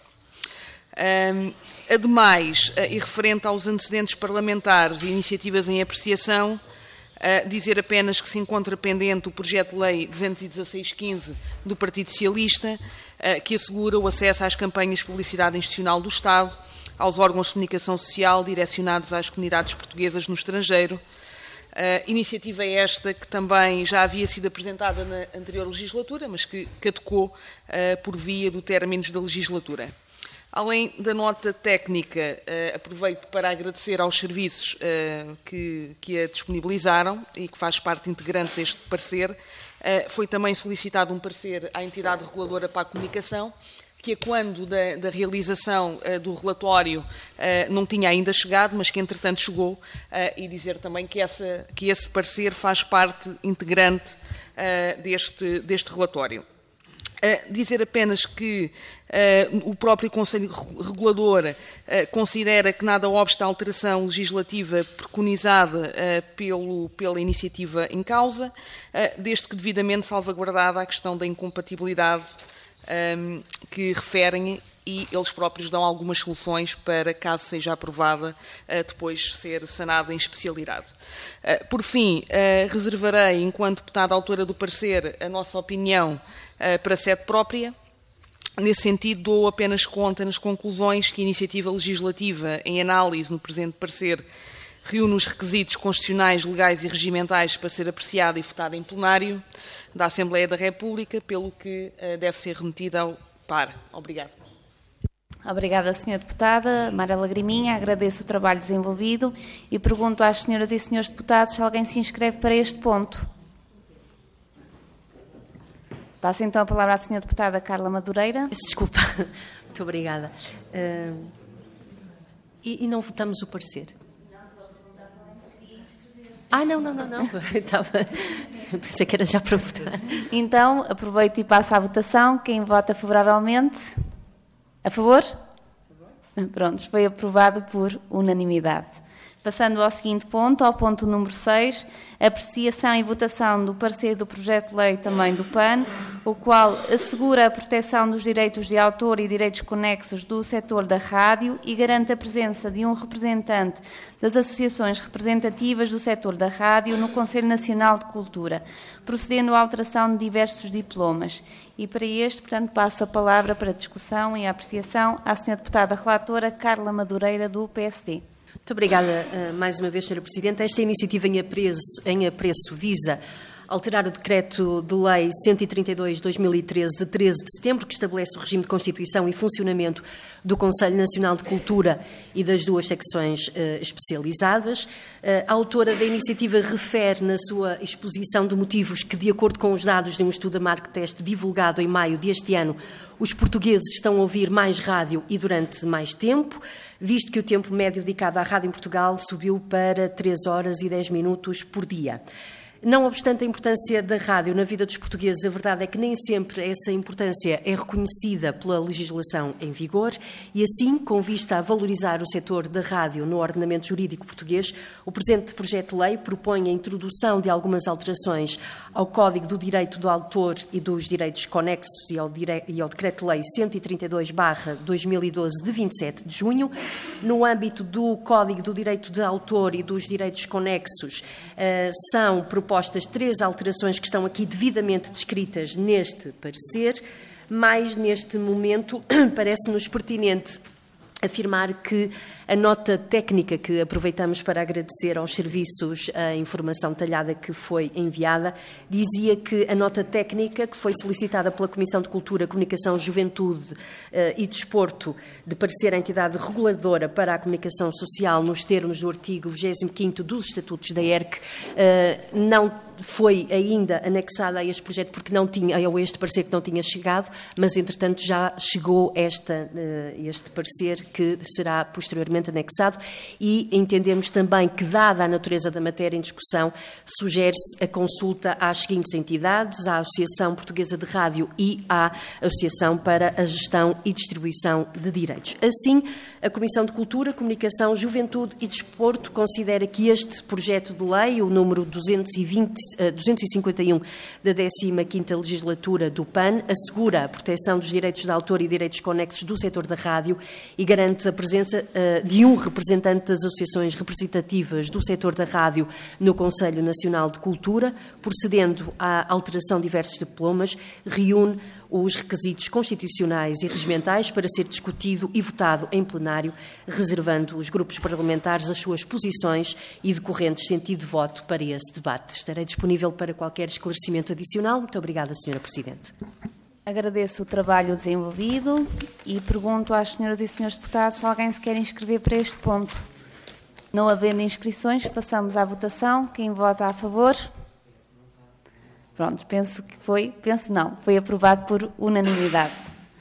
Um, ademais, uh, e referente aos antecedentes parlamentares e iniciativas em apreciação, Uh, dizer apenas que se encontra pendente o projeto de lei duzentos e dezasseis barra quinze do Partido Socialista, uh, que assegura o acesso às campanhas de publicidade institucional do Estado, aos órgãos de comunicação social direcionados às comunidades portuguesas no estrangeiro. Uh, iniciativa esta que também já havia sido apresentada na anterior legislatura, mas que caducou uh, por via do términos da legislatura. Além da nota técnica, uh, aproveito para agradecer aos serviços uh, que, que a disponibilizaram e que faz parte integrante deste parecer. Uh, foi também solicitado um parecer à entidade reguladora para a comunicação, que a quando da, da realização uh, do relatório uh, não tinha ainda chegado, mas que entretanto chegou, uh, e dizer também que, essa, que esse parecer faz parte integrante uh, deste, deste relatório. Uh, dizer apenas que uh, o próprio Conselho Regulador uh, considera que nada obsta à alteração legislativa preconizada uh, pelo, pela iniciativa em causa, uh, desde que devidamente salvaguardada a questão da incompatibilidade um, que referem, e eles próprios dão algumas soluções para, caso seja aprovada, uh, depois ser sanada em especialidade. Uh, por fim, uh, reservarei, enquanto deputada autora do parecer, a nossa opinião para sede própria. Nesse sentido, dou apenas conta nas conclusões que a iniciativa legislativa em análise no presente parecer reúne os requisitos constitucionais, legais e regimentais para ser apreciada e votada em plenário da Assembleia da República, pelo que uh, deve ser remetida ao P A R. Obrigada. Obrigada, senhora Deputada. Mara Lagriminha, agradeço o trabalho desenvolvido e pergunto às senhoras e senhores deputados se alguém se inscreve para este ponto. Passo então a palavra à senhora Deputada Carla Madureira. Desculpa, muito obrigada. Uh, e, e não votamos o parecer? Ah, não, não, não, não. Estava... Pensei que era já para votar. Então, aproveito e passo à votação. Quem vota favoravelmente? A favor? Pronto, foi aprovado por unanimidade. Passando ao seguinte ponto, ao ponto número seis, apreciação e votação do parecer do projeto de lei também do P A N, o qual assegura a proteção dos direitos de autor e direitos conexos do setor da rádio e garante a presença de um representante das associações representativas do setor da rádio no Conselho Nacional de Cultura, procedendo à alteração de diversos diplomas. E para este, portanto, passo a palavra para discussão e apreciação à senhora Deputada Relatora Carla Madureira, do P S D. Muito obrigada mais uma vez, senhora Presidente. Esta iniciativa em apreço, em apreço visa alterar o Decreto de Lei cento e trinta e dois barra dois mil e treze, de treze de setembro, que estabelece o regime de constituição e funcionamento do Conselho Nacional de Cultura e das duas secções uh, especializadas. Uh, a autora da iniciativa refere na sua exposição de motivos que, de acordo com os dados de um estudo da Marktest divulgado em maio deste ano, os portugueses estão a ouvir mais rádio e durante mais tempo, visto que o tempo médio dedicado à rádio em Portugal subiu para três horas e dez minutos por dia. Não obstante a importância da rádio na vida dos portugueses, a verdade é que nem sempre essa importância é reconhecida pela legislação em vigor e, assim, com vista a valorizar o setor da rádio no ordenamento jurídico português, o presente projeto de lei propõe a introdução de algumas alterações ao Código do Direito do Autor e dos Direitos Conexos e ao, dire... e ao Decreto-Lei cento e trinta e dois barra dois mil e doze, de vinte e sete de junho. No âmbito do Código do Direito de Autor e dos Direitos Conexos, uh, são propostas Propostas três alterações que estão aqui devidamente descritas neste parecer, mas neste momento parece-nos pertinente afirmar que A nota técnica que aproveitamos para agradecer aos serviços a informação detalhada que foi enviada, dizia que a nota técnica que foi solicitada pela Comissão de Cultura, Comunicação, Juventude eh, e Desporto de parecer a entidade reguladora para a comunicação social nos termos do artigo vigésimo quinto dos Estatutos da E R C, eh, não foi ainda anexada a este projeto porque não tinha, ou este parecer que não tinha chegado, mas entretanto já chegou esta, este parecer que será posteriormente anexado e entendemos também que, dada a natureza da matéria em discussão, sugere-se a consulta às seguintes entidades: à Associação Portuguesa de Rádio e à Associação para a Gestão e Distribuição de Direitos. Assim, a Comissão de Cultura, Comunicação, Juventude e Desporto considera que este projeto de lei, o número duzentos e vinte, duzentos e cinquenta e um da décima quinta legislatura do P A N, assegura a proteção dos direitos de autor e direitos conexos do setor da rádio e garante a presença uh, de um representante das associações representativas do setor da rádio no Conselho Nacional de Cultura, procedendo à alteração de diversos diplomas, reúne os requisitos constitucionais e regimentais para ser discutido e votado em plenário, reservando os grupos parlamentares as suas posições e decorrentes sentido de voto para esse debate. Estarei disponível para qualquer esclarecimento adicional. Muito obrigada, senhora Presidente. Agradeço o trabalho desenvolvido e pergunto às senhoras e senhores deputados se alguém se quer inscrever para este ponto. Não havendo inscrições, passamos à votação. Quem vota a favor? Pronto, penso que foi, penso não, foi aprovado por unanimidade.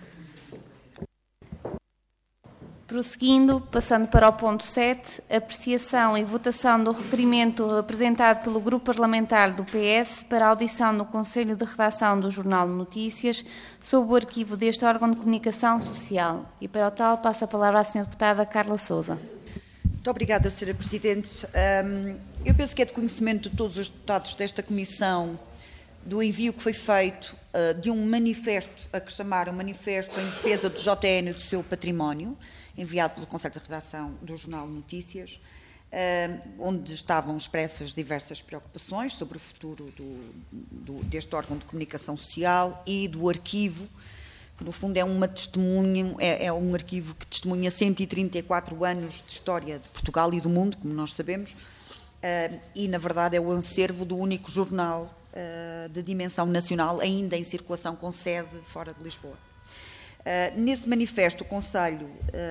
Prosseguindo, passando para o ponto sete, apreciação e votação do requerimento apresentado pelo Grupo Parlamentar do P S para audição no Conselho de Redação do Jornal de Notícias sob o arquivo deste órgão de comunicação social. E para o tal, passo a palavra à senhora deputada Carla Sousa. Muito obrigada, senhora Presidente. Um, eu penso que é de conhecimento de todos os deputados desta comissão do envio que foi feito uh, de um manifesto, a que chamaram Manifesto em Defesa do J N e do seu património, enviado pelo Conselho de Redação do Jornal de Notícias, uh, onde estavam expressas diversas preocupações sobre o futuro do, do, deste órgão de comunicação social e do arquivo, que no fundo é, uma testemunha, é, é um arquivo que testemunha cento e trinta e quatro anos de história de Portugal e do mundo, como nós sabemos, uh, e na verdade é o acervo do único jornal de dimensão nacional ainda em circulação com sede fora de Lisboa. Nesse manifesto, o Conselho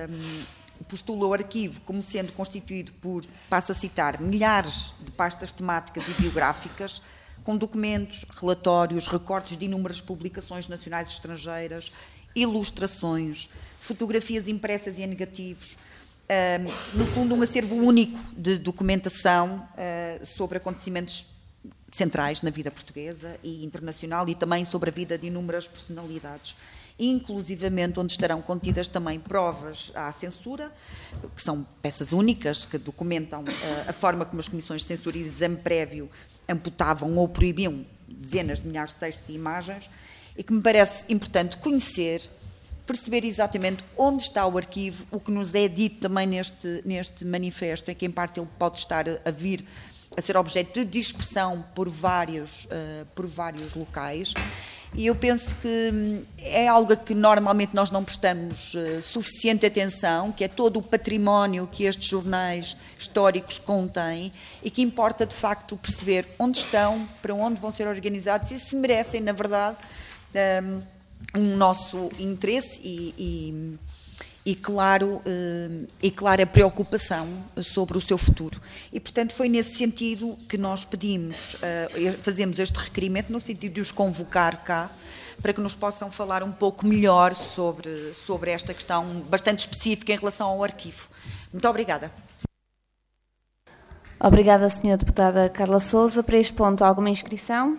postula o arquivo como sendo constituído por, passo a citar, milhares de pastas temáticas e biográficas, com documentos, relatórios, recortes de inúmeras publicações nacionais e estrangeiras, ilustrações, fotografias impressas e em negativos, no fundo um acervo único de documentação sobre acontecimentos centrais na vida portuguesa e internacional e também sobre a vida de inúmeras personalidades, inclusivamente onde estarão contidas também provas à censura, que são peças únicas que documentam uh, a forma como as comissões de censura e de exame prévio amputavam ou proibiam dezenas de milhares de textos e imagens, e que me parece importante conhecer, perceber exatamente onde está o arquivo, o que nos é dito também neste, neste manifesto, em que em parte ele pode estar a vir a ser objeto de dispersão por vários, uh, por vários locais, e eu penso que é algo que normalmente nós não prestamos uh, suficiente atenção, que é todo o património que estes jornais históricos contêm e que importa de facto perceber onde estão, para onde vão ser organizados e se merecem, na verdade, um, um nosso interesse e, e E claro, e clara preocupação sobre o seu futuro. E, portanto, foi nesse sentido que nós pedimos, fazemos este requerimento, no sentido de os convocar cá, para que nos possam falar um pouco melhor sobre, sobre esta questão bastante específica em relação ao arquivo. Muito obrigada. Obrigada, senhora deputada Carla Sousa. Para este ponto, alguma inscrição?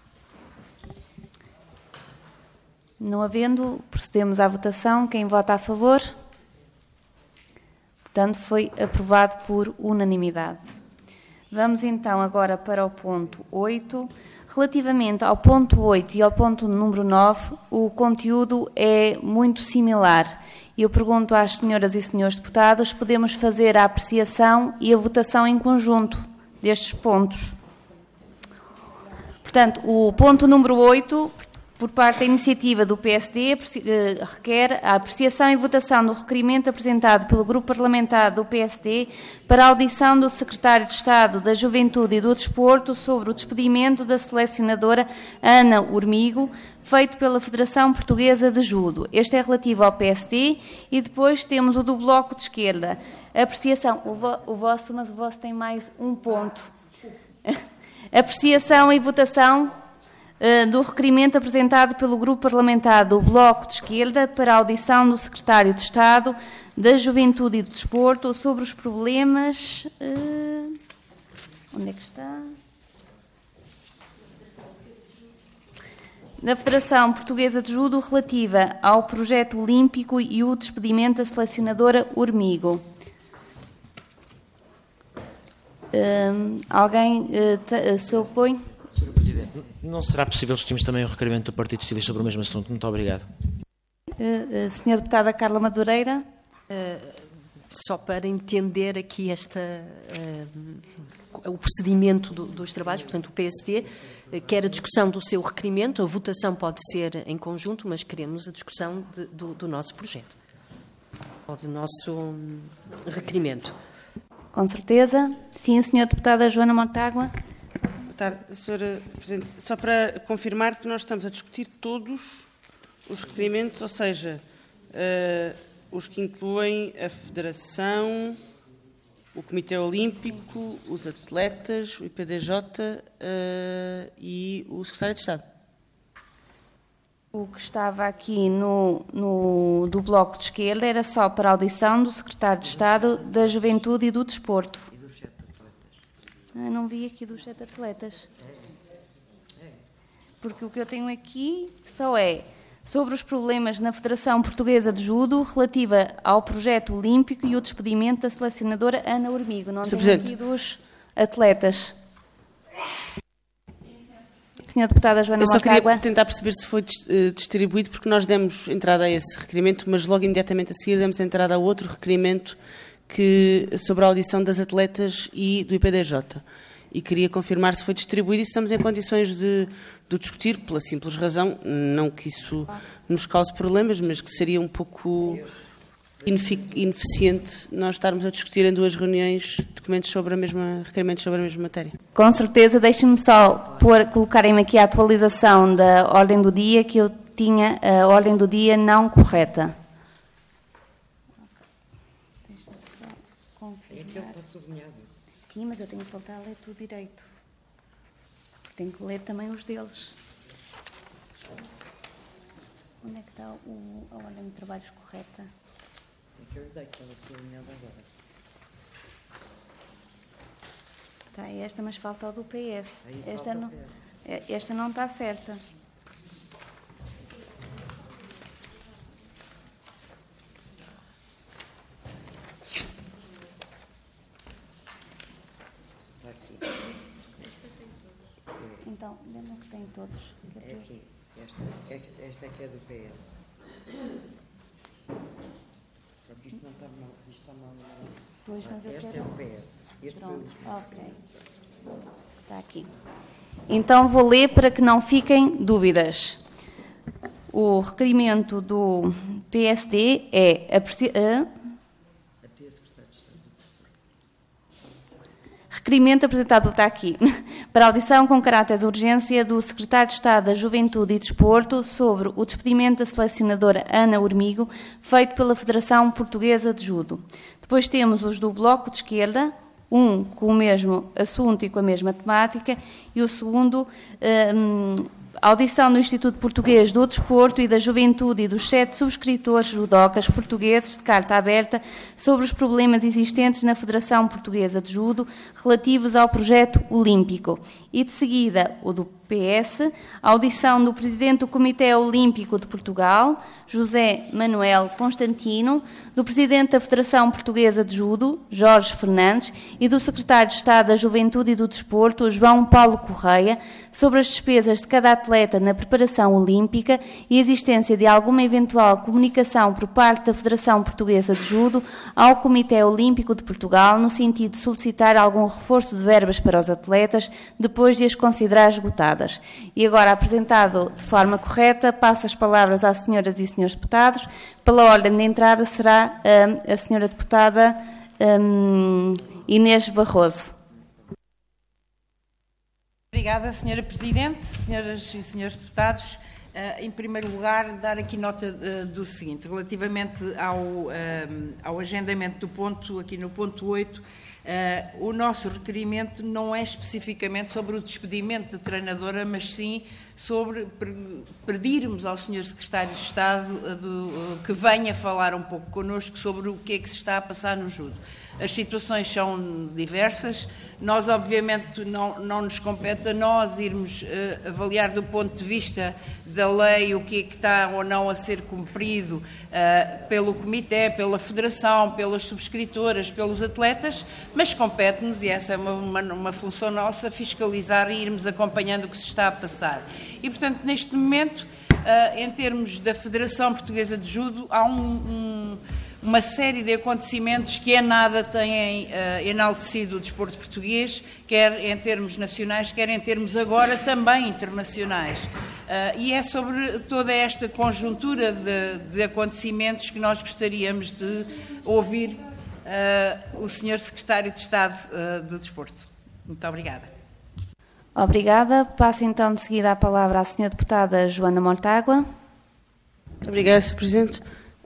Não havendo, procedemos à votação. Quem vota a favor? Portanto, foi aprovado por unanimidade. Vamos então agora para o ponto oito. Relativamente ao ponto oito e ao ponto número nove, o conteúdo é muito similar. Eu pergunto às senhoras e senhores deputados, podemos fazer a apreciação e a votação em conjunto destes pontos. Portanto, o ponto número oito por parte da iniciativa do P S D, requer a apreciação e votação do requerimento apresentado pelo Grupo Parlamentar do P S D para a audição do Secretário de Estado da Juventude e do Desporto sobre o despedimento da selecionadora Ana Urmigo, feito pela Federação Portuguesa de Judo. Este é relativo ao P S D e depois temos o do Bloco de Esquerda. Apreciação, o, vo, o vosso, mas o vosso tem mais um ponto. Apreciação e votação do requerimento apresentado pelo Grupo Parlamentar do Bloco de Esquerda para a audição do Secretário de Estado da Juventude e do Desporto sobre os problemas... Uh, onde é que está? Da Federação Portuguesa de Judo relativa ao projeto olímpico e o despedimento da selecionadora Urmigo. Uh, alguém uh, se opõe? senhor Presidente, não será possível discutirmos também o requerimento do Partido Socialista sobre o mesmo assunto? Muito obrigado. Uh, uh, senhora Deputada Carla Madureira. Uh, só para entender aqui esta, uh, o procedimento do, dos trabalhos, portanto, o P S D uh, quer a discussão do seu requerimento, a votação pode ser em conjunto, mas queremos a discussão de, do, do nosso projeto, ou do nosso um, requerimento. Com certeza. Sim, senhora Deputada Joana Mortágua. senhora Presidente, só para confirmar que nós estamos a discutir todos os requerimentos, ou seja, uh, os que incluem a Federação, o Comitê Olímpico, os atletas, o I P D J uh, e o Secretário de Estado. O que estava aqui no, no, do Bloco de Esquerda era só para a audição do Secretário de Estado da Juventude e do Desporto. E dos sete atletas? Ah, não vi aqui dos sete atletas. Porque o que eu tenho aqui só é sobre os problemas na Federação Portuguesa de Judo relativa ao projeto olímpico e o despedimento da selecionadora Ana Urmigo. Não tenho aqui dos atletas. Senhora Deputada Joana Eu só Mortágua. queria tentar perceber se foi distribuído, porque nós demos entrada a esse requerimento, mas logo imediatamente a seguir demos entrada a outro requerimento que, sobre a audição das atletas e do I P D J. E queria confirmar se foi distribuído e se estamos em condições de, de discutir, pela simples razão, não que isso nos cause problemas, mas que seria um pouco ineficiente nós estarmos a discutir em duas reuniões documentos sobre a mesma, requerimentos sobre a mesma matéria. Com certeza, deixe-me só pôr, colocarem-me aqui a atualização da ordem do dia, que eu tinha a ordem do dia não correta. Deixa-me só confirmar. É que ele está sublinhado. Sim, mas eu tenho que voltar a ler tudo direito. Porque tenho que ler também os deles. Onde é que está o, a ordem de trabalhos correta? É que eu dei que estava sublinhado agora. Está esta, mas falta o do P S. Esta não, esta não está certa. Então, lembra que tem todos. É aqui. Esta, é, esta é que é do P S. Só que isto não está mal. Isto está mal. Pois, mas eu este quero... é o P S. Este Pronto, foi o ok. Está aqui. Então vou ler para que não fiquem dúvidas. O requerimento do P S D é a requerimento apresentado, está aqui, para audição com caráter de urgência do Secretário de Estado da Juventude e Desporto sobre o despedimento da selecionadora Ana Urmigo, feito pela Federação Portuguesa de Judo. Depois temos os do Bloco de Esquerda, um com o mesmo assunto e com a mesma temática, e o segundo, um, audição do Instituto Português do Desporto e da Juventude e dos sete subscritores judocas portugueses de carta aberta sobre os problemas existentes na Federação Portuguesa de Judo relativos ao projeto olímpico. E de seguida o do P S, audição do Presidente do Comitê Olímpico de Portugal, José Manuel Constantino, do Presidente da Federação Portuguesa de Judo, Jorge Fernandes, e do Secretário de Estado da Juventude e do Desporto, João Paulo Correia, sobre as despesas de cada atleta na preparação olímpica e a existência de alguma eventual comunicação por parte da Federação Portuguesa de Judo ao Comitê Olímpico de Portugal, no sentido de solicitar algum reforço de verbas para os atletas, depois de as considerar esgotadas. deputadas. E agora, apresentado de forma correta, passo as palavras às senhoras e senhores deputados. Pela ordem de entrada será um, a senhora deputada um, Inês Barroso. Obrigada, senhora Presidente, senhoras e senhores deputados. Uh, em primeiro lugar, dar aqui nota uh, do seguinte, relativamente ao, uh, ao agendamento do ponto, aqui no ponto oito, uh, o nosso requerimento não é especificamente sobre o despedimento de treinadora, mas sim sobre pedirmos ao senhor Secretário de Estado uh, do, uh, que venha falar um pouco connosco sobre o que é que se está a passar no judo. As situações são diversas. Nós, obviamente, não, não nos compete a nós irmos uh, avaliar do ponto de vista da lei o que é que está ou não a ser cumprido uh, pelo Comitê, pela Federação, pelas subscritoras, pelos atletas, mas compete-nos, e essa é uma, uma, uma função nossa, fiscalizar e irmos acompanhando o que se está a passar. E, portanto, neste momento, uh, em termos da Federação Portuguesa de Judo, há um... um uma série de acontecimentos que em nada têm uh, enaltecido o desporto português, quer em termos nacionais, quer em termos agora também internacionais. Uh, e é sobre toda esta conjuntura de, de acontecimentos que nós gostaríamos de ouvir uh, o senhor Secretário de Estado uh, do Desporto. Muito obrigada. Obrigada. Passo então de seguida a palavra à senhora deputada Joana Mortágua. Muito obrigada, senhor Presidente.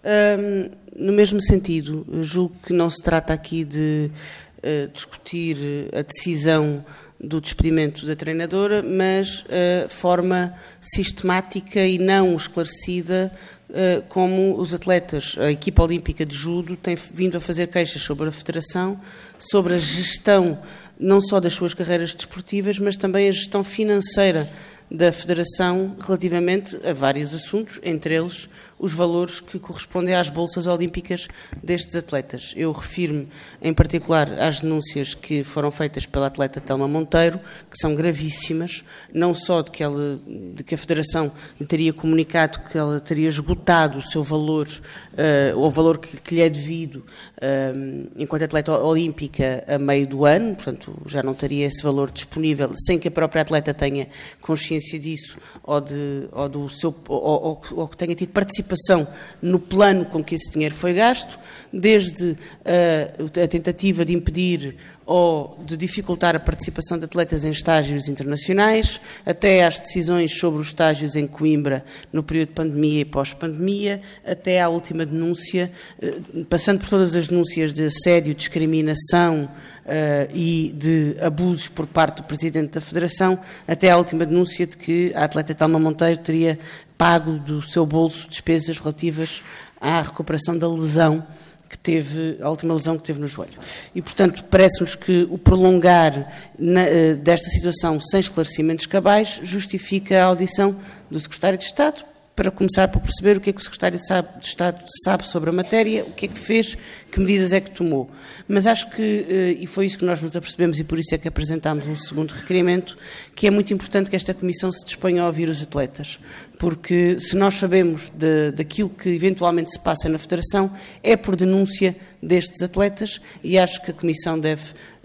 Um, no mesmo sentido, julgo que não se trata aqui de uh, discutir a decisão do despedimento da treinadora, mas a uh, forma sistemática e não esclarecida uh, como os atletas, a equipa olímpica de judo tem vindo a fazer queixas sobre a Federação, sobre a gestão não só das suas carreiras desportivas, mas também a gestão financeira da Federação relativamente a vários assuntos, entre eles os valores que correspondem às bolsas olímpicas destes atletas. Eu refiro-me, em particular, às denúncias que foram feitas pela atleta Telma Monteiro, que são gravíssimas, não só de que, ela, de que a Federação lhe teria comunicado que ela teria esgotado o seu valor, uh, o valor que, que lhe é devido uh, enquanto atleta olímpica a meio do ano, portanto, já não teria esse valor disponível, sem que a própria atleta tenha consciência disso, ou, de, ou, do seu, ou, ou, ou que tenha tido participação no plano com que esse dinheiro foi gasto, desde a, a tentativa de impedir ou de dificultar a participação de atletas em estágios internacionais, até às decisões sobre os estágios em Coimbra no período de pandemia e pós-pandemia, até à última denúncia, passando por todas as denúncias de assédio, discriminação uh, e de abusos por parte do Presidente da Federação, até à última denúncia de que a atleta Telma Monteiro teria pago do seu bolso despesas relativas à recuperação da lesão que teve, a última lesão que teve no joelho. E, portanto, parece-nos que o prolongar na, desta situação sem esclarecimentos cabais justifica a audição do Secretário de Estado, para começar por perceber o que é que o Secretário de Estado sabe sobre a matéria, o que é que fez, que medidas é que tomou. Mas acho que, e foi isso que nós nos apercebemos e por isso é que apresentámos um segundo requerimento, que é muito importante que esta Comissão se disponha a ouvir os atletas, porque se nós sabemos de, daquilo que eventualmente se passa na Federação, é por denúncia destes atletas e acho que a Comissão deve,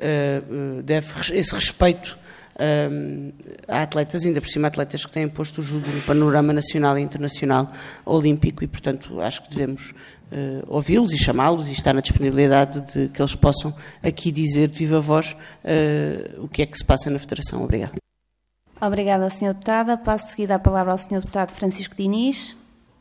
uh, deve esse respeito Um, há atletas, ainda por cima atletas que têm posto o judo no panorama nacional e internacional olímpico e, portanto, acho que devemos uh, ouvi-los e chamá-los e estar na disponibilidade de que eles possam aqui dizer de viva voz uh, o que é que se passa na Federação. Obrigada. Obrigada, senhora Deputada. Passo de seguida a palavra ao senhor Deputado Francisco Diniz.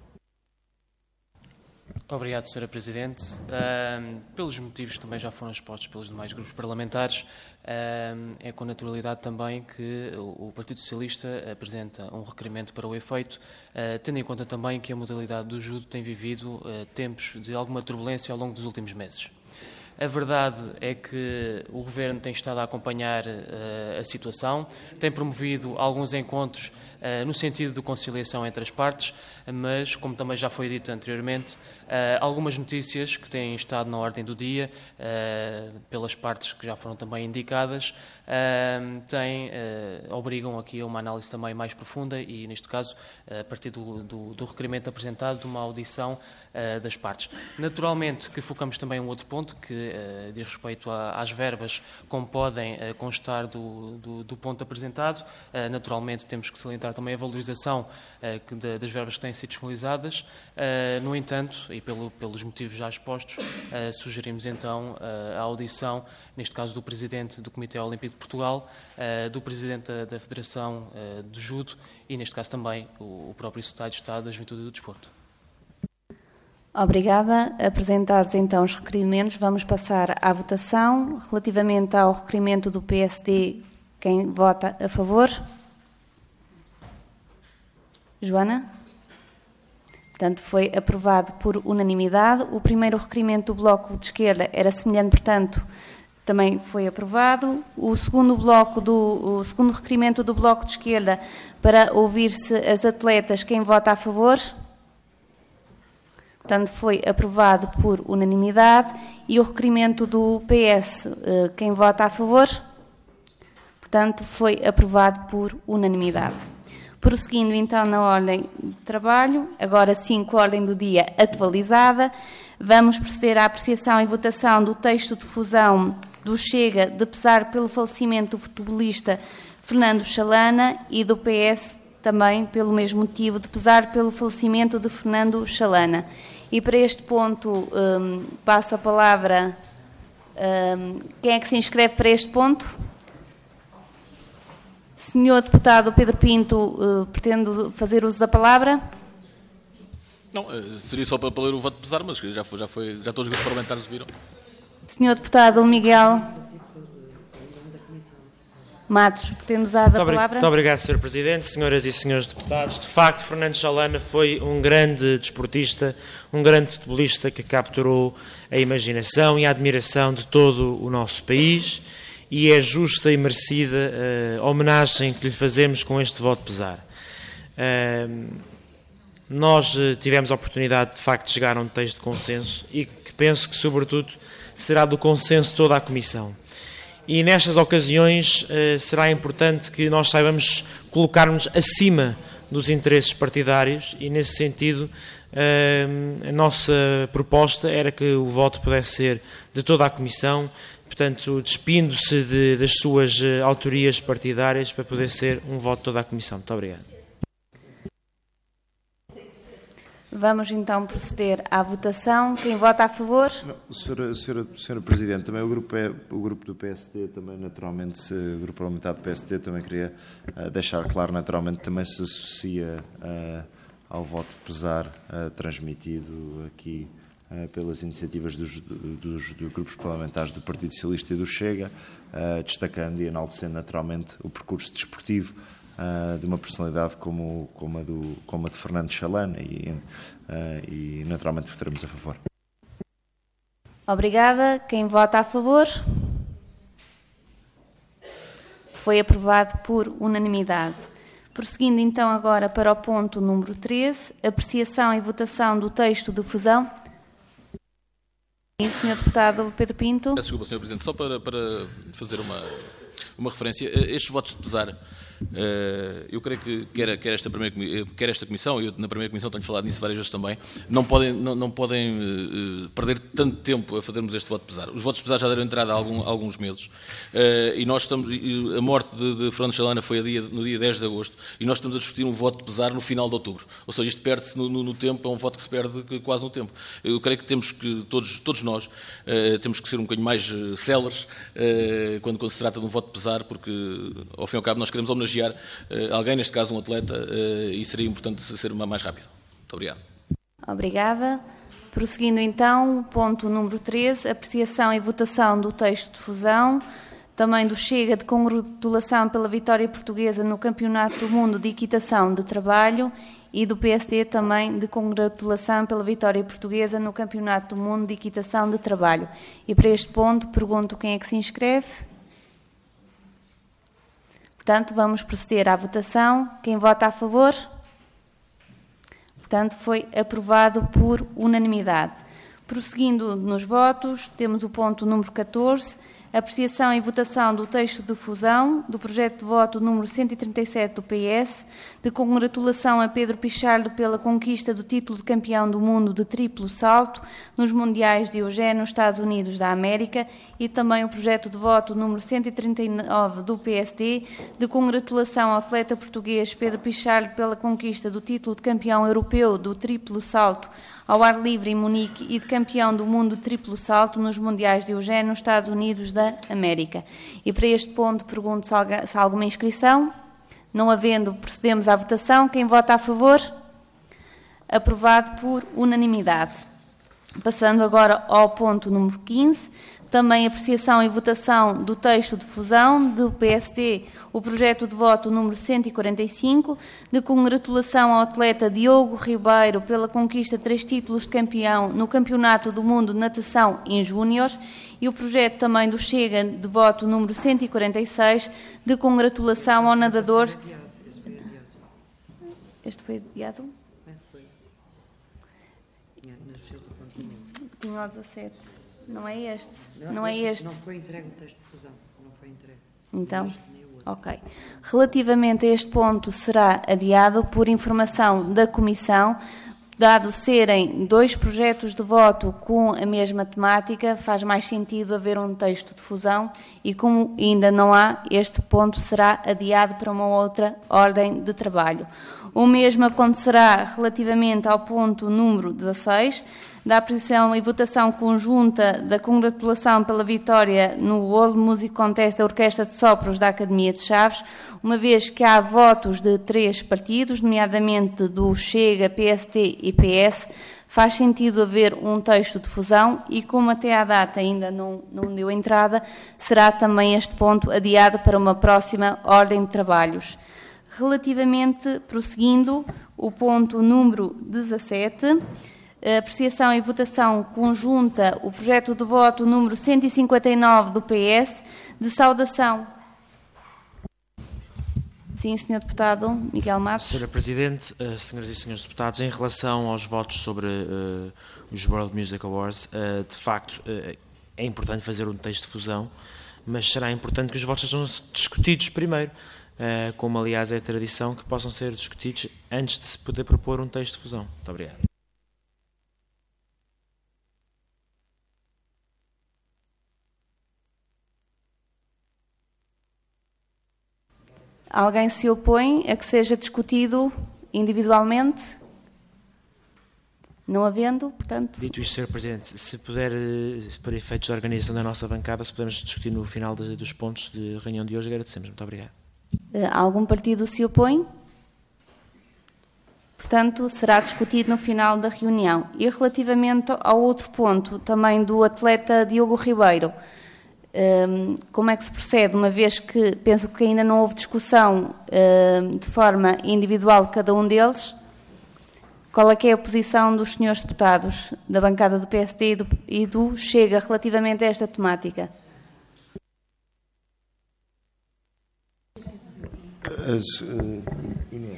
Obrigado, senhora Presidente. Um, pelos motivos que também já foram expostos pelos demais grupos parlamentares, um, é com naturalidade também que o, o Partido Socialista apresenta um requerimento para o efeito, uh, tendo em conta também que a modalidade do judo tem vivido uh, tempos de alguma turbulência ao longo dos últimos meses. A verdade é que o Governo tem estado a acompanhar uh, a situação, tem promovido alguns encontros uh, no sentido de conciliação entre as partes, mas, como também já foi dito anteriormente, uh, algumas notícias que têm estado na ordem do dia, uh, pelas partes que já foram também indicadas, uh, têm, uh, obrigam aqui a uma análise também mais profunda e, neste caso, uh, a partir do, do, do requerimento apresentado, de uma audição uh, das partes. Naturalmente que focamos também um outro ponto, que uh, diz respeito a, às verbas, como podem uh, constar do, do, do ponto apresentado. Uh, naturalmente, temos que salientar também a valorização uh, que de, das verbas que têm sido disponibilizadas. Uh, no entanto, e pelo, pelos motivos já expostos, uh, sugerimos então uh, a audição, neste caso do Presidente do Comitê Olímpico de Portugal, uh, do Presidente da, da Federação uh, de Judo e, neste caso, também o, o próprio Secretário de Estado da Juventude e do Desporto. Obrigada. Apresentados então os requerimentos, vamos passar à votação. Relativamente ao requerimento do P S D, quem vota a favor? Joana? Portanto, foi aprovado por unanimidade. O primeiro requerimento do Bloco de Esquerda era semelhante, portanto, também foi aprovado. O segundo, bloco do, o segundo requerimento do Bloco de Esquerda para ouvir-se as atletas, quem vota a favor? Portanto, foi aprovado por unanimidade. E o requerimento do P S, quem vota a favor? Portanto, foi aprovado por unanimidade. Prosseguindo então na ordem de trabalho, agora sim com a ordem do dia atualizada, vamos proceder à apreciação e votação do texto de fusão do Chega, de pesar pelo falecimento do futebolista Fernando Chalana, e do P S também pelo mesmo motivo, de pesar pelo falecimento de Fernando Chalana. E para este ponto um, passo a palavra, um, quem é que se inscreve para este ponto? Senhor Deputado Pedro Pinto, uh, pretende fazer uso da palavra? Não, seria só para, para ler o voto de pesar, mas já, foi, já, foi, já todos os grupos parlamentares viram. Senhor Deputado Miguel Matos, pretende usar da palavra? Muito obrigado, senhor Presidente, senhoras e senhores deputados. De facto, Fernando Chalana foi um grande desportista, um grande futebolista que capturou a imaginação e a admiração de todo o nosso país, e é justa e merecida a homenagem que lhe fazemos com este voto de pesar. Uh, nós tivemos a oportunidade, de facto, de chegar a um texto de consenso, e que penso que, sobretudo, será do consenso de toda a Comissão. E nestas ocasiões uh, será importante que nós saibamos colocar-nos acima dos interesses partidários, e nesse sentido uh, a nossa proposta era que o voto pudesse ser de toda a Comissão, portanto despindo-se de, das suas uh, autorias partidárias, para poder ser um voto de toda a Comissão. Muito obrigado. Vamos então proceder à votação. Quem vota a favor? Não, senhora, senhora, senhora Presidente, também o grupo, é, o grupo do P S D, também naturalmente, se, o grupo parlamentar do P S D também queria uh, deixar claro, naturalmente, também se associa uh, ao voto de pesar uh, transmitido aqui uh, pelas iniciativas dos, dos, dos grupos parlamentares do Partido Socialista e do Chega, uh, destacando e enaltecendo naturalmente o percurso desportivo Uh, de uma personalidade como, como, a, do, como a de Fernando Chalana, e, uh, e naturalmente votaremos a favor. Obrigada. Quem vota a favor? Foi aprovado por unanimidade. Prosseguindo então agora para o ponto número treze, apreciação e votação do texto de fusão. E, senhor Deputado Pedro Pinto. Desculpa, senhor Presidente, só para, para fazer uma, uma referência, estes votos de pesar, Uh, eu creio que quer, quer, esta primeira, quer esta Comissão, e eu na primeira Comissão tenho falado nisso várias vezes também, não podem, não, não podem uh, perder tanto tempo a fazermos este voto de pesar. Os votos de pesar já deram entrada há, algum, há alguns meses, uh, e nós estamos, a morte de, de Fernando Chalana foi a dia, no dia dez de agosto, e nós estamos a discutir um voto de pesar no final de outubro. Ou seja, isto perde-se no, no, no tempo, é um voto que se perde quase no tempo. Eu creio que temos que, todos, todos nós, uh, temos que ser um bocadinho mais uh, céleres uh, quando, quando se trata de um voto de pesar, porque, ao fim e ao cabo, nós queremos homenagear Uh, alguém, neste caso um atleta, uh, e seria importante ser mais rápido. Muito obrigado. Obrigada. Prosseguindo então, o ponto número treze, apreciação e votação do texto de fusão, também do Chega, de congratulação pela vitória portuguesa no Campeonato do Mundo de Equitação de Trabalho, e do P S D também de congratulação pela vitória portuguesa no Campeonato do Mundo de Equitação de Trabalho. E para este ponto pergunto quem é que se inscreve. Portanto, vamos proceder à votação. Quem vota a favor? Portanto, foi aprovado por unanimidade. Prosseguindo nos votos, temos o ponto número catorze, apreciação e votação do texto de fusão do projeto de voto número cento e trinta e sete do P S, de congratulação a Pedro Pichardo pela conquista do título de campeão do mundo de triplo salto nos Mundiais de Eugene, nos Estados Unidos da América, e também o projeto de voto número cento e trinta e nove do P S D, de congratulação ao atleta português Pedro Pichardo pela conquista do título de campeão europeu do triplo salto ao ar livre em Munique e de campeão do mundo de triplo salto nos Mundiais de Eugene, nos Estados Unidos da América. E para este ponto pergunto se há alguma inscrição. Não havendo, procedemos à votação. Quem vota a favor? Aprovado por unanimidade. Passando agora ao ponto número quinze. Também apreciação e votação do texto de fusão do P S D, o projeto de voto número cento e quarenta e cinco, de congratulação ao atleta Diogo Ribeiro pela conquista de três títulos de campeão no Campeonato do Mundo de Natação em Júniores, e o projeto também do Chega de voto número cento e quarenta e seis, de congratulação ao nadador... Este foi adiado? Tinha o dezassete. Não é este. Não, não é este. Não foi entregue o texto de fusão. Não foi entregue. Então, ok. Relativamente a este ponto, será adiado por informação da Comissão, dado serem dois projetos de voto com a mesma temática, faz mais sentido haver um texto de fusão e, como ainda não há, este ponto será adiado para uma outra ordem de trabalho. O mesmo acontecerá relativamente ao ponto número dezasseis, da apreciação e votação conjunta da congratulação pela vitória no World Music Contest da Orquestra de Sopros da Academia de Chaves, uma vez que há votos de três partidos, nomeadamente do Chega, P S D e P S, faz sentido haver um texto de fusão e, como até à data ainda não, não deu entrada, será também este ponto adiado para uma próxima ordem de trabalhos. Relativamente, prosseguindo, o ponto número dezassete, apreciação e votação conjunta, o projeto de voto número cento e cinquenta e nove do P S, de saudação. Sim, senhor Deputado Miguel Matos. senhora Presidente, uh, senhoras e senhores deputados, em relação aos votos sobre uh, os World Music Awards, uh, de facto uh, é importante fazer um texto de fusão, mas será importante que os votos sejam discutidos primeiro, uh, como aliás é a tradição, que possam ser discutidos antes de se poder propor um texto de fusão. Muito obrigado. Alguém se opõe a que seja discutido individualmente? Não havendo, portanto... Dito isto, senhor Presidente, se puder, para efeitos de organização da nossa bancada, se pudermos discutir no final de, dos pontos de reunião de hoje, agradecemos. Muito obrigado. Algum partido se opõe? Portanto, será discutido no final da reunião. E relativamente ao outro ponto, também do atleta Diogo Ribeiro, como é que se procede, uma vez que penso que ainda não houve discussão de forma individual de cada um deles? Qual é que é a posição dos senhores deputados da bancada do P S D e do, e do Chega relativamente a esta temática? As, uh, Inês.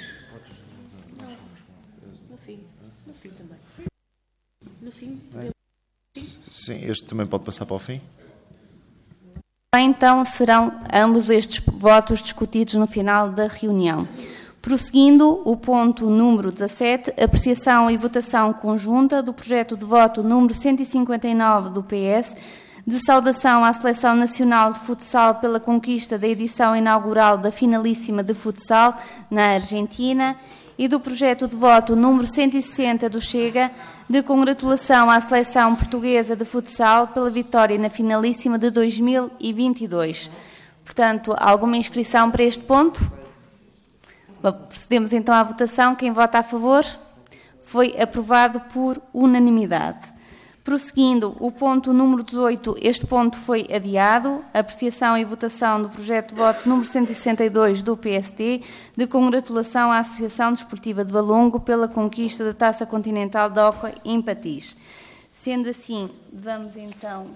No fim, no fim também. No fim, sim, este também pode passar para o fim? Então serão ambos estes votos discutidos no final da reunião. Prosseguindo, o ponto número dezassete, apreciação e votação conjunta do projeto de voto número cento e cinquenta e nove do P S, de saudação à Seleção Nacional de Futsal pela conquista da edição inaugural da Finalíssima de Futsal na Argentina, e do projeto de voto número cento e sessenta do Chega, de congratulação à Seleção Portuguesa de Futsal pela vitória na Finalíssima de dois mil e vinte e dois. Portanto, alguma inscrição para este ponto? Procedemos então à votação. Quem vota a favor? Foi aprovado por unanimidade. Prosseguindo, o ponto número dezoito, este ponto foi adiado. Apreciação e votação do projeto de voto número cento e sessenta e dois do P S D, de congratulação à Associação Desportiva de Valongo pela conquista da Taça Continental de Hóquei em Patins. Sendo assim, vamos então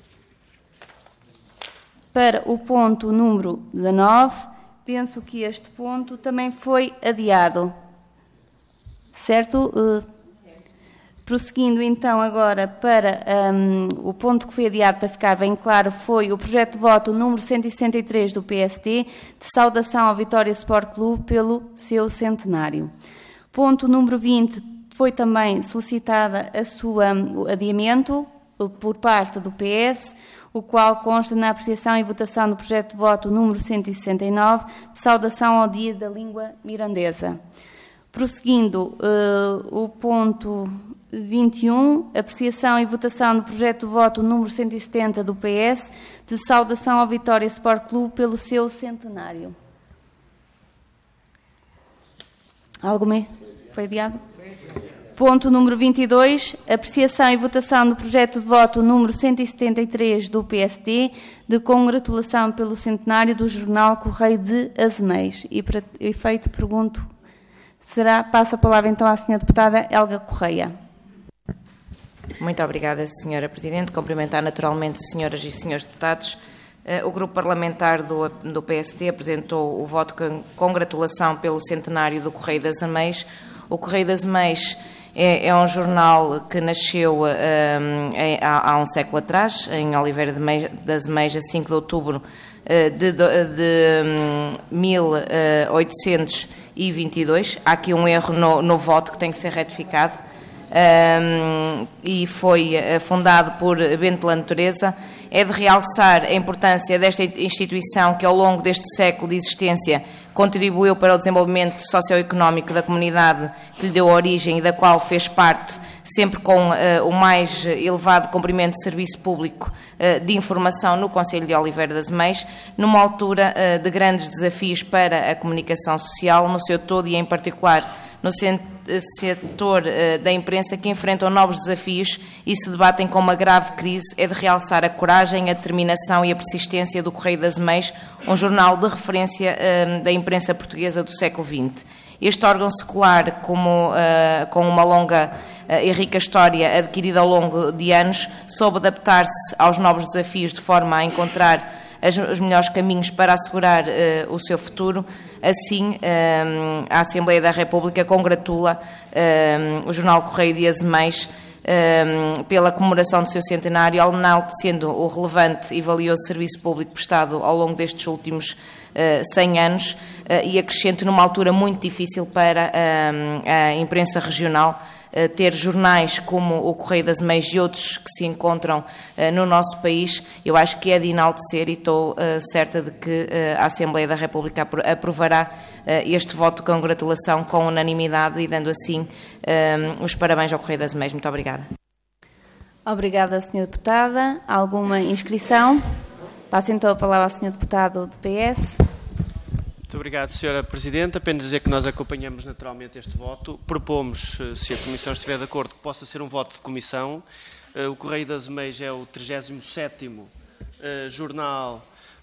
para o ponto número dezanove. Penso que este ponto também foi adiado. Certo? Prosseguindo então agora para um, o ponto que foi adiado para ficar bem claro, foi o projeto de voto número cento e sessenta e três do P S D, de saudação ao Vitória Sport Clube pelo seu centenário. Ponto número vinte, foi também solicitada a sua um, adiamento por parte do P S, o qual consta na apreciação e votação do projeto de voto número cento e sessenta e nove, de saudação ao Dia da Língua Mirandesa. Prosseguindo, uh, o ponto vinte e um, apreciação e votação do projeto de voto número cento e setenta do P S, de saudação ao Vitória Sport Clube pelo seu centenário. Alguma? Foi adiado? Ponto número vinte e dois, apreciação e votação do projeto de voto número cento e setenta e três do P S D, de congratulação pelo centenário do jornal Correio de Azeméis. E para efeito pergunto, será, passo a palavra então à senhora deputada Helga Correia. Muito obrigada, senhora Presidente. Cumprimentar naturalmente senhoras e senhores deputados. O grupo parlamentar do, do P S D apresentou o voto de congratulação pelo centenário do Correio de Azeméis. O Correio de Azeméis É, é um jornal que nasceu um, é, há, há um século atrás, em Oliveira de Azeméis, a cinco de outubro uh, de, de, de um, mil oitocentos e vinte e dois. Há aqui um erro no, no voto que tem que ser retificado. Um, e foi fundado por Bento da Natureza. É de realçar a importância desta instituição que, ao longo deste século de existência, contribuiu para o desenvolvimento socioeconómico da comunidade que lhe deu origem e da qual fez parte, sempre com uh, o mais elevado cumprimento de serviço público uh, de informação no Concelho de Oliveira de Azeméis, numa altura uh, de grandes desafios para a comunicação social, no seu todo e, em particular, no setor uh, da imprensa, que enfrentam novos desafios e se debatem com uma grave crise. É de realçar a coragem, a determinação e a persistência do Correio de Azeméis, um jornal de referência uh, da imprensa portuguesa do século vinte. Este órgão secular, como, uh, com uma longa uh, e rica história adquirida ao longo de anos, soube adaptar-se aos novos desafios de forma a encontrar os melhores caminhos para assegurar uh, o seu futuro. Assim, um, a Assembleia da República congratula um, o jornal Correio de Azeméis um, pela comemoração do seu centenário, enaltecendo o relevante e valioso serviço público prestado ao longo destes últimos uh, cem anos uh, e acrescento numa altura muito difícil para um, a imprensa regional, ter jornais como o Correio de Azeméis e outros que se encontram uh, no nosso país. Eu acho que é de enaltecer e estou uh, certa de que uh, a Assembleia da República apro aprovará uh, este voto de congratulação com unanimidade e dando assim uh, os parabéns ao Correio de Azeméis. Muito obrigada. Obrigada, senhora Deputada. Alguma inscrição? Passo então a palavra ao senhor Deputado do P S. Muito obrigado, senhora Presidente. Apenas dizer que nós acompanhamos naturalmente este voto. Propomos, se a Comissão estiver de acordo, que possa ser um voto de comissão. O Correio de Azeméis é o trigésimo sétimo jornal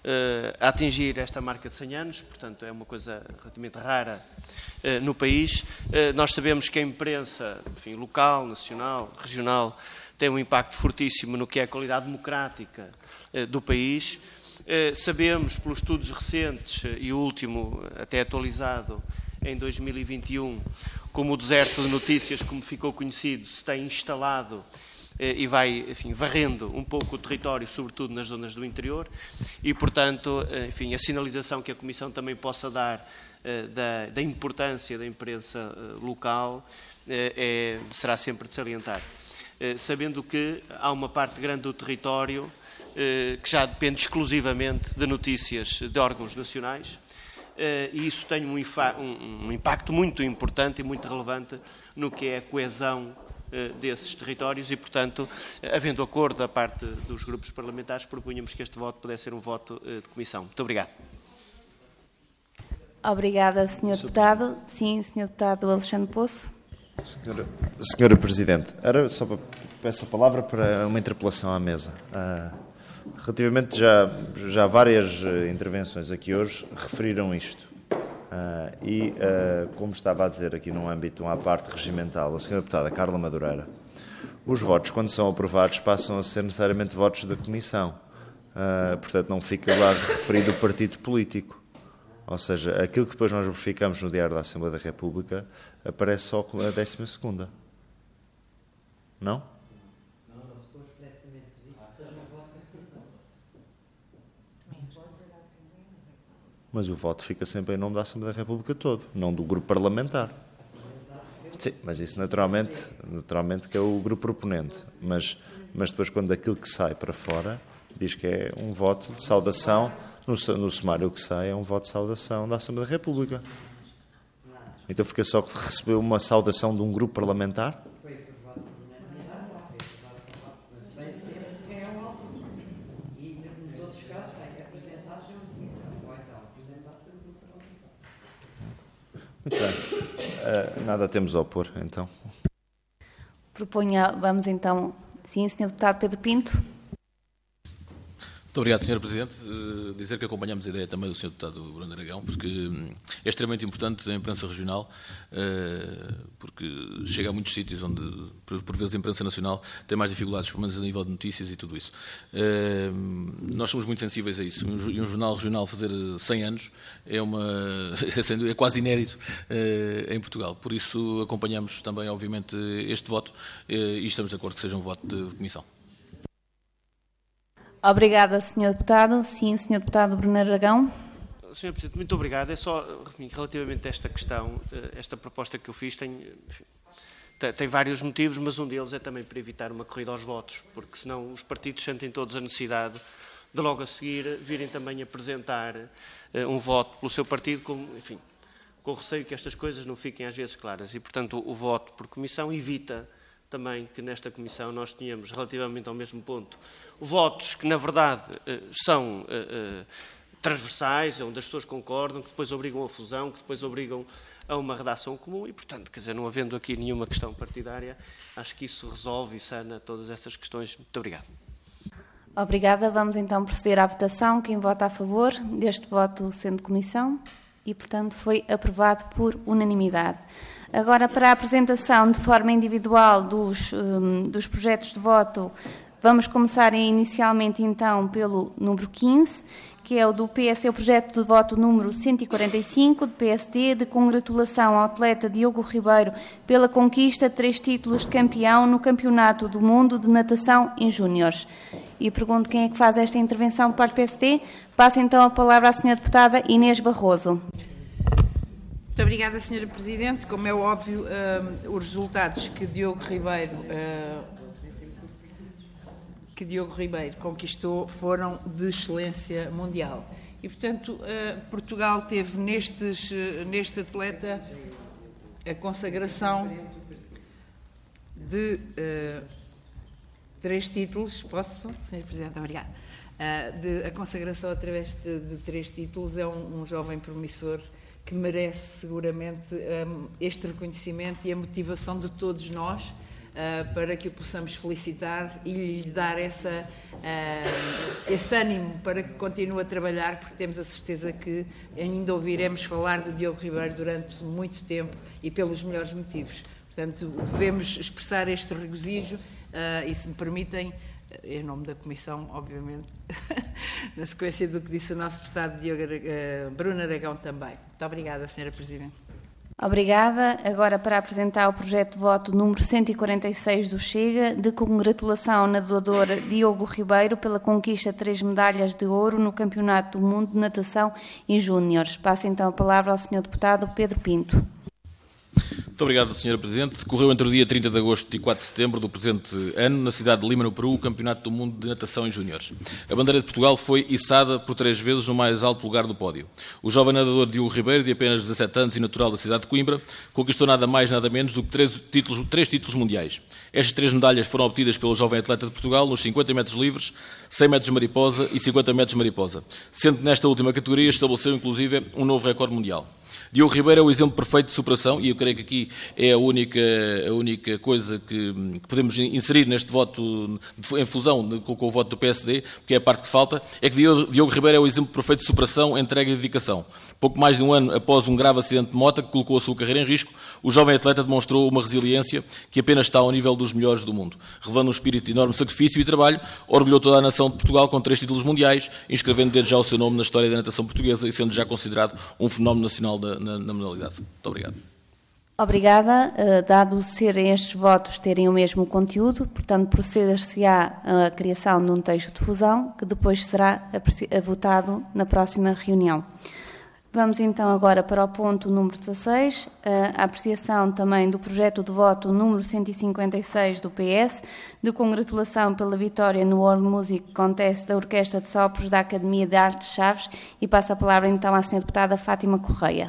a atingir esta marca de cem anos, portanto é uma coisa relativamente rara no país. Nós sabemos que a imprensa, enfim, local, nacional, regional, tem um impacto fortíssimo no que é a qualidade democrática do país. Sabemos, pelos estudos recentes, e o último até atualizado em dois mil e vinte e um, como o deserto de notícias, como ficou conhecido, se tem instalado e vai, enfim, varrendo um pouco o território, sobretudo nas zonas do interior, e, portanto, enfim, a sinalização que a Comissão também possa dar da, da importância da imprensa local é, será sempre de salientar. Sabendo que há uma parte grande do território que já depende exclusivamente de notícias de órgãos nacionais, e isso tem um, um impacto muito importante e muito relevante no que é a coesão desses territórios e, portanto, havendo acordo da parte dos grupos parlamentares, propunhamos que este voto pudesse ser um voto de comissão. Muito obrigado. Obrigada, senhor Deputado. Sim, senhor Deputado Alexandre Poço. Senhora, senhora Presidente, era só para peço a palavra para uma interpelação à mesa. Uh, Relativamente, já, já várias intervenções aqui hoje referiram isto. Uh, e, uh, como estava a dizer aqui num âmbito à parte regimental, a senhora deputada Carla Madureira, os votos, quando são aprovados, passam a ser necessariamente votos da Comissão. Uh, portanto, não fica lá referido o partido político. Ou seja, aquilo que depois nós verificamos no Diário da Assembleia da República aparece só com a décima segunda. Não? Mas o voto fica sempre em nome da Assembleia da República todo, não do grupo parlamentar. Sim, mas isso naturalmente, naturalmente que é o grupo proponente. Mas, mas depois, quando aquilo que sai para fora, diz que é um voto de saudação, no, no sumário que sai é um voto de saudação da Assembleia da República. Então fica só que recebeu uma saudação de um grupo parlamentar? Muito bem. Uh, nada temos a opor, então. Proponha, vamos então... Sim, senhor Deputado Pedro Pinto. Muito obrigado, senhor Presidente. Uh, dizer que acompanhamos a ideia também do senhor Deputado Bruno Aragão, porque um, é extremamente importante a imprensa regional, uh, porque chega a muitos sítios onde, por, por vezes, a imprensa nacional tem mais dificuldades, pelo menos a nível de notícias e tudo isso. Uh, nós somos muito sensíveis a isso. E um, um jornal regional fazer cem anos é, uma, é quase inédito uh, em Portugal. Por isso, acompanhamos também, obviamente, este voto uh, e estamos de acordo que seja um voto de, de comissão. Obrigada, senhor Deputado. Sim, senhor Deputado Bruno Aragão. senhor Presidente, muito obrigado. É só, enfim, relativamente a esta questão, esta proposta que eu fiz tem, enfim, tem vários motivos, mas um deles é também para evitar uma corrida aos votos, porque senão os partidos sentem todos a necessidade de logo a seguir virem também apresentar uh, um voto pelo seu partido, com, enfim, com receio que estas coisas não fiquem às vezes claras. E, portanto, o, o voto por comissão evita também que nesta comissão nós tenhamos, relativamente ao mesmo ponto, votos que, na verdade, são transversais, onde as pessoas concordam, que depois obrigam a fusão, que depois obrigam a uma redação comum e, portanto, quer dizer, não havendo aqui nenhuma questão partidária, acho que isso resolve e sana todas essas questões. Muito obrigado. Obrigada. Vamos então proceder à votação. Quem vota a favor deste voto sendo comissão? E, portanto, foi aprovado por unanimidade. Agora, para a apresentação de forma individual dos, um, dos projetos de voto, vamos começar inicialmente, então, pelo número quinze, que é o do P S D, o projeto de voto número cento e quarenta e cinco, do P S D, de congratulação ao atleta Diogo Ribeiro pela conquista de três títulos de campeão no Campeonato do Mundo de Natação em Júniores. E pergunto quem é que faz esta intervenção por parte do P S D. Passo, então, a palavra à senhora deputada Inês Barroso. Muito obrigada, senhora Presidente. Como é óbvio, uh, os resultados que Diogo Ribeiro, uh, que Diogo Ribeiro conquistou foram de excelência mundial. E, portanto, uh, Portugal teve nestes, uh, neste atleta a consagração de uh, três títulos. Posso, senhora Presidente? Obrigada. Uh, de, a consagração através de, de três títulos é um, um jovem promissor que merece seguramente um, este reconhecimento e a motivação de todos nós uh, para que o possamos felicitar e lhe dar essa, uh, esse ânimo para que continue a trabalhar, porque temos a certeza que ainda ouviremos falar de Diogo Ribeiro durante muito tempo e pelos melhores motivos. Portanto, devemos expressar este regozijo uh, e, se me permitem, em nome da Comissão, obviamente, na sequência do que disse o nosso deputado Diogo, uh, Bruno Aragão também. Muito obrigada, senhora Presidente. Obrigada. Agora, para apresentar o projeto de voto número cento e quarenta e seis do Chega, de congratulação ao nadador Diogo Ribeiro pela conquista de três medalhas de ouro no Campeonato do Mundo de Natação em Júniores. Passo então a palavra ao senhor deputado Pedro Pinto. Muito obrigado, senhora Presidente. Decorreu entre o dia trinta de agosto e quatro de setembro do presente ano, na cidade de Lima, no Peru, o Campeonato do Mundo de Natação em Júniores. A bandeira de Portugal foi içada por três vezes no mais alto lugar do pódio. O jovem nadador Diogo Ribeiro, de apenas dezassete anos e natural da cidade de Coimbra, conquistou nada mais nada menos do que três títulos, três títulos mundiais. Estas três medalhas foram obtidas pelo jovem atleta de Portugal nos cinquenta metros livres, cem metros mariposa e cinquenta metros mariposa, sendo que nesta última categoria estabeleceu inclusive um novo recorde mundial. Diogo Ribeiro é o exemplo perfeito de superação e eu creio que aqui é a única, a única coisa que, que podemos inserir neste voto de, em fusão de, com, com o voto do P S D, porque é a parte que falta, é que Diogo, Diogo Ribeiro é o exemplo perfeito de superação, entrega e dedicação. Pouco mais de um ano após um grave acidente de moto que colocou a sua carreira em risco, o jovem atleta demonstrou uma resiliência que apenas está ao nível dos melhores do mundo, revelando um espírito de enorme sacrifício e trabalho, orgulhou toda a nação de Portugal com três títulos mundiais, inscrevendo desde já o seu nome na história da natação portuguesa e sendo já considerado um fenómeno nacional da Na, na modalidade. Muito obrigado. Obrigada. Dado serem estes votos terem o mesmo conteúdo, portanto, proceder-se-á à criação de um texto de fusão, que depois será votado na próxima reunião. Vamos então agora para o ponto número dezasseis, a apreciação também do projeto de voto número cento e cinquenta e seis do P S, de congratulação pela vitória no World Music Contest da Orquestra de Sopros da Academia de Artes Chaves, e passo a palavra então à senhora deputada Fátima Correia.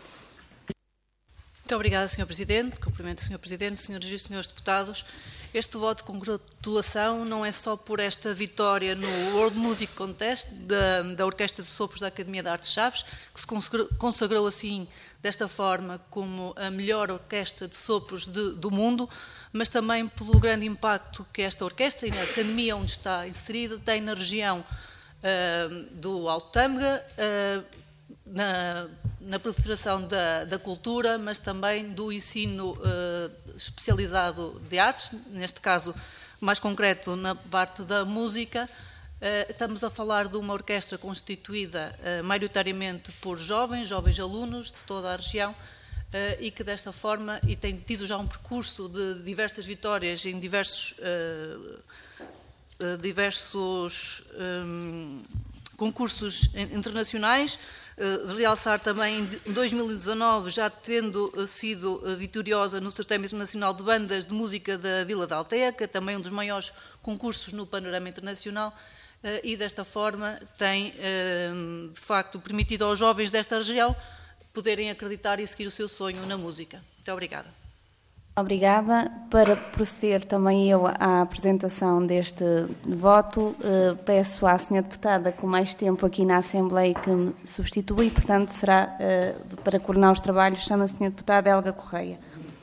Muito obrigada, senhor Presidente. Cumprimento o senhor Presidente, senhoras e senhores deputados. Este voto de congratulação não é só por esta vitória no World Music Contest da, da Orquestra de Sopros da Academia de Artes Chaves, que se consagrou, consagrou assim, desta forma, como a melhor orquestra de sopros de, do mundo, mas também pelo grande impacto que esta orquestra e na academia onde está inserida tem na região uh, do Alto Tâmega, uh, na, na proliferação da, da cultura, mas também do ensino uh, especializado de artes, neste caso mais concreto na parte da música. Uh, estamos a falar de uma orquestra constituída uh, maioritariamente por jovens, jovens alunos de toda a região, uh, e que desta forma, e tem tido já um percurso de diversas vitórias em diversos, uh, uh, diversos um, concursos internacionais. De realçar também em dois mil e dezanove, já tendo sido vitoriosa no Certame Internacional de Bandas de Música da Vila da Alteia, também um dos maiores concursos no panorama internacional, e desta forma tem, de facto, permitido aos jovens desta região poderem acreditar e seguir o seu sonho na música. Muito obrigada. Obrigada. Para proceder também eu à apresentação deste voto, eh, peço à senhora deputada com mais tempo aqui na Assembleia que me substitui, portanto será eh, para coordenar os trabalhos, chama a senhora deputada Helga Correia.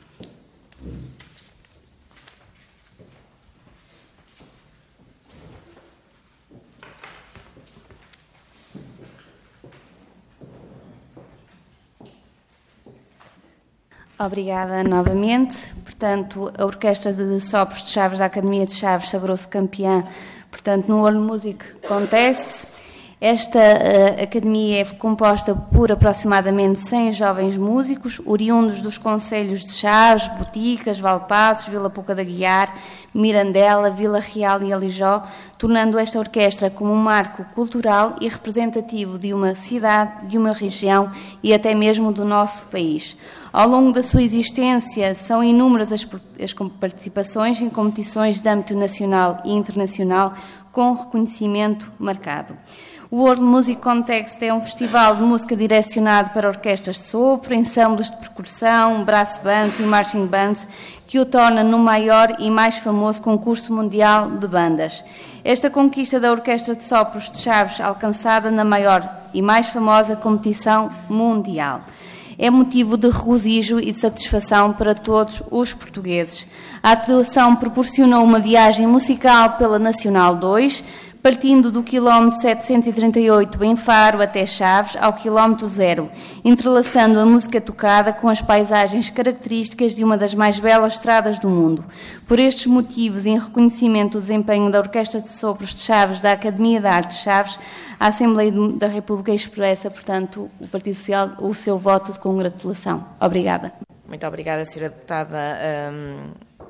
Obrigada novamente. Portanto, a Orquestra de Sopros de Chaves da Academia de Chaves sagrou-se campeã, portanto, no World Music Contest. Esta uh, academia é composta por aproximadamente cem jovens músicos, oriundos dos concelhos de Chaves, Boticas, Valpassos, Vila Pouca da Guiar, Mirandela, Vila Real e Alijó, tornando esta orquestra como um marco cultural e representativo de uma cidade, de uma região e até mesmo do nosso país. Ao longo da sua existência, são inúmeras as, as participações em competições de âmbito nacional e internacional com reconhecimento marcado. O World Music Contest é um festival de música direcionado para orquestras de sopro, ensembles de percussão, brass bands e marching bands, que o torna no maior e mais famoso concurso mundial de bandas. Esta conquista da Orquestra de Sopros de Chaves, alcançada na maior e mais famosa competição mundial, é motivo de regozijo e de satisfação para todos os portugueses. A atuação proporcionou uma viagem musical pela Nacional dois, partindo do quilómetro setecentos e trinta e oito em Faro até Chaves, ao quilómetro zero, entrelaçando a música tocada com as paisagens características de uma das mais belas estradas do mundo. Por estes motivos, em reconhecimento do desempenho da Orquestra de Sopros de Chaves da Academia de Artes Chaves, a Assembleia da República expressa, portanto, o Partido Social, o seu voto de congratulação. Obrigada. Muito obrigada, senhora deputada hum,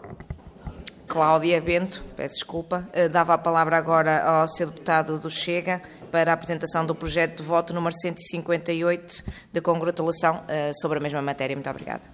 Cláudia Bento, peço desculpa. Uh, dava a palavra agora ao senhor deputado do Chega para a apresentação do projeto de voto número cento e cinquenta e oito de congratulação uh, sobre a mesma matéria. Muito obrigada.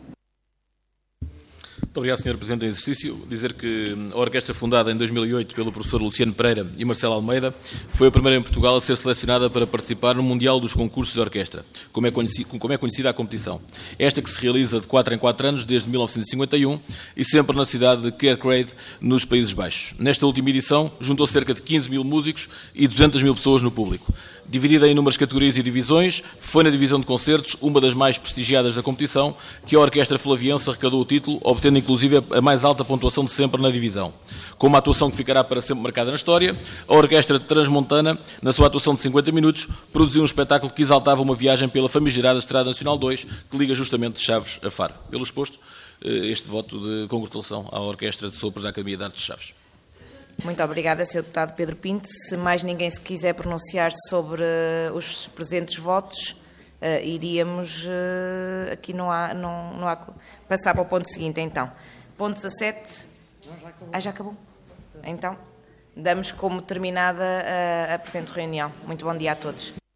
Muito obrigado, senhor Presidente em exercício. Dizer que a orquestra fundada em dois mil e oito pelo professor Luciano Pereira e Marcelo Almeida foi a primeira em Portugal a ser selecionada para participar no Mundial dos Concursos de Orquestra, como é, conhecido, como é conhecida a competição. Esta que se realiza de quatro em quatro anos, desde mil novecentos e cinquenta e um, e sempre na cidade de Kerkrade, nos Países Baixos. Nesta última edição, juntou cerca de quinze mil músicos e duzentas mil pessoas no público. Dividida em inúmeras categorias e divisões, foi na divisão de concertos, uma das mais prestigiadas da competição, que a Orquestra Flaviense arrecadou o título, obtendo inclusive a mais alta pontuação de sempre na divisão. Com uma atuação que ficará para sempre marcada na história, a Orquestra Transmontana, na sua atuação de cinquenta minutos, produziu um espetáculo que exaltava uma viagem pela famigerada Estrada Nacional dois, que liga justamente Chaves a Faro. Pelo exposto, este voto de congratulação à Orquestra de Sopros da Academia de Artes de Chaves. Muito obrigada, senhor deputado Pedro Pinto. Se mais ninguém se quiser pronunciar sobre os presentes votos, uh, iríamos, uh, aqui não há, não, não há, passar para o ponto seguinte então. Ponto dezassete, ah, já acabou? Então, damos como terminada a, a presente reunião. Muito bom dia a todos.